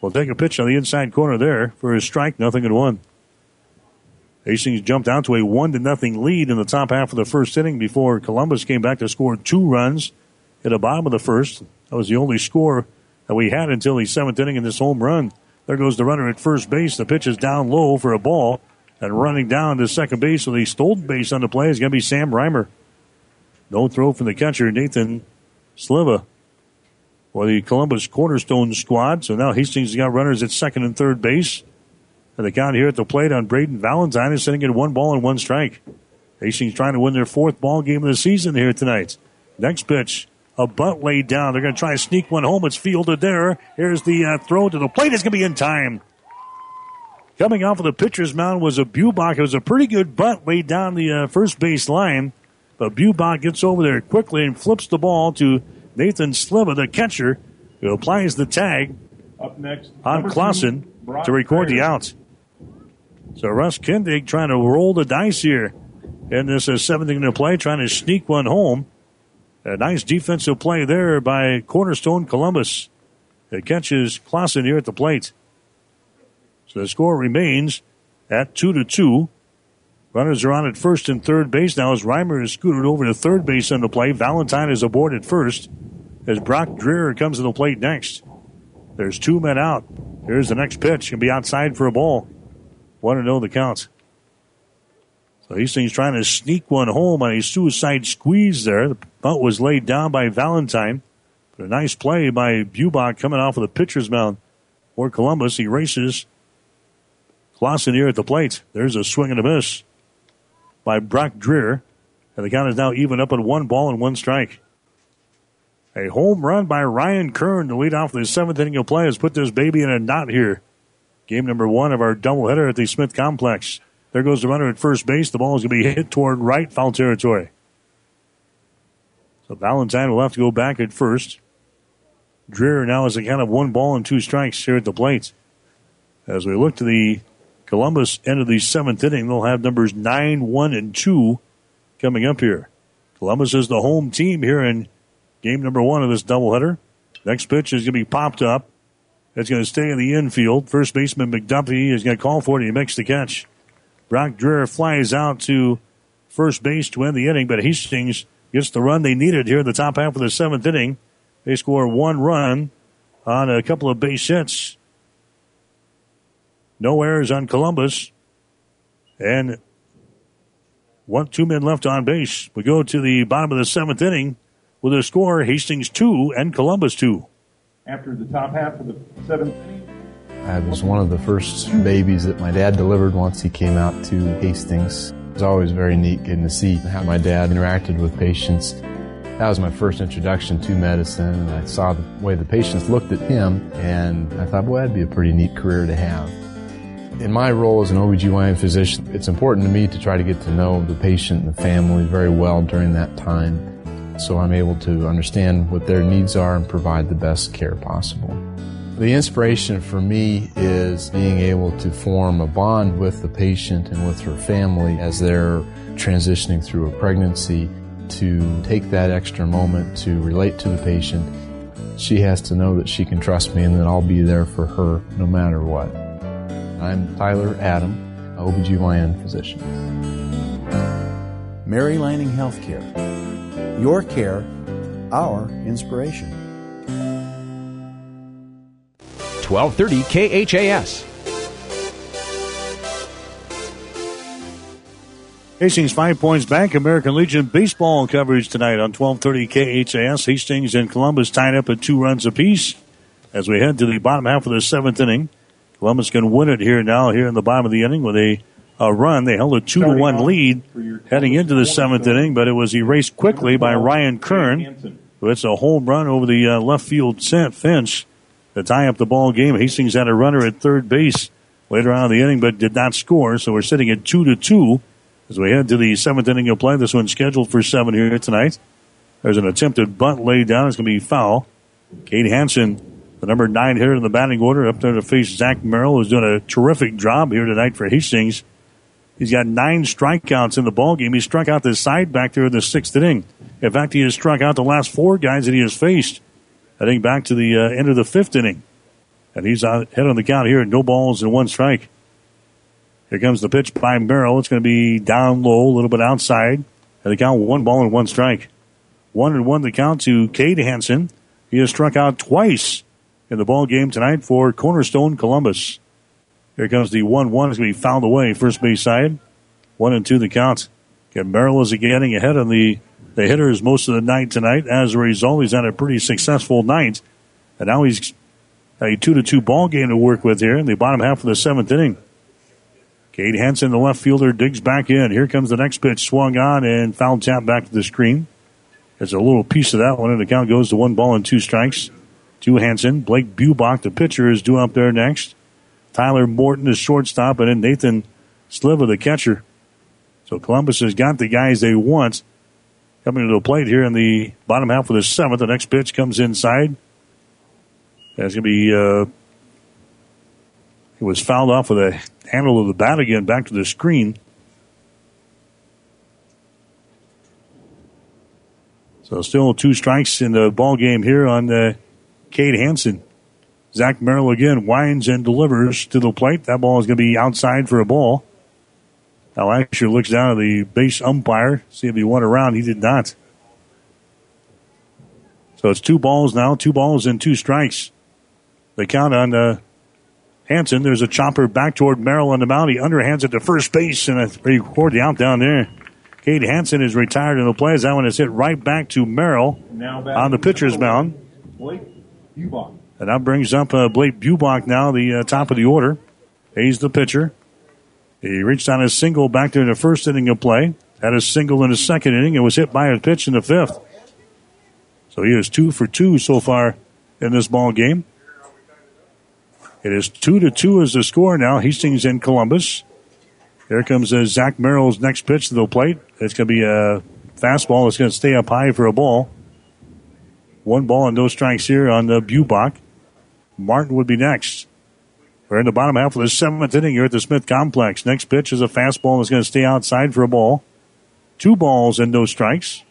will take a pitch on the inside corner there for a strike, 0-1. Hastings jumped out to a 1-0 lead in the top half of the first inning before Columbus came back to score 2 runs at the bottom of the first. That was the only score that we had until the 7th inning in this home run. There goes the runner at first base. The pitch is down low for a ball. And running down to second base with a stolen base on the play is going to be Sam Reimer. No throw from the catcher, Nathan Sliva, for the Columbus Cornerstone squad. So now Hastings has got runners at second and third base. And the count here at the plate on Braden Valentine is sitting at 1-1 strike. Hastings trying to win their 4th ball game of the season here tonight. Next pitch, a bunt laid down. They're going to try to sneak one home. It's fielded there. Here's the throw to the plate. It's going to be in time. Coming off of the pitcher's mound was a Bubach. It was a pretty good bunt laid down the first base line. But Bubach gets over there quickly and flips the ball to Nathan Sliva, the catcher, who applies the tag up next on Clausen to record the out. So Russ Kindig trying to roll the dice here in this 7th inning of play, trying to sneak one home. A nice defensive play there by Cornerstone Columbus. It catches Clausen here at the plate. So the score remains at 2-2. Runners are on at first and third base now as Reimer is scooted over to third base on the play. Valentine is aboard at first as Brock Dreher comes to the plate next. There's 2 men out. Here's the next pitch. Can be outside for a ball. 1-0 the count. So Hastings trying to sneak one home on a suicide squeeze there. The bunt was laid down by Valentine. But a nice play by Bubach coming off of the pitcher's mound for Columbus. He races Clausen here at the plate. There's a swing and a miss by Brock Dreher. And the count is now even up at 1-1 strike. A home run by Ryan Kern to lead off the 7th inning of play has put this baby in a knot here. Game number 1 of our doubleheader at the Smith Complex. There goes the runner at first base. The ball is going to be hit toward right foul territory. So Valentine will have to go back at first. Dreher now is a count of 1-2 strikes here at the plate. As we look to the Columbus end of the 7th inning, they'll have numbers 9, 1, and 2 coming up here. Columbus is the home team here in game number 1 of this doubleheader. Next pitch is going to be popped up. It's going to stay in the infield. First baseman McDuffie is going to call for it. He makes the catch. Brock Dreher flies out to first base to end the inning, but Hastings gets the run they needed here in the top half of the 7th inning. They score 1 run on a couple of base hits. No errors on Columbus. And 2 men left on base. We go to the bottom of the 7th inning with a score, Hastings 2 and Columbus 2. After the top half of the 7th inning. I was one of the first babies that my dad delivered once he came out to Hastings. It was always very neat getting to see how my dad interacted with patients. That was my first introduction to medicine, and I saw the way the patients looked at him, and I thought, boy, that'd be a pretty neat career to have. In my role as an OBGYN physician, it's important to me to try to get to know the patient and the family very well during that time, so I'm able to understand what their needs are and provide the best care possible. The inspiration for me is being able to form a bond with the patient and with her family as they're transitioning through a pregnancy, to take that extra moment to relate to the patient. She has to know that she can trust me and that I'll be there for her no matter what. I'm Tyler Adam, OBGYN physician. Mary Lanning Healthcare. Your care, our inspiration. 1230 KHAS. Hastings 5 points back. American Legion baseball coverage tonight on 1230 KHAS. Hastings and Columbus tied up at 2 runs apiece as we head to the bottom half of the 7th inning. Columbus can win it here now, here in the bottom of the inning with a run. They held a 2-1 lead heading into the 7th inning, but it was erased quickly by Ryan Kern, who hits a home run over the left field fence to tie up the ball game. Hastings had a runner at third base later on in the inning, but did not score, so we're sitting at 2-2 as we head to the 7th inning of play. This one's scheduled for 7 here tonight. There's an attempted bunt laid down. It's going to be foul. Cade Hansen, the number 9 hitter in the batting order, up there to face Zach Merrill, who's doing a terrific job here tonight for Hastings. He's got 9 strikeouts in the ballgame. He struck out the side back there in the 6th inning. In fact, he has struck out the last 4 guys that he has faced, heading back to the end of the 5th inning. And he's ahead on the count here. No balls and one strike. Here comes the pitch by Merrill. It's going to be down low, a little bit outside. And the count 1 ball and 1 strike. 1-1 the count to Cade Hansen. He has struck out twice in the ball game tonight for Cornerstone Columbus. Here comes the 1-1. It's going to be fouled away, first base side. 1-2 the count. And Merrill is getting ahead of the hitters most of the night tonight. As a result, he's had a pretty successful night. And now he's a 2-2 ball game to work with here in the bottom half of the 7th inning. Cade Hansen, the left fielder, digs back in. Here comes the next pitch, swung on and foul tap back to the screen. There's a little piece of that one, and the count goes to 1 ball and 2 strikes to Hansen. Blake Bubach, the pitcher, is due up there next. Tyler Morton, the shortstop, and then Nathan Sliva, the catcher. So Columbus has got the guys they want coming to the plate here in the bottom half of the 7th. The next pitch comes inside. That's going to be, it was fouled off with a handle of the bat again, back to the screen. So still 2 strikes in the ball game here on Cade Hansen. Zach Merrill again winds and delivers to the plate. That ball is going to be outside for a ball. Now Asher looks down at the base umpire, see if he went around. He did not. So it's 2 balls now, 2 balls and 2 strikes. The count on Hansen. There's a chopper back toward Merrill on the mound. He underhands it to first base and record the out down there. Cade Hansen is retired in the play as that one is hit right back to Merrill on the pitcher's mound. Blake Bubach. And that brings up Blake Bubach now, the top of the order. He's the pitcher. He reached on his single back there in the first inning of play. Had a single in the second inning and was hit by a pitch in the 5th. So he is 2 for 2 so far in this ball game. It is 2-2 as the score now. Hastings and Columbus. Here comes Zach Merrill's next pitch to the plate. It's going to be a fastball. It's going to stay up high for a ball. 1 ball and no strikes here on Bubach. Martin would be next. We're in the bottom half of the 7th inning here at the Smith Complex. Next pitch is a fastball that's going to stay outside for a ball. 2 balls and no strikes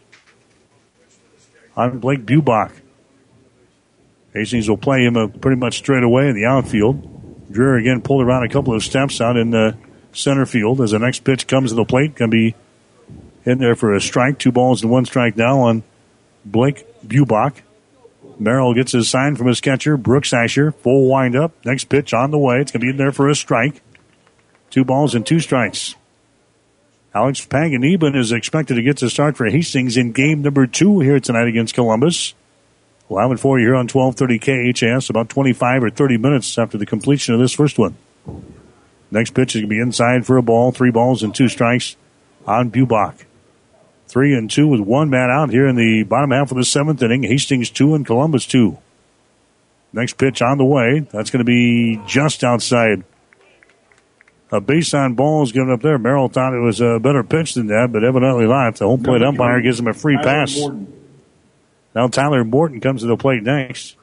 on Blake Bubach. Hastings will play him pretty much straight away in the outfield. Dreher again pulled around a couple of steps out in the center field as the next pitch comes to the plate. Going to be in there for a strike. 2 balls and 1 strike now on Blake Bubach. Merrill gets his sign from his catcher, Brooks Asher. Full windup. Next pitch on the way. It's going to be in there for a strike. 2 balls and 2 strikes. Alex Panganiban is expected to get to start for Hastings in game number 2 here tonight against Columbus. We'll have it for you here on 1230 KHAS about 25 or 30 minutes after the completion of this first one. Next pitch is going to be inside for a ball. 3 balls and 2 strikes on Bubach. 3-2 with 1 man out here in the bottom half of the 7th inning. Hastings 2 and Columbus 2. Next pitch on the way. That's going to be just outside. A base on ball is given up there. Merrill thought it was a better pitch than that, but evidently not. The home plate umpire gives him a free pass. Now Tyler Morton comes to the plate next.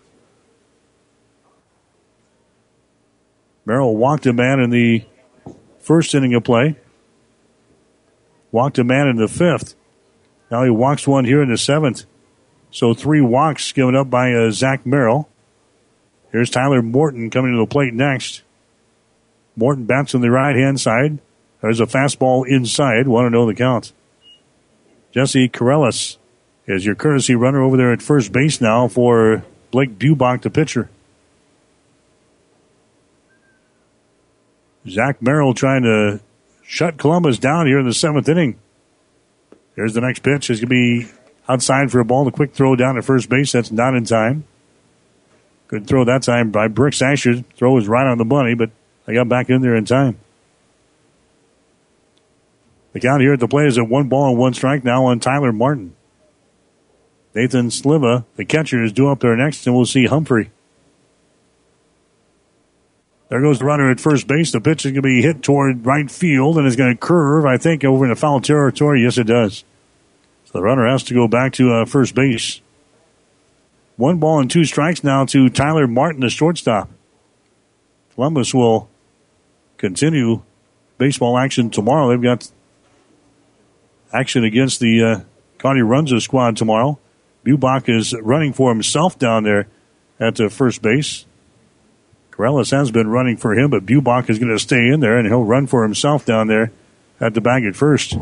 Merrill walked a man in the first inning of play. Walked a man in the 5th. Now he walks one here in the 7th. So 3 walks given up by Zach Merrill. Here's Tyler Morton coming to the plate next. Morton bats on the right-hand side. There's a fastball inside. 1-0 the count. Jesse Corellis is your courtesy runner over there at first base now for Blake Bubach, the pitcher. Zach Merrill trying to shut Columbus down here in the 7th inning. Here's the next pitch. It's going to be outside for a ball. The quick throw down at first base. That's not in time. Good throw that time by Brooks Asher. Throw was right on the money, but they got back in there in time. The count here at the plate is at 1 ball and 1 strike now on Tyler Martin. Nathan Sliva, the catcher, is due up there next, and we'll see Humphrey. There goes the runner at first base. The pitch is going to be hit toward right field, and it's going to curve, I think, over into foul territory. Yes, it does. So the runner has to go back to first base. 1 ball and 2 strikes now to Tyler Martin, the shortstop. Columbus will continue baseball action tomorrow. They've got action against the Connie Runza squad tomorrow. Bubach is running for himself down there at first base. Corrales has been running for him, but Bubach is going to stay in there, and he'll run for himself down there at the bag at first.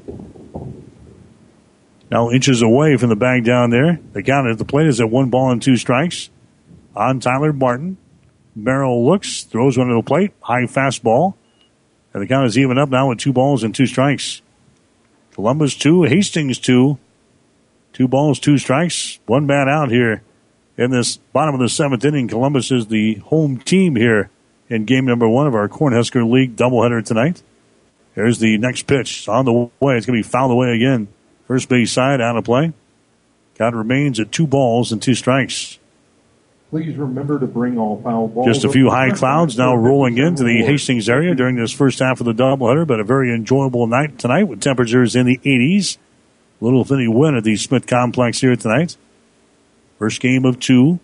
Now inches away from the bag down there. The count at the plate is at 1 ball and 2 strikes. On Tyler Martin. Merrill looks, throws one to the plate. High fastball. And the count is even up now with 2 balls and 2 strikes. Columbus 2, Hastings 2. 2 balls, 2 strikes. 1 man out here in this bottom of the 7th inning. Columbus is the home team here in game number 1 of our Cornhusker League doubleheader tonight. Here's the next pitch. It's on the way. It's going to be fouled away again. First base side out of play. Count remains at 2 balls and 2 strikes. Please remember to bring all foul balls. Just a few high clouds now rolling into the Hastings area during this first half of the doubleheader, but a very enjoyable night tonight with temperatures in the 80s. Little Finney win at the Smith Complex here tonight. First game of 2.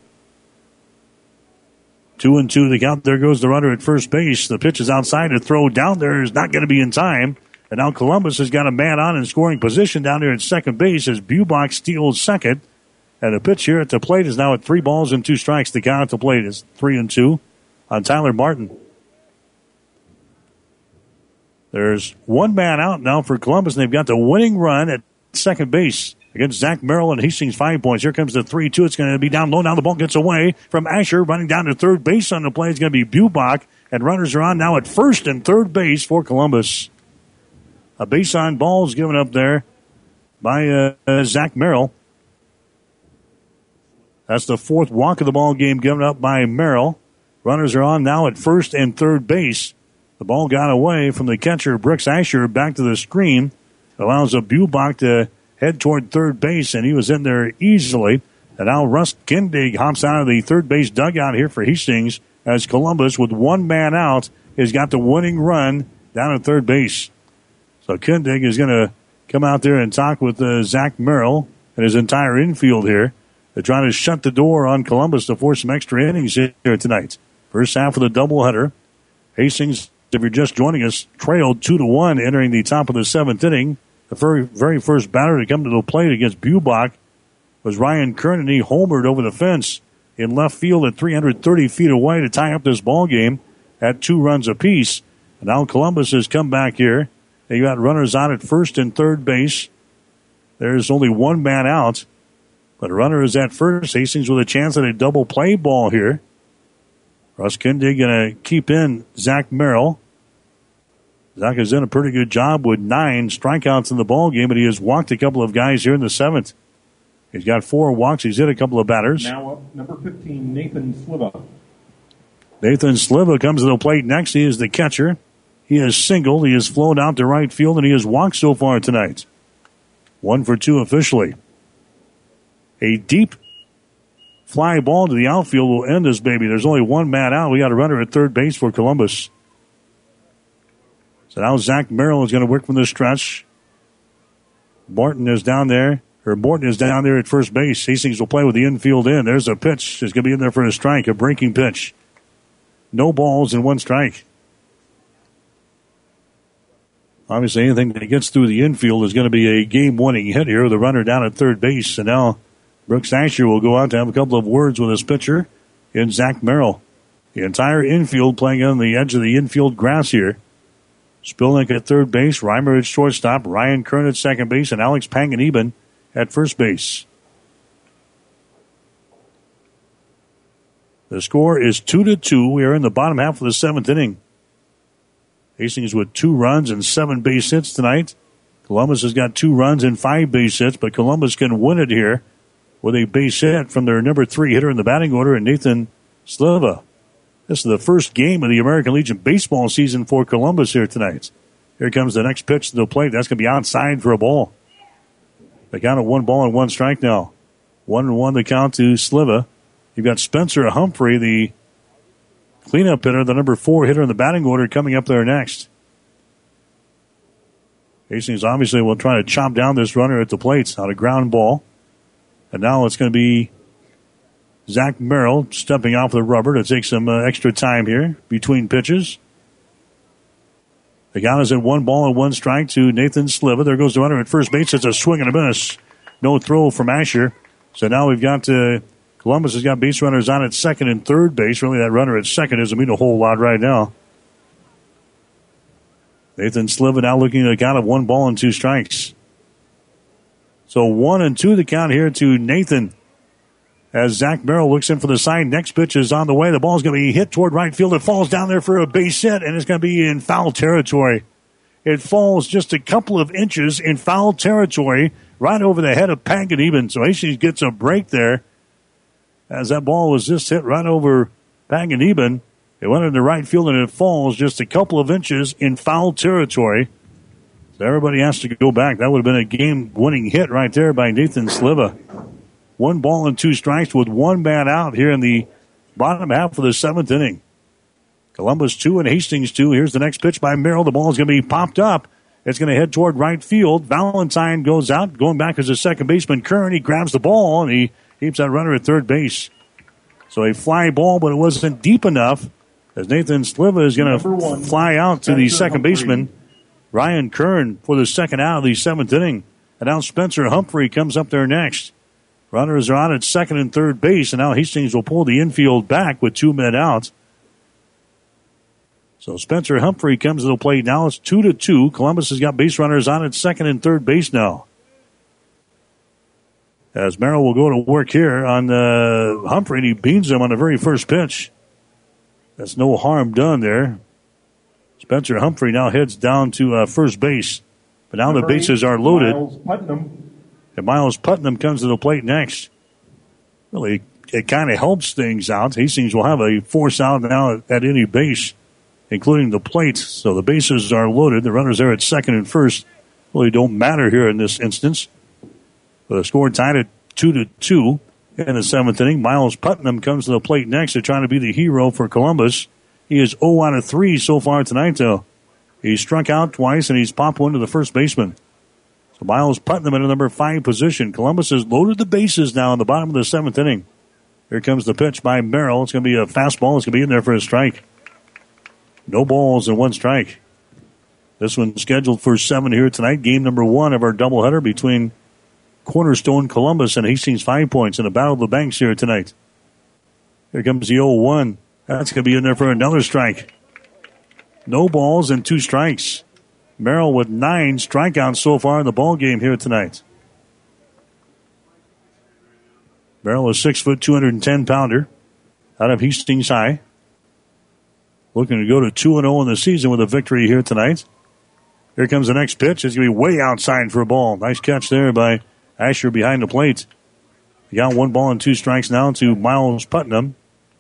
2-2 the count. There goes the runner at first base. The pitch is outside. To throw down there is not going to be in time. And now Columbus has got a man on in scoring position down there at second base as Bubach steals second. And the pitch here at the plate is now at 3 balls and 2 strikes. The count at the plate is 3-2 on Tyler Martin. There's 1 man out now for Columbus, and they've got the winning run at second base against Zach Merrill and Hastings 5 points. Here comes the 3-2. It's going to be down low. Now the ball gets away from Asher. Running down to third base on the play is going to be Bubach. And runners are on now at first and third base for Columbus. A base on ball is given up there by Zach Merrill. That's the 4th walk of the ball game given up by Merrill. Runners are on now at first and third base. The ball got away from the catcher, Brooks Asher, back to the screen. Allows a Bubach to head toward third base, and he was in there easily. And now Russ Kindig hops out of the third base dugout here for Hastings as Columbus, with 1 man out, has got the winning run down at third base. So Kindig is going to come out there and talk with Zach Merrill and his entire infield here. They're trying to shut the door on Columbus to force some extra innings here tonight. First half of the doubleheader. Hastings, if you're just joining us, trailed 2-1 entering the top of the 7th inning. The very first batter to come to the plate against Bubach was Ryan Kern, and he homered over the fence in left field at 330 feet away to tie up this ball game at 2 runs apiece. And now Columbus has come back here. They got runners on at first and third base. There's only 1 man out, but a runner is at first. Hastings with a chance at a double play ball here. Russ Kindig going to keep in Zach Merrill. Zach has done a pretty good job with 9 strikeouts in the ball game, but he has walked a couple of guys here in the 7th. He's got 4 walks. He's hit a couple of batters. Now up number 15, Nathan Sliva. Nathan Sliva comes to the plate next. He is the catcher. He has singled. He has flown out to right field, and he has walked so far tonight. 1 for 2 officially. A deep fly ball to the outfield will end this baby. There's only 1 man out. We got a runner at third base for Columbus. So now Zach Merrill is going to work from the stretch. Morton is down there at first base. Hastings will play with the infield in. There's a pitch. It's going to be in there for a strike, a breaking pitch. No balls and 1 strike. Obviously, anything that gets through the infield is going to be a game-winning hit here with a runner down at third base. And now Brooks Asher will go out to have a couple of words with his pitcher in Zach Merrill. The entire infield playing on the edge of the infield grass here. Spilnick at third base, Reimer at shortstop, Ryan Kern at second base, and Alex Panganiban at first base. The score is 2-2. We are in the bottom half of the 7th inning. Hastings with 2 runs and 7 base hits tonight. Columbus has got 2 runs and 5 base hits, but Columbus can win it here with a base hit from their number 3 hitter in the batting order, and Nathan Sliva. This is the first game of the American Legion baseball season for Columbus here tonight. Here comes the next pitch to the plate. That's going to be outside for a ball. They count at 1 ball and 1 strike now. 1-1 the count to Sliva. You've got Spencer Humphrey, the cleanup hitter, the number 4 hitter in the batting order, coming up there next. Hastings obviously will try to chop down this runner at the plate on a ground ball. And now it's going to be Zach Merrill stepping off the rubber to take some extra time here between pitches. The count is at 1 ball and 1 strike to Nathan Sliva. There goes the runner at first base. It's a swing and a miss. No throw from Asher. So now we've got Columbus has got base runners on at second and third base. Really, that runner at second doesn't mean a whole lot right now. Nathan Sliva now looking at a count of 1 ball and 2 strikes. So 1-2 the count here to Nathan. As Zach Merrill looks in for the sign. Next pitch is on the way. The ball's going to be hit toward right field. It falls down there for a base hit, and it's going to be in foul territory. It falls just a couple of inches in foul territory right over the head of Panganiban. So Hastings gets a break there as that ball was just hit right over Panganiban. It went into right field, and it falls just a couple of inches in foul territory. So everybody has to go back. That would have been a game-winning hit right there by Nathan Sliva. 1 ball and 2 strikes with 1 man out here in the bottom half of the 7th inning. Columbus 2 and Hastings 2. Here's the next pitch by Merrill. The ball is going to be popped up. It's going to head toward right field. Valentine goes out. Going back as a second baseman. Kern, he grabs the ball, and he keeps that runner at third base. So a fly ball, but it wasn't deep enough as Nathan Sliva is going to fly out to the second baseman, Ryan Kern, for the second out of the 7th inning. And now Spencer Humphrey comes up there next. Runners are on at second and third base, and now Hastings will pull the infield back with 2 men out. So Spencer Humphrey comes to the plate now. It's 2-2. Columbus has got base runners on at second and third base now. As Merrill will go to work here on Humphrey, and he beans him on the very first pitch. That's no harm done there. Spencer Humphrey now heads down to first base. But now the bases are loaded. And Miles Putnam comes to the plate next. Really, it kind of helps things out. Hastings will have a force out now at any base, including the plate. So the bases are loaded. The runners there at second and first really don't matter here in this instance. The score tied at 2-2 in the 7th inning. Miles Putnam comes to the plate next. They're trying to be the hero for Columbus. He is 0 out of 3 so far tonight, though. He's struck out twice, and he's popped one to the first baseman. So Miles Putnam in the number 5 position. Columbus has loaded the bases now in the bottom of the 7th inning. Here comes the pitch by Merrill. It's going to be a fastball. It's going to be in there for a strike. No balls and 1 strike. This one's scheduled for 7 here tonight. Game number 1 of our doubleheader between Cornerstone Columbus and Hastings 5 Points in a battle of the banks here tonight. Here comes the 0-1. That's going to be in there for another strike. No balls and 2 strikes. Merrill with 9 strikeouts so far in the ball game here tonight. Merrill is 6 foot, 210-pounder out of Hastings High. Looking to go to 2-0 in the season with a victory here tonight. Here comes the next pitch. It's going to be way outside for a ball. Nice catch there by Asher behind the plate. He got 1 ball and 2 strikes now to Miles Putnam.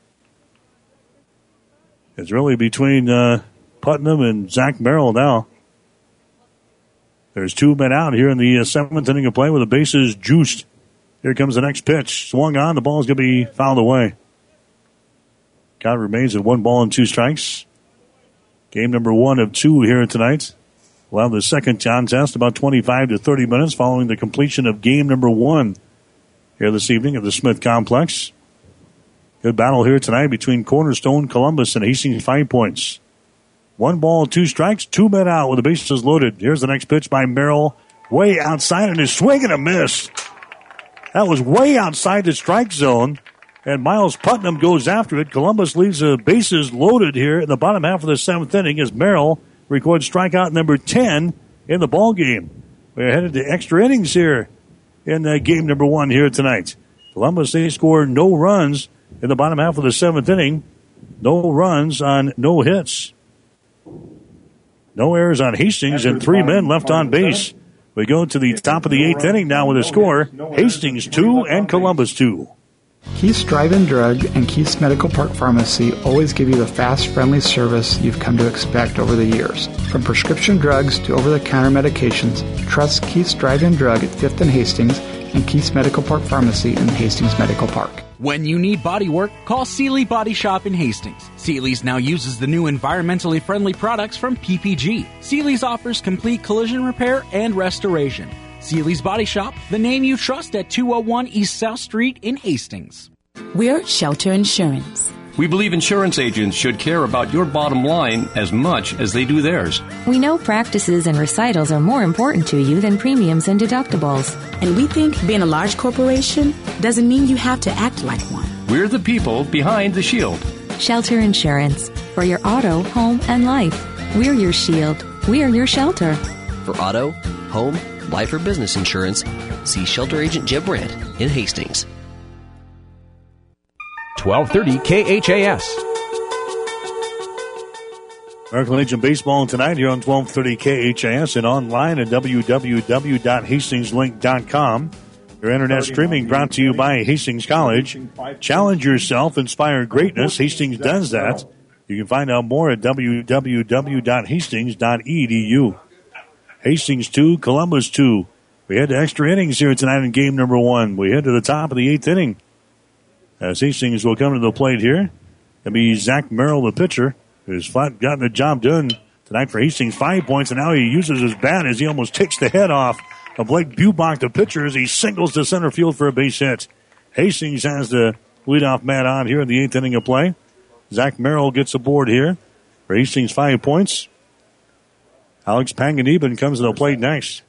It's really between Putnam and Zach Merrill now. There's 2 men out here in the 7th inning of play with the bases juiced. Here comes the next pitch. Swung on. The ball is going to be fouled away. Count remains at 1 ball and 2 strikes. Game number 1 of 2 here tonight. We'll have the second contest about 25 to 30 minutes following the completion of game number 1 here this evening at the Smith Complex. Good battle here tonight between Cornerstone Columbus and Hastings 5 Points. 1 ball, 2 strikes, 2 men out with the bases loaded. Here's the next pitch by Merrill. Way outside, and his swing and a miss. That was way outside the strike zone, and Miles Putnam goes after it. Columbus leaves the bases loaded here in the bottom half of the 7th inning as Merrill records strikeout number 10 in the ball game. We're headed to extra innings here in game number 1 here tonight. Columbus, they score no runs in the bottom half of the 7th inning. No runs on no hits. No errors on Hastings and 3 men left on base. We go to the top of the 8th inning now with a score. Hastings 2 and Columbus 2. Keith's Drive-In Drug and Keith's Medical Park Pharmacy always give you the fast, friendly service you've come to expect over the years. From prescription drugs to over-the-counter medications, trust Keith's Drive-In Drug at 5th and Hastings and Keith's Medical Park Pharmacy in Hastings Medical Park. When you need body work, call Seeley Body Shop in Hastings. Seeley's now uses the new environmentally friendly products from PPG. Seeley's offers complete collision repair and restoration. Seeley's Body Shop, the name you trust at 201 East South Street in Hastings. We're Shelter Insurance. We believe insurance agents should care about your bottom line as much as they do theirs. We know practices and recitals are more important to you than premiums and deductibles. And we think being a large corporation doesn't mean you have to act like one. We're the people behind the Shield. Shelter Insurance. For your auto, home, and life. We're your shield. We're your shelter. For auto, home, life, or business insurance, see Shelter Agent Jeb Brandt in Hastings. 1230 KHAS. American Legion Baseball tonight here on 1230 KHAS and online at www.hastingslink.com. Your internet streaming brought to you by Hastings College. Challenge yourself, inspire greatness. Hastings does that. You can find out more at www.hastings.edu. Hastings 2, Columbus 2. We head to extra innings here tonight in game number 1. We head to the top of the 8th inning. As Hastings will come to the plate here. It'll be Zach Merrill, the pitcher, who's gotten the job done tonight for Hastings. 5 points, and now he uses his bat as he almost takes the head off of Blake Bubach, the pitcher, as he singles to center field for a base hit. Hastings has the leadoff man on here in the 8th inning of play. Zach Merrill gets aboard here for Hastings. 5 points. Alex Panganiban comes to the plate next.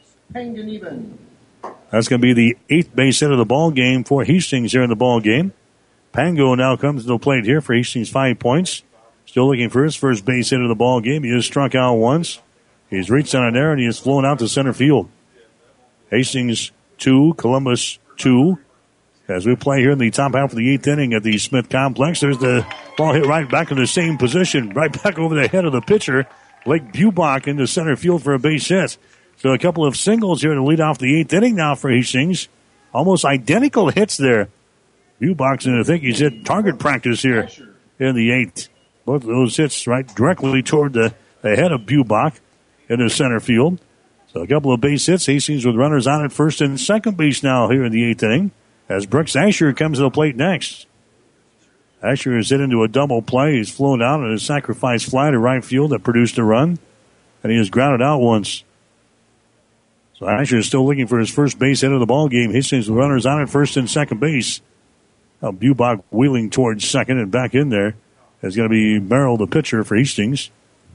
That's going to be the 8th base hit of the ball game for Hastings here in the ball game. Pango now comes to the plate here for Hastings. 5 points. Still looking for his first base hit of the ball game. He has struck out once. He's reached on an error and he has flown out to center field. Hastings 2, Columbus 2. As we play here in the top half of the 8th inning at the Smith Complex, there's the ball hit right back in the same position, right back over the head of the pitcher, Blake Bubach, into center field for a base hit. So a couple of singles here to lead off the 8th inning now for Hastings. Almost identical hits there. Bubach's, and I think he's at target practice here in the 8th. Both of those hits right directly toward the head of Bubach into center field. So a couple of base hits. Hastings with runners on at first and second base now here in the 8th inning. As Brooks Asher comes to the plate next. Asher is hit into a double play. He's flown out on a sacrifice fly to right field that produced a run. And he is grounded out once. So Asher is still looking for his first base hit of the ball game. Hastings with runners on at first and second base. Now Bubach wheeling towards second and back in there. It's going to be Merrill, the pitcher for Hastings.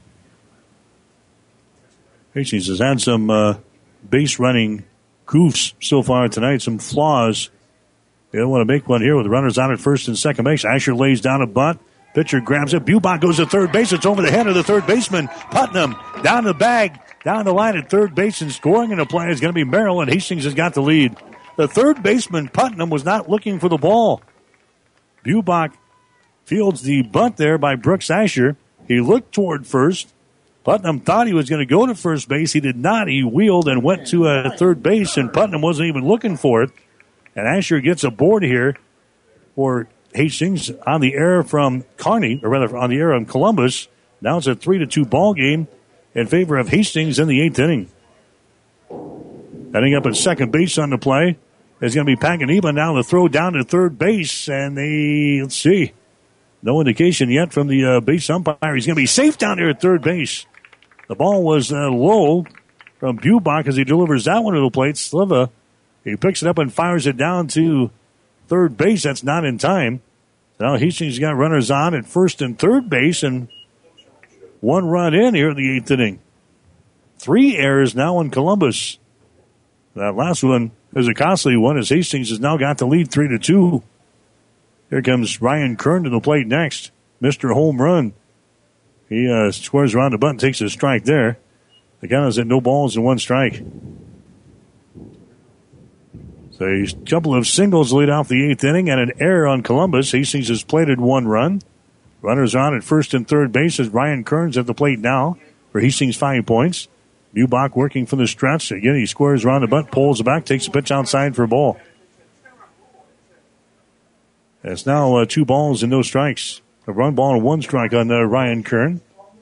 Hastings has had some base running goofs so far tonight, some flaws. They don't want to make one here with runners on at first and second base. Asher lays down a bunt. Pitcher grabs it. Bubach goes to third base. It's over the head of the third baseman. Putnam down the bag, down the line at third base, and scoring in the play is going to be Merrill, and Hastings has got the lead. The third baseman, Putnam, was not looking for the ball. Bubach fields the bunt there by Brooks Asher. He looked toward first. Putnam thought he was going to go to first base. He did not. He wheeled and went to third base, and Putnam wasn't even looking for it. And Asher gets aboard here for Hastings on the error from Kearney, or rather on the error of Columbus. Now it's a 3-2 ball game in favor of Hastings in the 8th inning. Heading up at second base on the play is going to be Panganiban. Now the throw down to third base, and let's see, no indication yet from the base umpire. He's going to be safe down there at third base. The ball was low from Bubach as he delivers that one to the plate. Sliva, he picks it up and fires it down to third base. That's not in time. Now Hastings got runners on at first and third base, and one run in here in the 8th inning. 3 errors now in Columbus. That last one is a costly one as Hastings has now got the lead 3-2. Here comes Ryan Kern to the plate next. Mr. Home Run. He squares around the bunt, takes a strike there. The count is at no balls and 1 strike. So a couple of singles lead off the 8th inning and an error on Columbus. Hastings has plated 1 run. Runners on at first and third base as Ryan Kern's at the plate now for Hastings 5 points. Bubach working from the stretch. Again, he squares around the butt, pulls it back, takes a pitch outside for a ball. It's now 2 balls and no strikes. A run ball and 1 strike on Ryan Kern.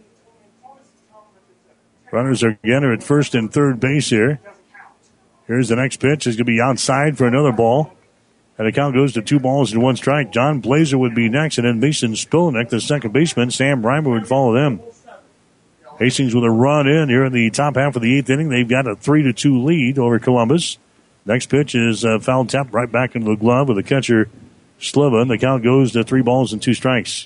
Runners are again at first and third base here. Here's the next pitch. It's going to be outside for another ball. And the count goes to 2 balls and 1 strike. John Blazer would be next, and then Mason Spilnick, the second baseman. Sam Reimer would follow them. Hastings with a run in here in the top half of the 8th inning. They've got a 3-2 lead over Columbus. Next pitch is foul tap right back into the glove with the catcher Sliva, and the count goes to 3-2 strikes.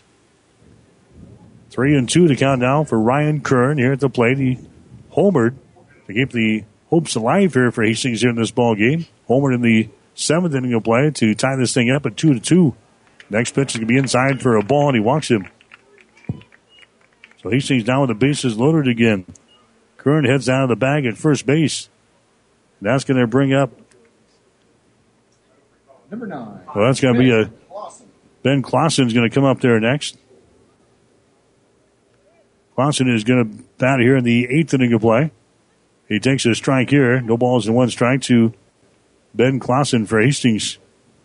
3-2 to count now for Ryan Kern here at the plate. He homered to keep the hopes alive here for Hastings here in this ball game. Homered in the 7th inning of play to tie this thing up at 2-2. Next pitch is going to be inside for a ball, and he walks him. So Hastings down with the bases loaded again. Kern heads out of the bag at first base. That's going to bring up number 9. Well, that's going to be Ben Clausen's going to come up there next. Clausen is going to bat here in the 8th inning of play. He takes a strike here. No balls and 1 strike to Ben Clausen for Hastings.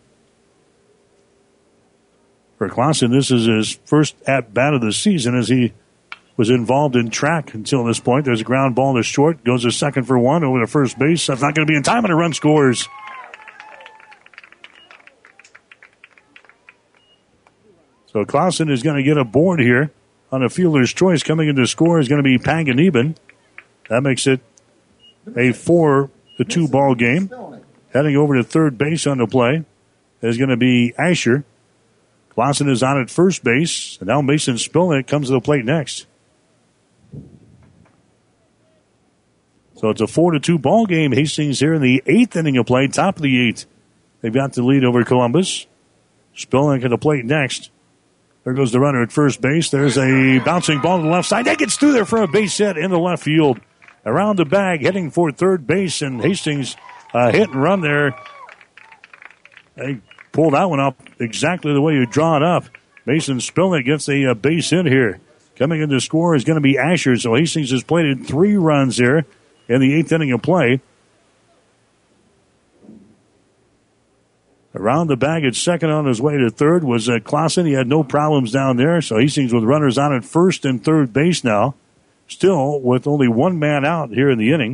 For Clausen, this is his first at-bat of the season as he was involved in track until this point. There's a ground ball to short. Goes to second for 1 over to first base. That's not going to be in time, and a run scores. So Clausen is going to get a board here on a fielder's choice. Coming in to score is going to be Panganiban. That makes it a 4-2 ball game. Heading over to third base on the play is going to be Asher. Clausen is on at first base, and now Mason Spillnick comes to the plate next. So it's a 4-2 ball game. Hastings here in the 8th inning of play, top of the 8th. They've got the lead over Columbus. Spillnick at the plate next. There goes the runner at first base. There's a bouncing ball to the left side. That gets through there for a base hit in the left field. Around the bag, heading for third base, and Hastings hit and run there. They pulled that one up exactly the way you draw it up. Mason Spillnick gets a base hit here. Coming in to score is going to be Asher. So Hastings has plated 3 runs here in the 8th inning of play. Around the bag at second on his way to third was Clausen. He had no problems down there. So Hastings with runners on at first and third base now. Still with only 1 man out here in the inning.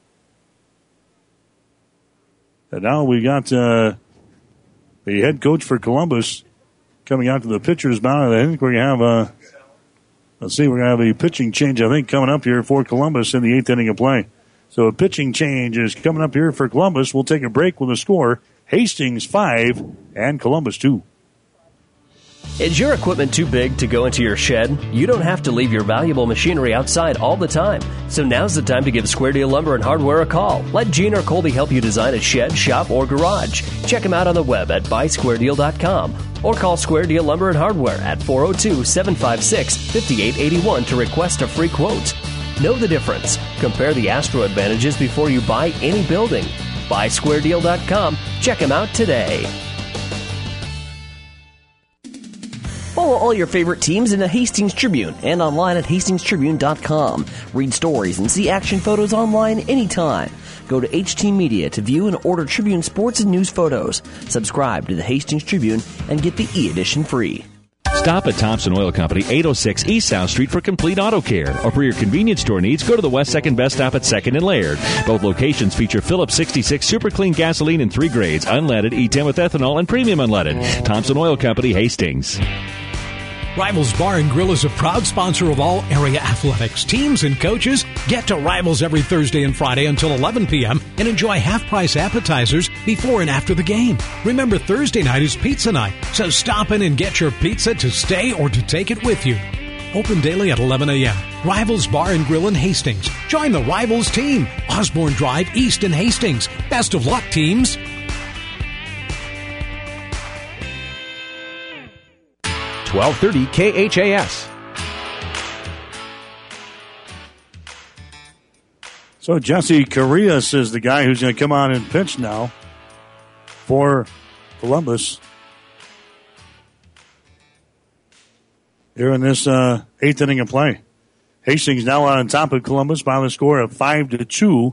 And now we got the head coach for Columbus coming out to the pitcher's mound. I think we're going to have we're going to have a pitching change, I think, coming up here for Columbus in the 8th inning of play. So a pitching change is coming up here for Columbus. We'll take a break with a score. Hastings 5 and Columbus 2. Is your equipment too big to go into your shed? You don't have to leave your valuable machinery outside all the time. So now's the time to give Square Deal Lumber and Hardware a call. Let Gene or Colby help you design a shed, shop, or garage. Check them out on the web at buysquaredeal.com or call Square Deal Lumber and Hardware at 402-756-5881 to request a free quote. Know the difference. Compare the Astro advantages before you buy any building. BuySquareDeal.com. Check them out today. Follow all your favorite teams in the Hastings Tribune and online at hastingstribune.com. Read stories and see action photos online anytime. Go to HT Media to view and order Tribune sports and news photos. Subscribe to the Hastings Tribune and get the e-edition free. Stop at Thompson Oil Company, 806 East South Street for complete auto care. Or for your convenience store needs, go to the West 2nd Best Stop at 2nd and Laird. Both locations feature Phillips 66 Super Clean gasoline in 3 grades, unleaded, E10 with ethanol, and premium unleaded. Thompson Oil Company, Hastings. Rivals Bar and Grill is a proud sponsor of all area athletics. Teams and coaches get to Rivals every Thursday and Friday until 11 p.m. and enjoy half-price appetizers before and after the game. Remember, Thursday night is pizza night, so stop in and get your pizza to stay or to take it with you. Open daily at 11 a.m. Rivals Bar and Grill in Hastings. Join the Rivals team. Osborne Drive East in Hastings. Best of luck, teams. 1230 KHAS. So Jesse Carrillas is the guy who's going to come on and pitch now for Columbus here in this 8th inning of play. Hastings now on top of Columbus by the score of 5-2.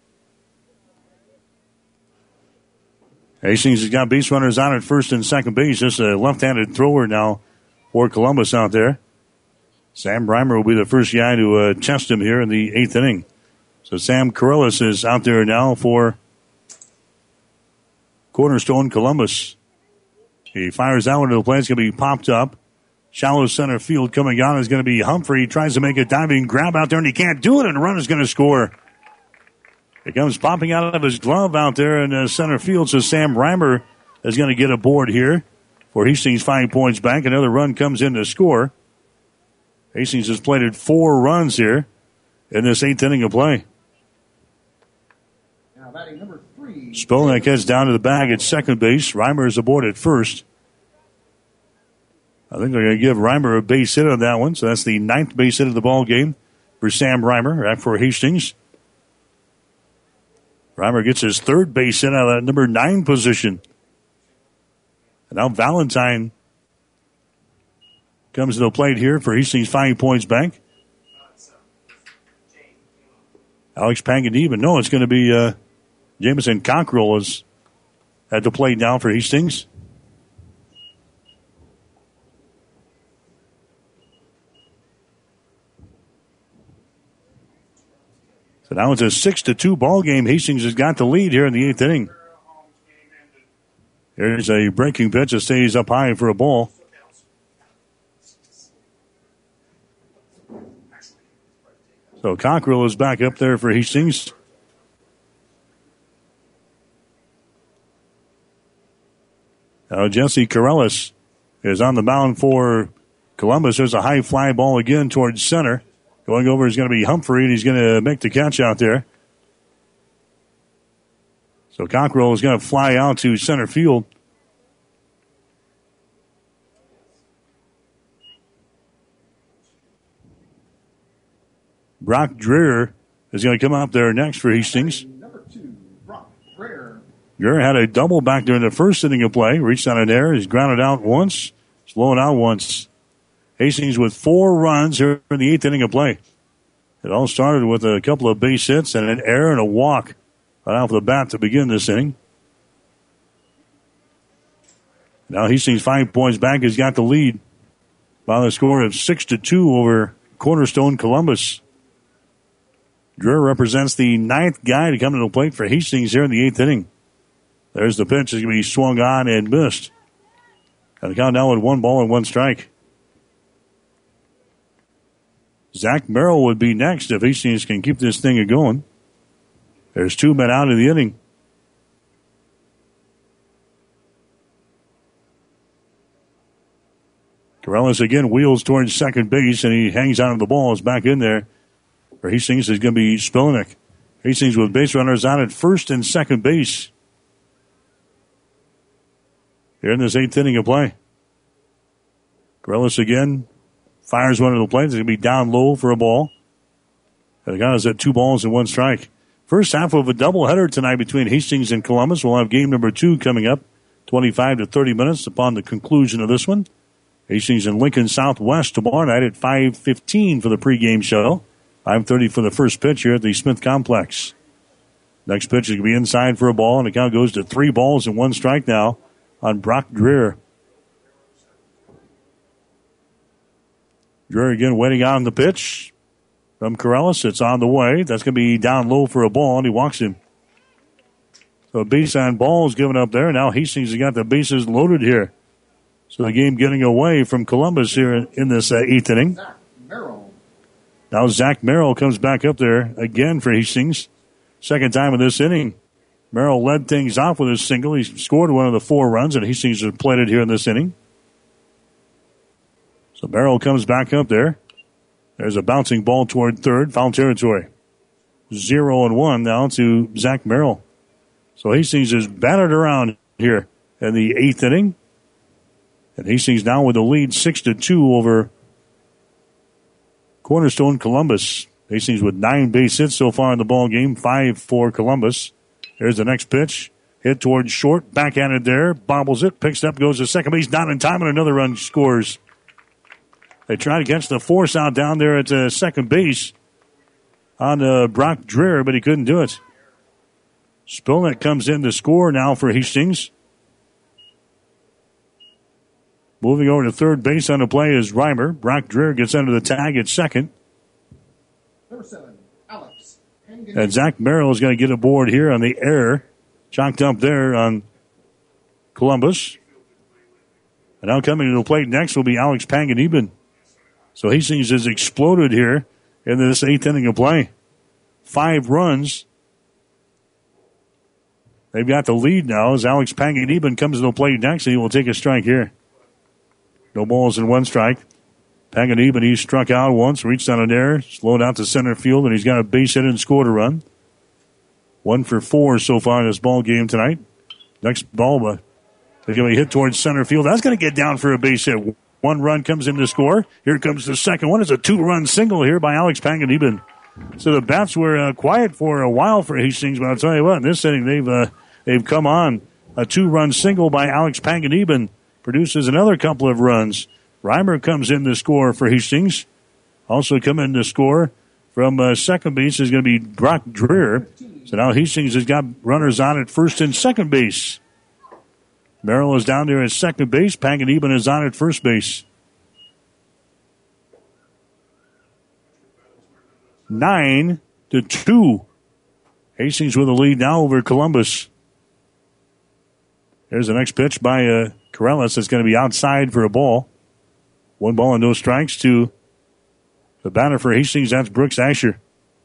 Hastings has got base runners on at first and second base. Just a left-handed thrower now for Columbus out there. Sam Breimer will be the first guy to test him here in the 8th inning. So Sam Carrillas is out there now for Cornerstone Columbus. He fires out into the play. It's going to be popped up. Shallow center field coming on is going to be Humphrey. He tries to make a diving grab out there, and he can't do it, and the run is going to score. It comes popping out of his glove out there in center field, so Sam Reimer is going to get aboard here for Hastings 5 Points Bank. Another run comes in to score. Hastings has plated 4 runs here in this 8th inning of play. Now batting number 3. Spilnick heads down to the bag at second base. Reimer is aboard at first. I think they're going to give Reimer a base hit on that one. So that's the 9th base hit of the ball game for Sam Reimer, back for Hastings. Reimer gets his 3rd base hit out of that number 9 position. And now Valentine comes to the plate here for Hastings 5 Points Bank. Alex Panganiban. No, it's going to be Jameson Cockrell is at the plate now for Hastings. So now it's a 6-2 ball game. Hastings has got the lead here in the 8th inning. Here's a breaking pitch that stays up high for a ball. So Cockrell is back up there for Hastings. Now Jesse Corellis is on the mound for Columbus. There's a high fly ball again towards center. Going over is going to be Humphrey, and he's going to make the catch out there. So Cockrell is going to fly out to center field. Brock Dreher is going to come out there next for Hastings. Number 2, Brock Dreher. Dreher had a double back during the first inning of play. Reached on an error. He's grounded out once. Slowed out once. Hastings with 4 runs here in the 8th inning of play. It all started with a couple of base hits and an error and a walk right off the bat to begin this inning. Now Hastings 5 Points Bank has got the lead by the score of 6-2 over Cornerstone Columbus. Dreher represents the 9th guy to come to the plate for Hastings here in the 8th inning. There's the pitch. It's going to be swung on and missed. And the count now with 1 ball and 1 strike. Zach Merrill would be next if Hastings can keep this thing going. There's 2 men out of the inning. Corellis again wheels towards second base, and he hangs on to the ball. Is back in there. For Hastings is going to be Spilnick. Hastings with base runners out at first and second base. Here in this 8th inning of play. Corellis again fires one to the plate. It's going to be down low for a ball. And the guy is at 2 balls and 1 strike. First half of a doubleheader tonight between Hastings and Columbus. We'll have game number 2 coming up 25 to 30 minutes upon the conclusion of this one. Hastings and Lincoln Southwest tomorrow night at 5:15 for the pregame show. 5:30 for the first pitch here at the Smith Complex. Next pitch is going to be inside for a ball, and the count goes to 3 balls and 1 strike now on Brock Dreher. Dreher again waiting on the pitch from Corellis. It's on the way. That's going to be down low for a ball, and he walks him. So a base on ball is given up there. Now Hastings has got the bases loaded here. So the game getting away from Columbus here in this 8th inning. Now Zach Merrill comes back up there again for Hastings. Second time in this inning. Merrill led things off with his single. He scored one of the 4 runs, and Hastings has plated here in this inning. So Merrill comes back up there. There's a bouncing ball toward third, foul territory. 0-1 now to Zach Merrill. So Hastings is battered around here in the 8th inning. And Hastings now with the lead 6-2 over Cornerstone Columbus. Hastings with 9 base hits so far in the ball game, 5 for Columbus. There's the next pitch. Hit towards short, backhanded there, bobbles it, picks it up, goes to second base, not in time, and another run scores. They try to catch the force out down there at second base on Brock Dreher, but he couldn't do it. Spilnick comes in to score now for Hastings. Moving over to third base on the play is Reimer. Brock Dreher gets under the tag at second. Number 7, Alex. And Zach Merrill is going to get aboard here on the error. Chalked up there on Columbus. And now coming to the plate next will be Alex Panganiban. So Hastings has exploded here in this 8th inning of play. 5 runs. They've got the lead now as Alex Panganiban comes to the plate next, and he will take a strike here. No balls and one strike. Paganeben, he struck out once, reached on an error, slowed out to center field, and he's got a base hit and scored a run. 1 for 4 so far in this ball game tonight. Next ball, they're going to hit towards center field. That's going to get down for a base hit. 1 run comes in to score. Here comes the second one. It's a 2-run single here by Alex Paganeben. So the bats were quiet for a while for Hastings, but I'll tell you what, in this inning they've come on. A 2-run single by Alex Paganeben produces another couple of runs. Reimer comes in to score for Hastings. Also come in to score from second base is going to be Brock Dreher. So now Hastings has got runners on at first and second base. Merrill is down there at second base. Paganeben is on at first base. 9-2. Hastings with a lead now over Columbus. There's the next pitch by Corrales. That's going to be outside for a ball. 1 ball and no strikes to the batter for Hastings. That's Brooks Asher.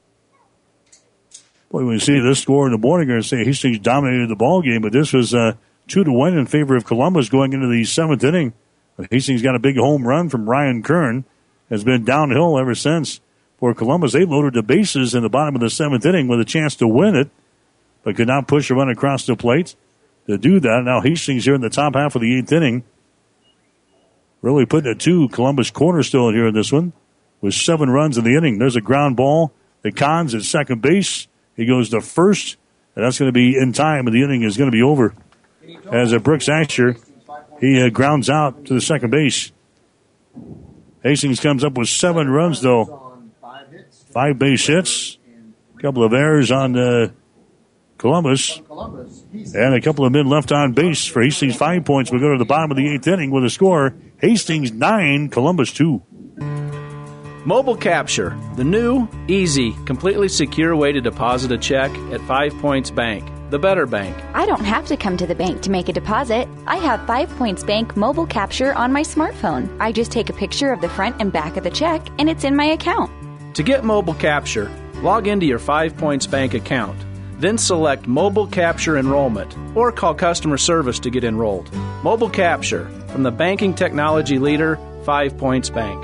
Boy, when you see this score in the morning, you're going to say Hastings dominated the ball game, but this was 2-1 in favor of Columbus going into the 7th inning. But Hastings got a big home run from Ryan Kern. Has been downhill ever since. For Columbus, they loaded the bases in the bottom of the 7th inning with a chance to win it, but could not push a run across the plate to do that. Now Hastings here in the top half of the 8th inning. Really putting it to Columbus cornerstone here in this one with 7 runs in the inning. There's a ground ball. The Cons at second base. He goes to first, and that's going to be in time, and the inning is going to be over. As Brooks Asher, he grounds out to the second base. Hastings comes up with 7 runs, though. 5 base hits, a couple of errors on Columbus, and a couple of men left on base for Hastings. 5 points. We go to the bottom of the 8th inning with a score. Hastings 9, Columbus 2. Mobile Capture, the new, easy, completely secure way to deposit a check at 5 Points Bank, the better bank. I don't have to come to the bank to make a deposit. I have 5 Points Bank Mobile Capture on my smartphone. I just take a picture of the front and back of the check, and it's in my account. To get Mobile Capture, log into your 5 Points Bank account. Then select Mobile Capture Enrollment or call customer service to get enrolled. Mobile Capture from the banking technology leader, 5 Points Bank.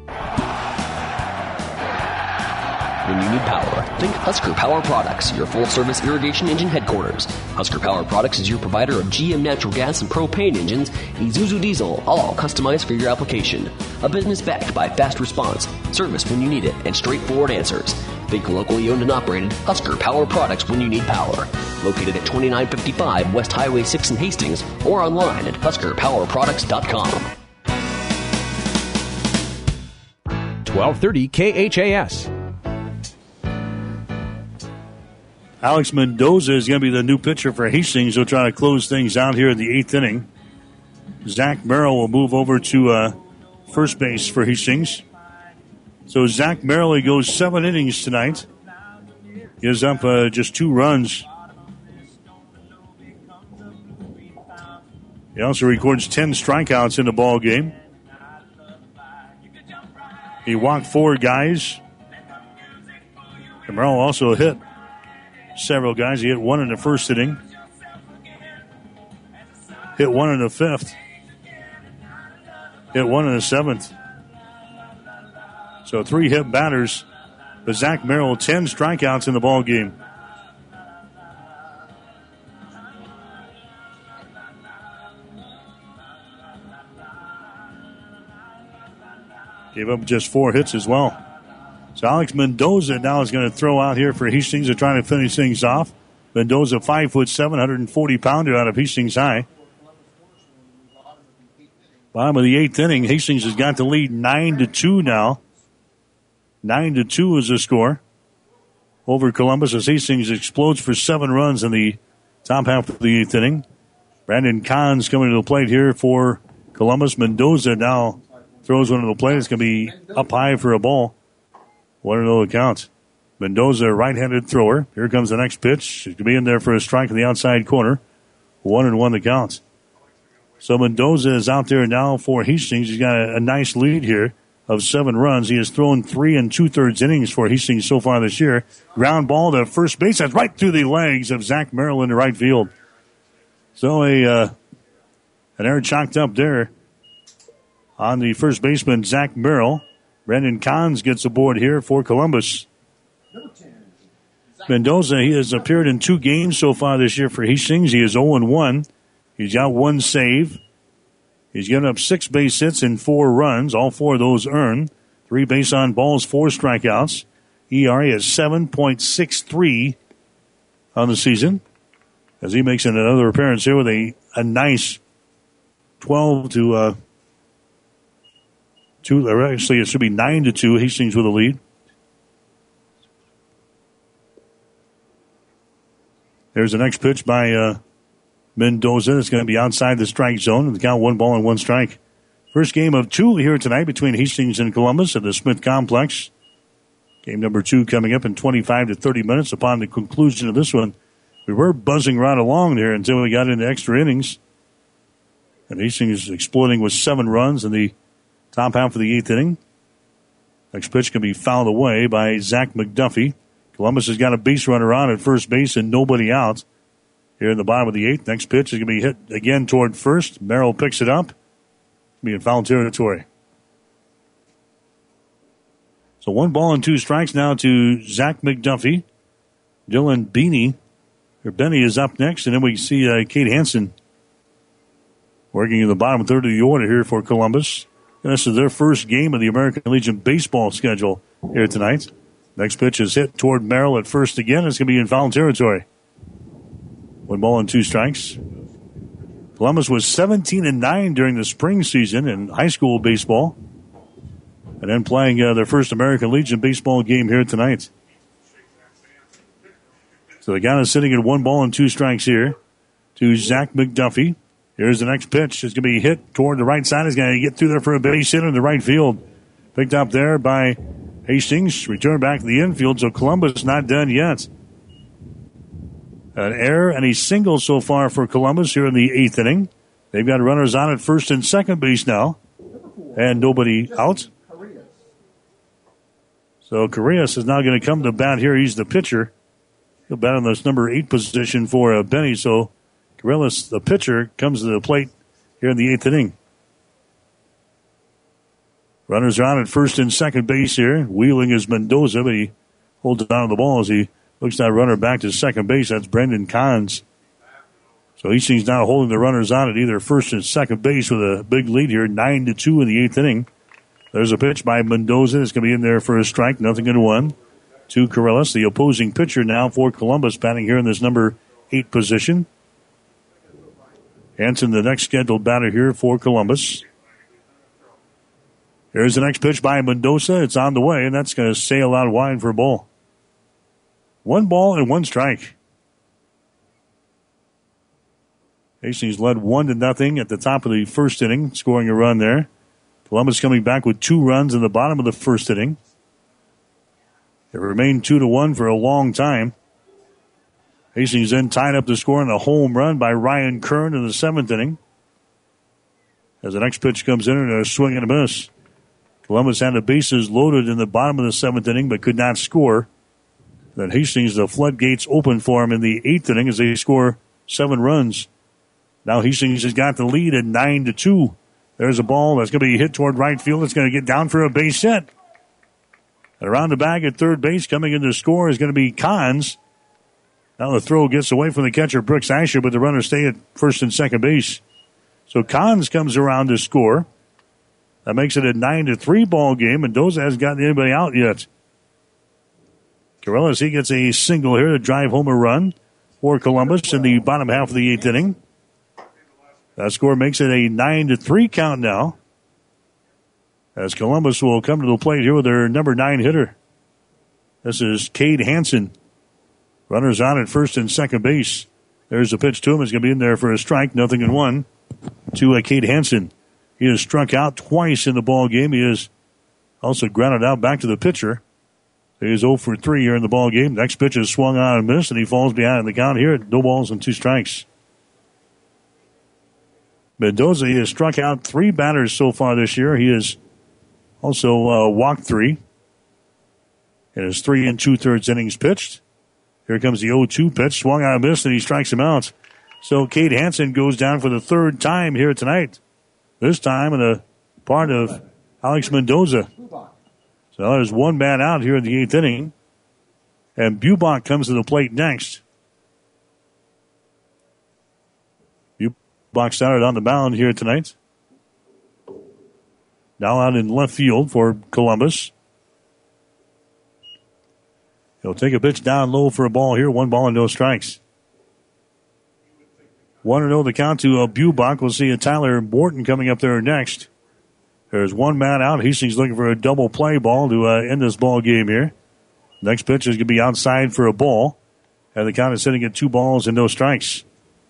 When you need power, think Husker Power Products, your full-service irrigation engine headquarters. Husker Power Products is your provider of GM natural gas and propane engines, Isuzu diesel, all customized for your application. A business backed by fast response, service when you need it, and straightforward answers. Think locally owned and operated Husker Power Products when you need power. Located at 2955 West Highway 6 in Hastings or online at huskerpowerproducts.com. 1230 KHAS. Alex Mendoza is going to be the new pitcher for Hastings. He'll try to close things out here in the 8th inning. Zach Merrill will move over to first base for Hastings. So Zach Merrill, he goes 7 innings tonight. Gives up just 2 runs. He also records 10 strikeouts in the ball game. He walked 4 guys. And Merrill also hit several guys. He hit 1 in the first inning. Hit 1 in the 5th. Hit 1 in the 7th. So 3 hit batters. But Zach Merrill, 10 strikeouts in the ball game. Gave up just 4 hits as well. So Alex Mendoza now is going to throw out here for Hastings. They're trying to finish things off. Mendoza, 5'7", 140-pounder out of Hastings High. Bottom of the 8th inning, Hastings has got the lead 9-2 now. 9-2 is the score over Columbus as Hastings explodes for 7 runs in the top half of the 8th inning. Brandon Cons coming to the plate here for Columbus. Mendoza now throws one to the plate. It's going to be up high for a ball. 1-0 count. Mendoza, right-handed thrower. Here comes the next pitch. It could be in there for a strike in the outside corner. 1-1 the count. So Mendoza is out there now for Hastings. He's got a nice lead here of 7 runs. He has thrown 3 2/3 innings for Hastings so far this year. Ground ball to first base. That's right through the legs of Zach Merrill in the right field. So an error chalked up there on the first baseman, Zach Merrill. Brendan Kahns gets aboard here for Columbus. Mendoza, he has appeared in 2 games so far this year for Hastings. He is 0-1. He's got 1 save. He's given up 6 base hits and 4 runs. All 4 of those earned. 3 base on balls, 4 strikeouts. ERA is 7.63 on the season. As he makes another appearance here with a nice 12-2. Actually, it should be 9-2. Hastings with a lead. There's the next pitch by Mendoza. It's going to be outside the strike zone. The count 1 ball and 1 strike. First game of 2 here tonight between Hastings and Columbus at the Smith Complex. Game number 2 coming up in 25 to 30 minutes. Upon the conclusion of this one, we were buzzing right along there until we got into extra innings. And Hastings exploding with 7 runs in the top half of the 8th inning. Next pitch can be fouled away by Zach McDuffie. Columbus has got a base runner on at first base and nobody out here in the bottom of the 8th. Next pitch is going to be hit again toward first. Merrill picks it up. Be in foul territory. So 1 ball and 2 strikes now to Zach McDuffie. Dylan Benny is up next, and then we see Cade Hansen working in the bottom third of the order here for Columbus. And this is their first game of the American Legion baseball schedule here tonight. Next pitch is hit toward Merrill at first again. It's going to be in foul territory. 1 ball and 2 strikes. Columbus was 17-9 during the spring season in high school baseball. And then playing their first American Legion baseball game here tonight. So the guy is sitting at 1 ball and 2 strikes here to Zach McDuffie. Here's the next pitch. It's going to be hit toward the right side. He's going to get through there for a base hit in the right field. Picked up there by Hastings. Returned back to the infield, so Columbus not done yet. An error and a single so far for Columbus here in the 8th inning. They've got runners on at first and second base now. And nobody out. So Correas is now going to come to bat here. He's the pitcher. He'll bat on this number 8 position for Benny. So Correas, the pitcher, comes to the plate here in the 8th inning. Runners are on at first and second base here. Wheeling is Mendoza, but he holds it on the ball as he looks that runner back to second base. That's Brendan Kahns. So Hastings now holding the runners on at either first and second base with a big lead here, 9-2 in the 8th inning. There's a pitch by Mendoza. It's going to be in there for a strike. 0-1 to Correas, the opposing pitcher now for Columbus, batting here in this number 8 position. Hansen, the next scheduled batter here for Columbus. Here's the next pitch by Mendoza. It's on the way, and that's going to sail out wide for a ball. 1 ball and 1 strike. Hastings led 1-0 at the top of the first inning, scoring a run there. Columbus coming back with 2 runs in the bottom of the first inning. It remained 2-1 for a long time. Hastings then tied up the score on a home run by Ryan Kern in the 7th inning. As the next pitch comes in, and a swing and a miss. Columbus had the bases loaded in the bottom of the 7th inning, but could not score. Then Hastings, the floodgates open for him in the 8th inning as they score 7 runs. Now Hastings has got the lead at 9-2. There's a ball that's going to be hit toward right field. It's going to get down for a base hit. And around the bag at third base, coming in to score is going to be Kahns. Now the throw gets away from the catcher, Brooks Asher, but the runners stay at first and second base. So Kahns comes around to score. That makes it a 9-3 ball game. Mendoza hasn't gotten anybody out yet. Correas, he gets a single here to drive home a run for Columbus in the bottom half of the 8th inning. That score makes it a 9-3 count now, as Columbus will come to the plate here with their number 9 hitter. This is Cade Hansen. Runners on at first and second base. There's a pitch to him. He's going to be in there for a strike. 0-1 to Cade Hansen. He has struck out twice in the ball game. He has also grounded out back to the pitcher. He is 0 for 3 here in the ball game. Next pitch is swung on and missed, and he falls behind in the count here at 0 balls and 2 strikes. Mendoza, he has struck out 3 batters so far this year. He has also walked 3 in his 3 2/3 innings pitched. Here comes the 0-2 pitch, swung on and missed, and he strikes him out. So Cade Hansen goes down for the 3rd time here tonight. This time in a part of Alex Mendoza. So there's one man out here in the 8th inning. And Bubach comes to the plate next. Bubach started on the mound here tonight. Now out in left field for Columbus. He'll take a pitch down low for a ball here. 1 ball and no strikes. 1-0 the count to Bubach. We'll see Tyler Morton coming up there next. There's one man out. Hastings looking for a double play ball to end this ball game here. Next pitch is going to be outside for a ball. And the count is sitting at 2 balls and no strikes.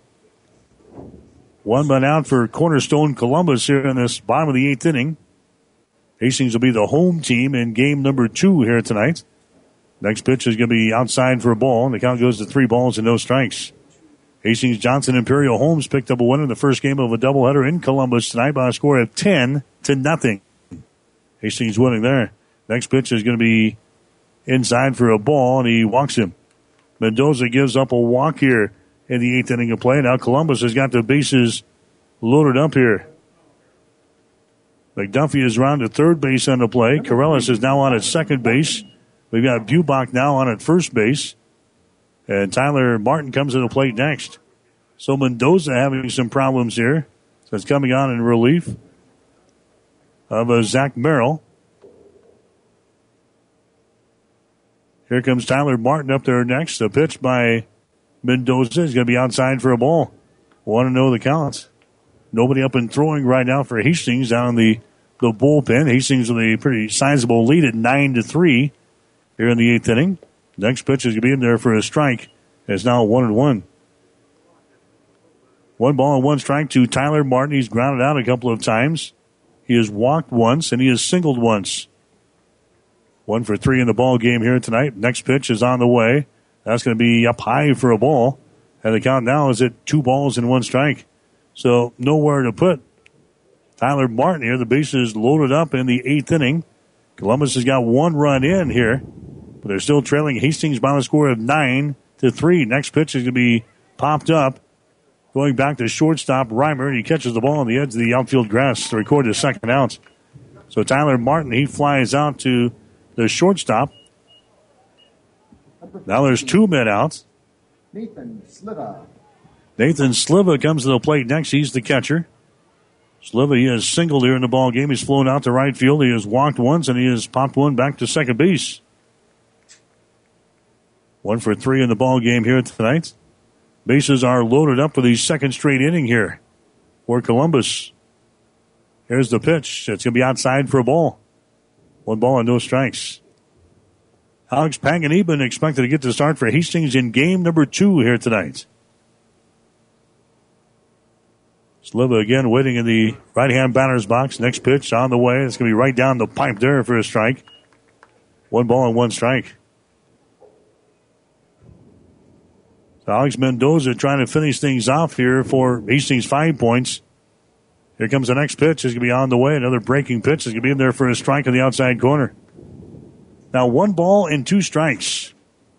1 man out for Cornerstone Columbus here in this bottom of the 8th inning. Hastings will be the home team in game number 2 here tonight. Next pitch is going to be outside for a ball. And the count goes to 3 balls and no strikes. Hastings Johnson Imperial Homes picked up a win in the first game of a doubleheader in Columbus tonight by a score of 10-0. Hastings winning there. Next pitch is going to be inside for a ball, and he walks him. Mendoza gives up a walk here in the 8th inning of play. Now Columbus has got the bases loaded up here. McDuffie is around to third base on the play. Corellis is now on at second base. We've got Bubach now on at first base. And Tyler Martin comes to the plate next. So Mendoza having some problems here. So it's coming on in relief of Zach Merrill. Here comes Tyler Martin up there next. The pitch by Mendoza is going to be outside for a ball. 1-0 the count. Nobody up and throwing right now for Hastings down in the bullpen. Hastings with a pretty sizable lead at 9-3 here in the 8th inning. Next pitch is going to be in there for a strike. It's now 1-1. 1 ball and 1 strike to Tyler Martin. He's grounded out a couple of times. He has walked once and he has singled once. 1 for 3 in the ball game here tonight. Next pitch is on the way. That's going to be up high for a ball. And the count now is at 2 balls and 1 strike. So nowhere to put Tyler Martin here. The bases loaded up in the 8th inning. Columbus has got 1 run in here. But they're still trailing Hastings by a score of 9-3. Next pitch is going to be popped up. Going back to shortstop Reimer, and he catches the ball on the edge of the outfield grass to record his second out. So Tyler Martin, he flies out to the shortstop. Now there's 2 men out. Nathan Sliva. Nathan Sliva comes to the plate next. He's the catcher. Sliva, he has singled here in the ball game. He's flown out to right field. He has walked once, and he has popped one back to second base. 1 for 3 in the ball game here tonight. Bases are loaded up for the second straight inning here for Columbus. Here's the pitch. It's going to be outside for a ball. 1 ball and no strikes. Alex Panganiban expected to get the start for Hastings in game number 2 here tonight. Sliva again waiting in the right-hand batter's box. Next pitch on the way. It's going to be right down the pipe there for a strike. 1 ball and 1 strike. So Alex Mendoza trying to finish things off here for Hastings 5 points. Here comes the next pitch. It's going to be on the way. Another breaking pitch is going to be in there for a strike in the outside corner. Now 1 ball and 2 strikes.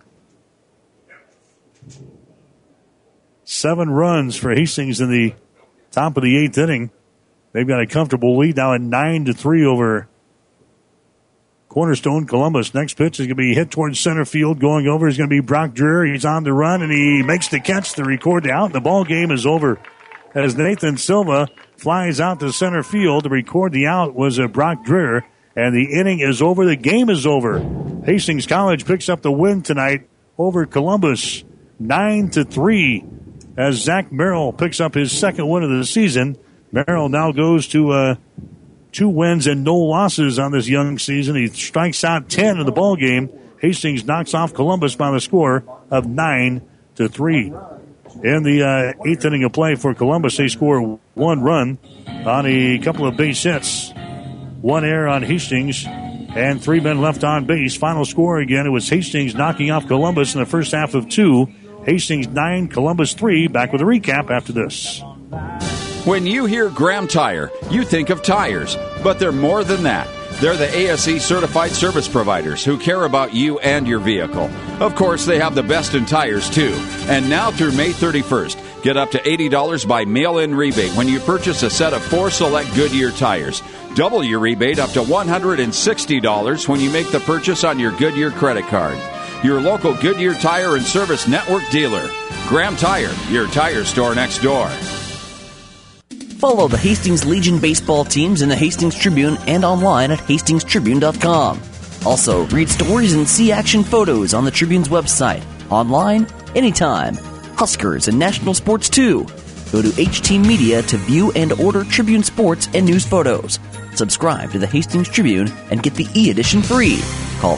7 runs for Hastings in the top of the 8th inning. They've got a comfortable lead now at 9-3 over Cornerstone Columbus. Next pitch is going to be hit towards center field. Going over is going to be Brock Dreher. He's on the run, and he makes the catch to record the out. The ball game is over as Nathan Silva flies out to center field to record the out. Was Brock Dreher, and the inning is over. The game is over. Hastings College picks up the win tonight over Columbus, 9-3, as Zach Merrill picks up his second win of the season. Merrill now goes to 2 wins and no losses on this young season. He strikes out 10 in the ball game. Hastings knocks off Columbus by the score of 9-3. In the 8th inning of play for Columbus, they score 1 run on a couple of base hits. 1 error on Hastings and 3 men left on base. Final score again, it was Hastings knocking off Columbus in the first half of 2. Hastings 9, Columbus 3. Back with a recap after this. When you hear Graham Tire, you think of tires, but they're more than that. They're the ASE certified service providers who care about you and your vehicle. Of course, they have the best in tires, too. And now through May 31st, Get up to $80 by mail-in rebate when you purchase a set of 4 select Goodyear tires. Double your rebate up to $160 when you make the purchase on your Goodyear credit card. Your local Goodyear Tire and Service Network dealer. Graham Tire, your tire store next door. Follow the Hastings Legion baseball teams in the Hastings Tribune and online at hastingstribune.com. Also, read stories and see action photos on the Tribune's website, online, anytime. Huskers and national sports too. Go to HT Media to view and order Tribune sports and news photos. Subscribe to the Hastings Tribune and get the e-edition free. Call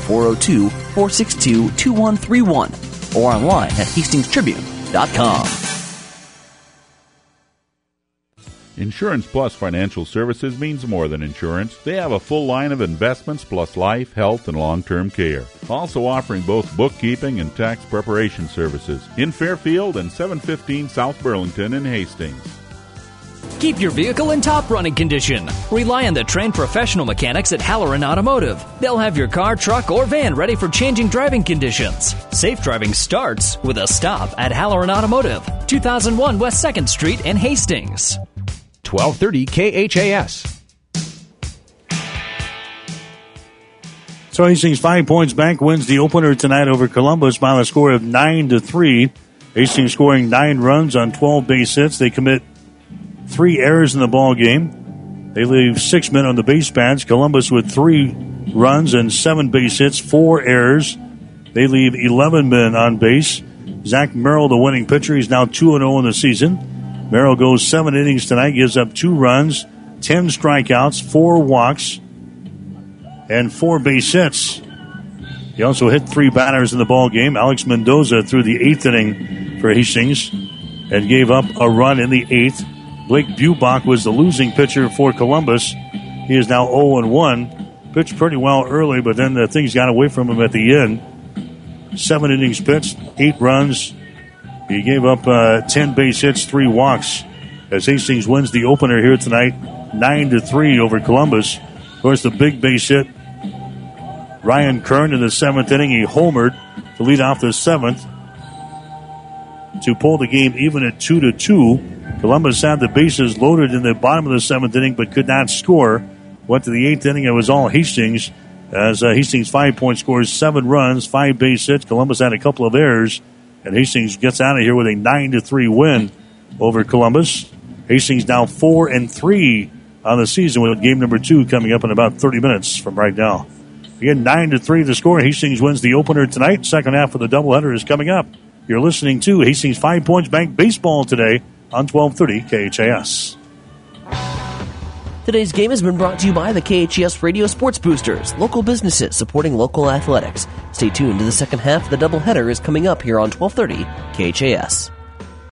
402-462-2131 or online at hastingstribune.com. Insurance Plus Financial Services means more than insurance. They have a full line of investments plus life, health, and long-term care. Also offering both bookkeeping and tax preparation services in Fairfield and 715 South Burlington in Hastings. Keep your vehicle in top running condition. Rely on the trained professional mechanics at Halloran Automotive. They'll have your car, truck, or van ready for changing driving conditions. Safe driving starts with a stop at Halloran Automotive, 2001 West 2nd Street in Hastings. 1230 KHAS. So Hastings 5 points back, wins the opener tonight over Columbus by a score of 9-3. Hastings scoring 9 runs on 12 base hits. They commit 3 errors in the ball game. They leave 6 men on the base pads. Columbus with 3 runs and 7 base hits, 4 errors. They leave 11 men on base. Zach Merrill, the winning pitcher, he's now 2-0 in the season. Merrill goes 7 innings tonight, gives up 2 runs, 10 strikeouts, 4 walks, and 4 base hits. He also hit 3 batters in the ball game. Alex Mendoza threw the 8th inning for Hastings and gave up a run in the 8th. Blake Bubach was the losing pitcher for Columbus. He is now 0-1. Pitched pretty well early, but then things got away from him at the end. 7 innings pitched, 8 runs. He gave up 10 base hits, 3 walks as Hastings wins the opener here tonight, 9-3 over Columbus. Of course, the big base hit, Ryan Kern in the 7th inning. He homered to lead off the 7th to pull the game even at 2-2. Columbus had the bases loaded in the bottom of the 7th inning but could not score. Went to the 8th inning. It was all Hastings as Hastings 5 point scores, 7 runs, 5 base hits. Columbus had a couple of errors. And Hastings gets out of here with a 9-3 win over Columbus. Hastings now 4-3 on the season with game number 2 coming up in about 30 minutes from right now. Again, 9-3 the score. Hastings wins the opener tonight. Second half of the doubleheader is coming up. You're listening to Hastings 5 Points Bank Baseball today on 1230 KHAS. Today's game has been brought to you by the KHES Radio Sports Boosters, local businesses supporting local athletics. Stay tuned to the second half. The doubleheader is coming up here on 1230 KHAS.